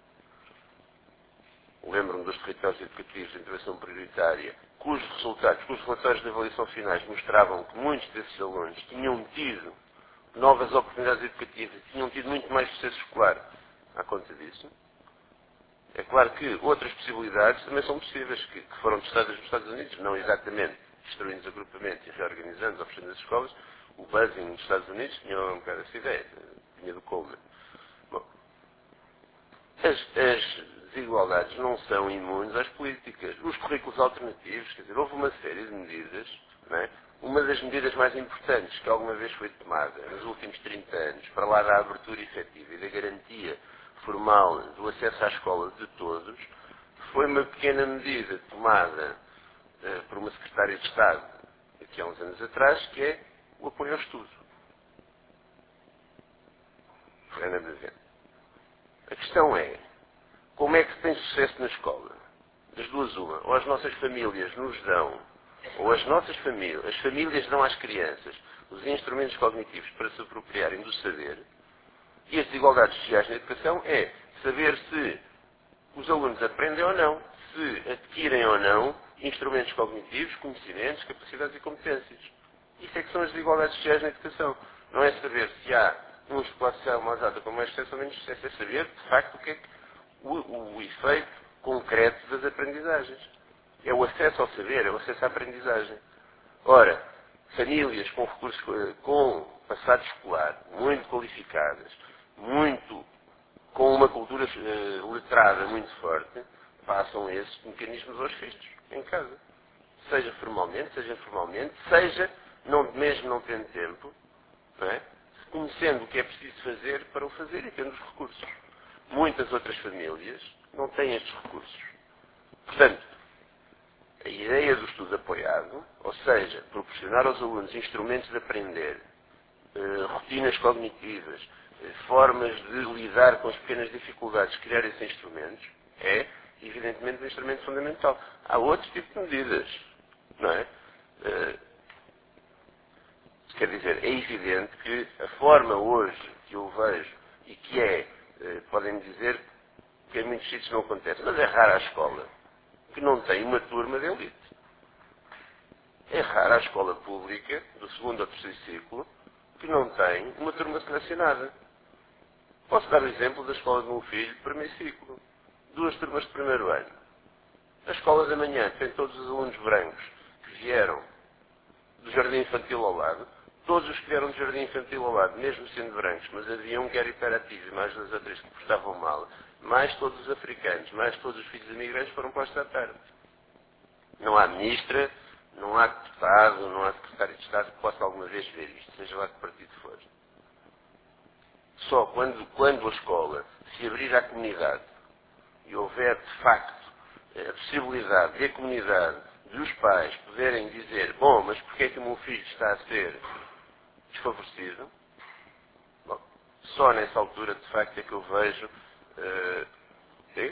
Lembro-me dos territórios educativos de intervenção prioritária, cujos relatórios de avaliação finais mostravam que muitos desses alunos tinham tido novas oportunidades educativas, tinham tido muito mais sucesso escolar à conta disso. É claro que outras possibilidades também são possíveis, que foram testadas nos Estados Unidos, não exatamente destruindo os agrupamentos e reorganizando, oferecendo as escolas. O buzzing nos Estados Unidos tinha um bocado essa ideia, tinha do Coleman. Bom, as desigualdades não são imunes às políticas. Os currículos alternativos, quer dizer, houve uma série de medidas, não é? Uma das medidas mais importantes que alguma vez foi tomada nos últimos 30 anos, para lá da abertura efetiva e da garantia formal do acesso à escola de todos, foi uma pequena medida tomada por uma secretária de Estado aqui há uns anos atrás, que é o apoio ao estudo. Ana Bezerra. A questão é, como é que se tem sucesso na escola? Das duas uma. Ou as nossas famílias nos dão, ou as famílias dão às crianças os instrumentos cognitivos para se apropriarem do saber, e as desigualdades sociais na educação é saber se os alunos aprendem ou não, se adquirem ou não instrumentos cognitivos, conhecimentos, capacidades e competências. Isso é que são as desigualdades sociais na educação. Não é saber se há uns de classe social mais alta com mais sucesso ou menos sucesso, é saber, de facto, o que é que o efeito concreto das aprendizagens. É o acesso ao saber, é o acesso à aprendizagem. Ora, famílias com recursos, com passado escolar, muito qualificadas, com uma cultura letrada muito forte, passam esses mecanismos aos filhos, em casa. Seja formalmente, seja informalmente, seja, mesmo não tendo tempo, não é? Conhecendo o que é preciso fazer para o fazer e tendo os recursos. Muitas outras famílias não têm estes recursos. Portanto, a ideia do estudo apoiado, ou seja, proporcionar aos alunos instrumentos de aprender, rotinas cognitivas, formas de lidar com as pequenas dificuldades, criar esses instrumentos, é, evidentemente, um instrumento fundamental. Há outros tipos de medidas, não é? Quer dizer, é evidente que a forma hoje que eu vejo e que podem dizer que em muitos sítios não acontece, mas é rara a escola que não tem uma turma de elite. É rara a escola pública, do segundo ou terceiro ciclo, que não tem uma turma selecionada. Posso dar o exemplo da escola do meu filho, primeiro ciclo. 2 turmas de primeiro ano. A escola da manhã tem todos os alunos brancos que vieram do jardim infantil ao lado. Todos os que vieram do jardim infantil ao lado, mesmo sendo brancos, mas havia um que era hiperativo e mais 2 ou 3 que portavam mal, mais todos os africanos, mais todos os filhos de imigrantes foram postos à tarde. Não há ministra, não há deputado, não há secretário de Estado que possa alguma vez ver isto, seja lá que partido for. Só quando a escola se abrir à comunidade e houver, de facto, a possibilidade de a comunidade, dos pais, poderem dizer, bom, mas porquê é que o meu filho está a ser desfavorecido? Bom, só nessa altura, de facto, é que eu vejo... Sim?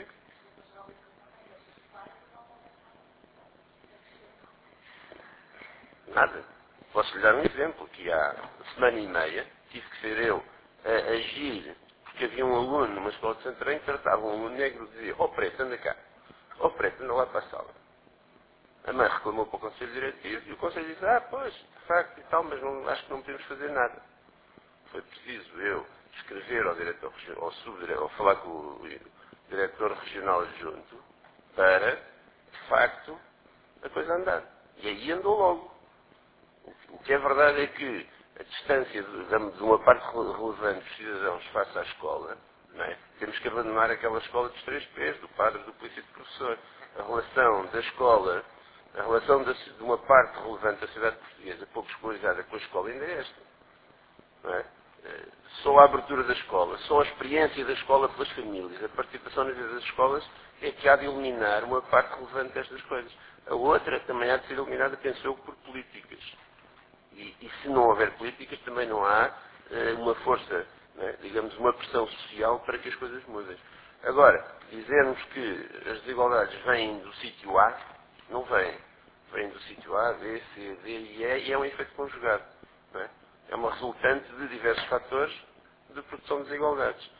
Nada. Posso lhe dar um exemplo, que há semana e meia tive que ser eu a agir, porque havia um aluno numa escola de Santarém que tratava um aluno negro e dizia, ó preto, anda cá. Ó preto, anda lá para a sala. A mãe reclamou para o Conselho Diretivo e o Conselho disse, pois, de facto e tal, mas acho que não podemos fazer nada. Foi preciso eu escrever ao diretor ao subdiretor, ou falar com o diretor regional adjunto, para, de facto, a coisa andar. E aí andou logo. O que é verdade é que a distância de uma parte relevante dos cidadãos face à escola, não é? Temos que abandonar aquela escola dos 3 P's, do padre, do polícia e do professor. A relação da escola, a relação de uma parte relevante da sociedade portuguesa, pouco escolarizada com a escola, ainda é esta. Não é? Só a abertura da escola, só a experiência da escola pelas famílias, a participação na vida das escolas é que há de eliminar uma parte relevante destas coisas. A outra também há de ser eliminada, penso eu, por políticas. E se não houver políticas, também não há uma força, né, digamos, uma pressão social para que as coisas mudem. Agora, dizermos que as desigualdades vêm do sítio A, não vêm. Vêm do sítio A, B, C, D e E, e é um efeito conjugado. Não é? É uma resultante de diversos fatores de produção de desigualdades.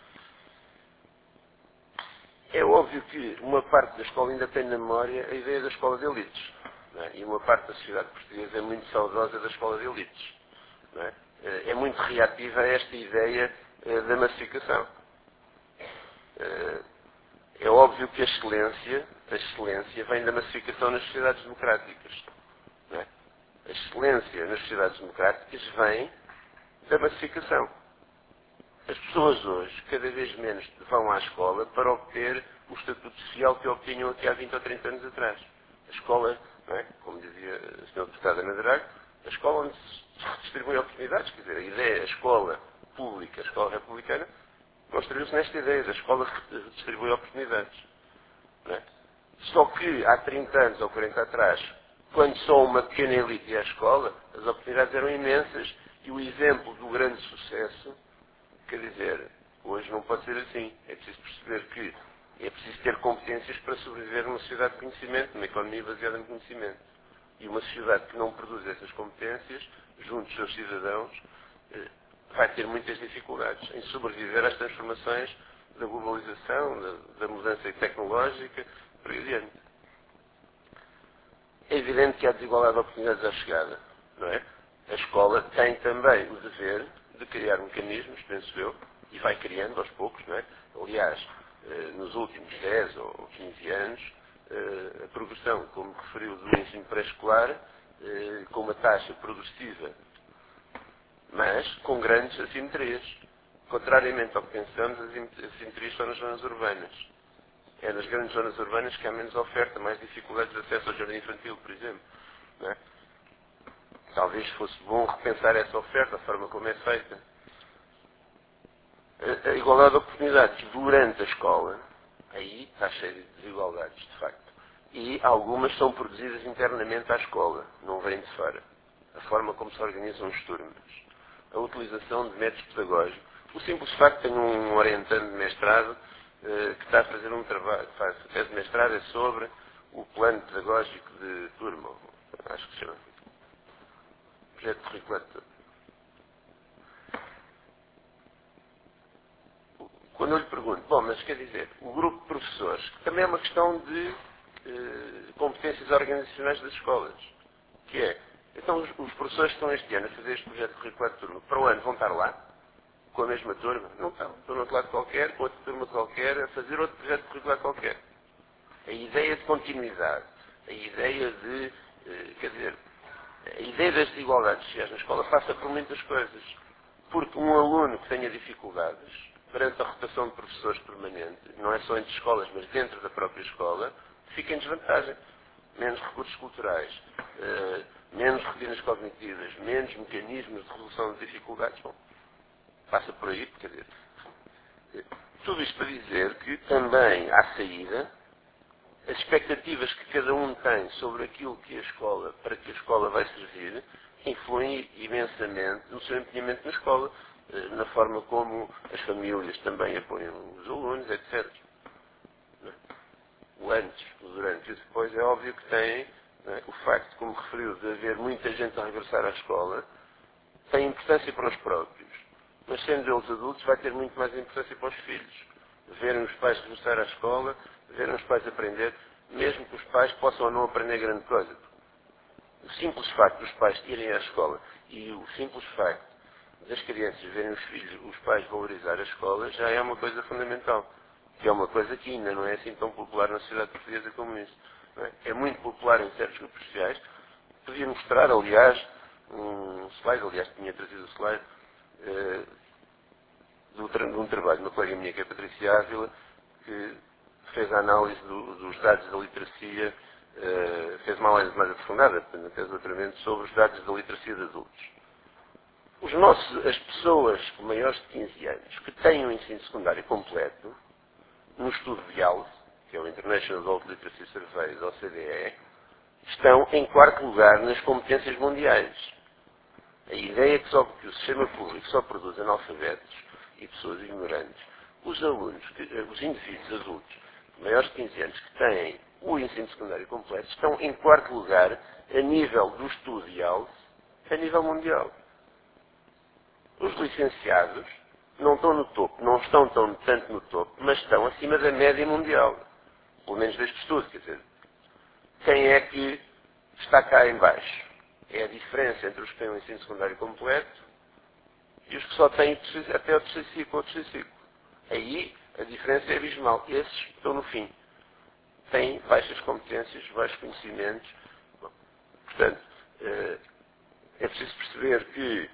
É óbvio que uma parte da escola ainda tem na memória a ideia da escola de elites. Não é? E uma parte da sociedade portuguesa é muito saudosa da escola de elites. Não é? É muito reativa a esta ideia da massificação. É óbvio que a excelência vem da massificação nas sociedades democráticas. Não é? A excelência nas sociedades democráticas vem da massificação. As pessoas hoje, cada vez menos vão à escola para obter o estatuto social que obtinham aqui há 20 ou 30 anos atrás. A escola, não é? Como dizia a Sra. Deputada Ana Drago, a escola onde se distribui oportunidades, quer dizer, a ideia, a escola pública, a escola republicana, construiu-se nesta ideia da escola que distribui oportunidades. Não é? Só que há 30 anos ou 40 atrás, quando só uma pequena elite ia à escola, as oportunidades eram imensas e o exemplo do grande sucesso, quer dizer, hoje não pode ser assim. É preciso perceber que é preciso ter competências para sobreviver numa sociedade de conhecimento, numa economia baseada em conhecimento. E uma sociedade que não produz essas competências, junto dos seus cidadãos, vai ter muitas dificuldades em sobreviver às transformações da globalização, da mudança tecnológica, por aí adiante. É evidente que há desigualdade de oportunidades à chegada, não é? A escola tem também o dever de criar mecanismos, penso eu, e vai criando aos poucos, não é? Aliás, nos últimos 10 ou 15 anos, a progressão, como referiu, do ensino pré-escolar, com uma taxa progressiva, mas com grandes assimetrias. Contrariamente ao que pensamos, as assimetrias são nas zonas urbanas. É nas grandes zonas urbanas que há menos oferta, mais dificuldades de acesso ao jardim infantil, por exemplo. Não é? Talvez fosse bom repensar essa oferta, a forma como é feita. A igualdade de oportunidades durante a escola, aí está cheia de desigualdades, de facto. E algumas são produzidas internamente à escola, não vêm de fora. A forma como se organizam os turnos. A utilização de métodos pedagógicos. O simples facto de ter um orientando de mestrado que está a fazer um trabalho, faz a tese de mestrado é sobre o plano pedagógico de turma, acho que se chama. Projeto curricular de turma. Quando eu lhe pergunto, bom, mas quer dizer, o grupo de professores, que também é uma questão de competências organizacionais das escolas, que é, então os professores que estão este ano a fazer este projeto curricular de turma, para o ano vão estar lá? Com a mesma turma? Não estão. Estão no outro lado qualquer, com outra turma qualquer, a fazer outro projeto curricular qualquer. A ideia de continuidade, a ideia de, quer dizer, a ideia das desigualdades sociais na escola passa por muitas coisas. Porque um aluno que tenha dificuldades, perante a rotação de professores permanente, não é só entre escolas, mas dentro da própria escola, fica em desvantagem. Menos recursos culturais, menos rotinas cognitivas, menos mecanismos de resolução de dificuldades. Bom, passa por aí, quer dizer, tudo isto para dizer que também à saída, as expectativas que cada um tem sobre aquilo que a escola, para que a escola vai servir, influem imensamente no seu empenhamento na escola, na forma como as famílias também apoiam os alunos, etc. O antes, o durante e o depois é óbvio que tem, o facto, como referiu, de haver muita gente a regressar à escola, tem importância para os próprios. Mas sendo eles adultos, vai ter muito mais importância para os filhos. Verem os pais regressar à escola, verem os pais aprender, mesmo que os pais possam ou não aprender grande coisa. O simples facto dos pais irem à escola e o simples facto das crianças verem os filhos, os pais valorizar a escola, já é uma coisa fundamental. Que é uma coisa que ainda não é assim tão popular na sociedade portuguesa como isso. Não é? É muito popular em certos grupos sociais. Podia mostrar, aliás, um slide, aliás, tinha trazido o slide, de um trabalho de uma colega minha, que é a Patrícia Ávila, que fez a análise dos dados da literacia, fez uma análise mais aprofundada, na tese de doutoramento, sobre os dados da literacia de adultos. As pessoas maiores de 15 anos que têm o ensino secundário completo, no estudo de IALS, que é o International Adult Literacy Survey da OCDE, estão em quarto lugar nas competências mundiais. A ideia é que o sistema público só produz analfabetos e pessoas ignorantes. Os alunos, os indivíduos adultos, maiores de 15 anos, que têm o ensino secundário completo, estão em quarto lugar a nível do estudo IALS, a nível mundial. Os licenciados não estão no topo, não estão tanto no topo, mas estão acima da média mundial. Pelo menos deste estudo, quer dizer. Quem é que está cá em baixo? É a diferença entre os que têm o ensino secundário completo e os que só têm até o terceiro ciclo ou terceiro ciclo. Aí A diferença é abismal. Esses estão no fim. Têm baixas competências, baixos conhecimentos. Bom, portanto, é preciso perceber que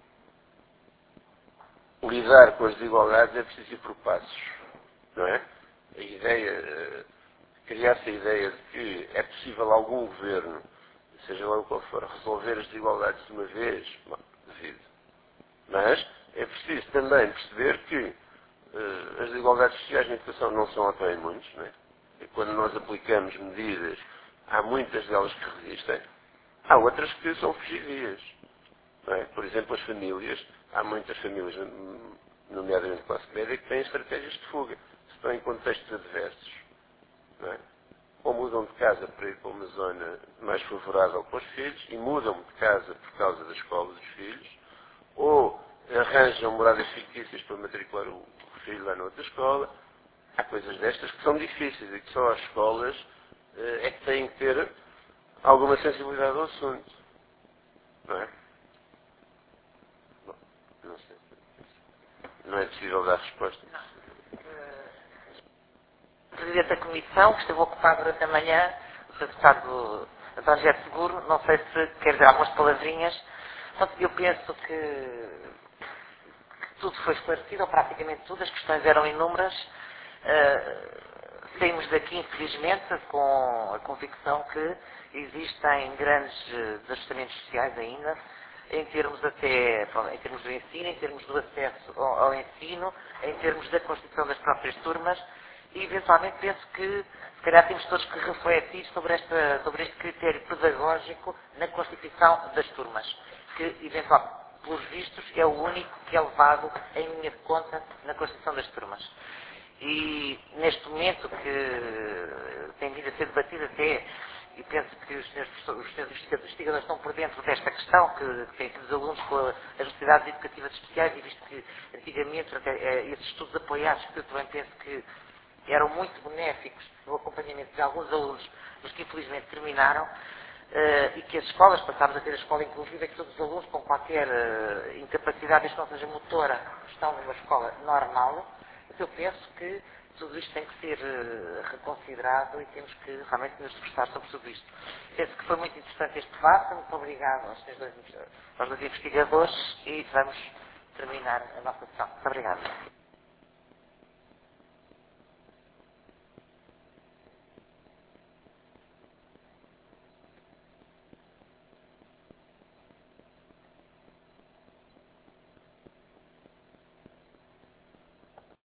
lidar com as desigualdades é preciso ir por passos. Não é? A ideia, criar-se a ideia de que é possível algum governo, seja lá o qual for, resolver as desigualdades de uma vez, bom, devido. Mas é preciso também perceber que as desigualdades sociais na educação não são autoimunes, não é? E quando nós aplicamos medidas, há muitas delas que resistem, há outras que são fugidias. Não é? Por exemplo, as famílias, há muitas famílias, nomeadamente classe média, que têm estratégias de fuga, se estão em contextos adversos. Não é? Ou mudam de casa para ir para uma zona mais favorável para os filhos, e mudam de casa por causa da escola dos filhos, ou arranjam moradas fictícias para matricular o filho lá noutra escola. Há coisas destas que são difíceis e que só as escolas é que têm que ter alguma sensibilidade ao assunto. Não é? Bom, não sei. Não é possível dar resposta. O Presidente da Comissão, que esteve ocupado durante a manhã, o Sr. Deputado António José Seguro, não sei se quer dizer algumas palavrinhas. Portanto, eu penso que tudo foi esclarecido, ou praticamente tudo, as questões eram inúmeras. Saímos daqui, infelizmente, com a convicção que existem grandes desajustamentos sociais ainda, em termos em termos do ensino, em termos do acesso ao ensino, em termos da constituição das próprias turmas, e eventualmente penso que se calhar temos todos que refletir sobre este critério pedagógico na constituição das turmas, que eventualmente, pelos vistos, é o único que é levado em linha de conta na constituição das turmas. E neste momento que tem vindo a ser debatido até, e penso que os senhores investigadores estão por dentro desta questão, que têm sido os alunos com as necessidades educativas especiais, e visto que antigamente esses estudos apoiados, que eu também penso que eram muito benéficos no acompanhamento de alguns alunos, mas que infelizmente terminaram, e que as escolas, passámos a ter a escola inclusiva, que todos os alunos com qualquer incapacidade, desde que não seja motora, estão numa escola normal. Eu penso que tudo isto tem que ser reconsiderado e temos que realmente nos esforçar sobre tudo isto. Penso que foi muito interessante este debate. Muito obrigado aos dois investigadores, e vamos terminar a nossa sessão. Muito obrigada.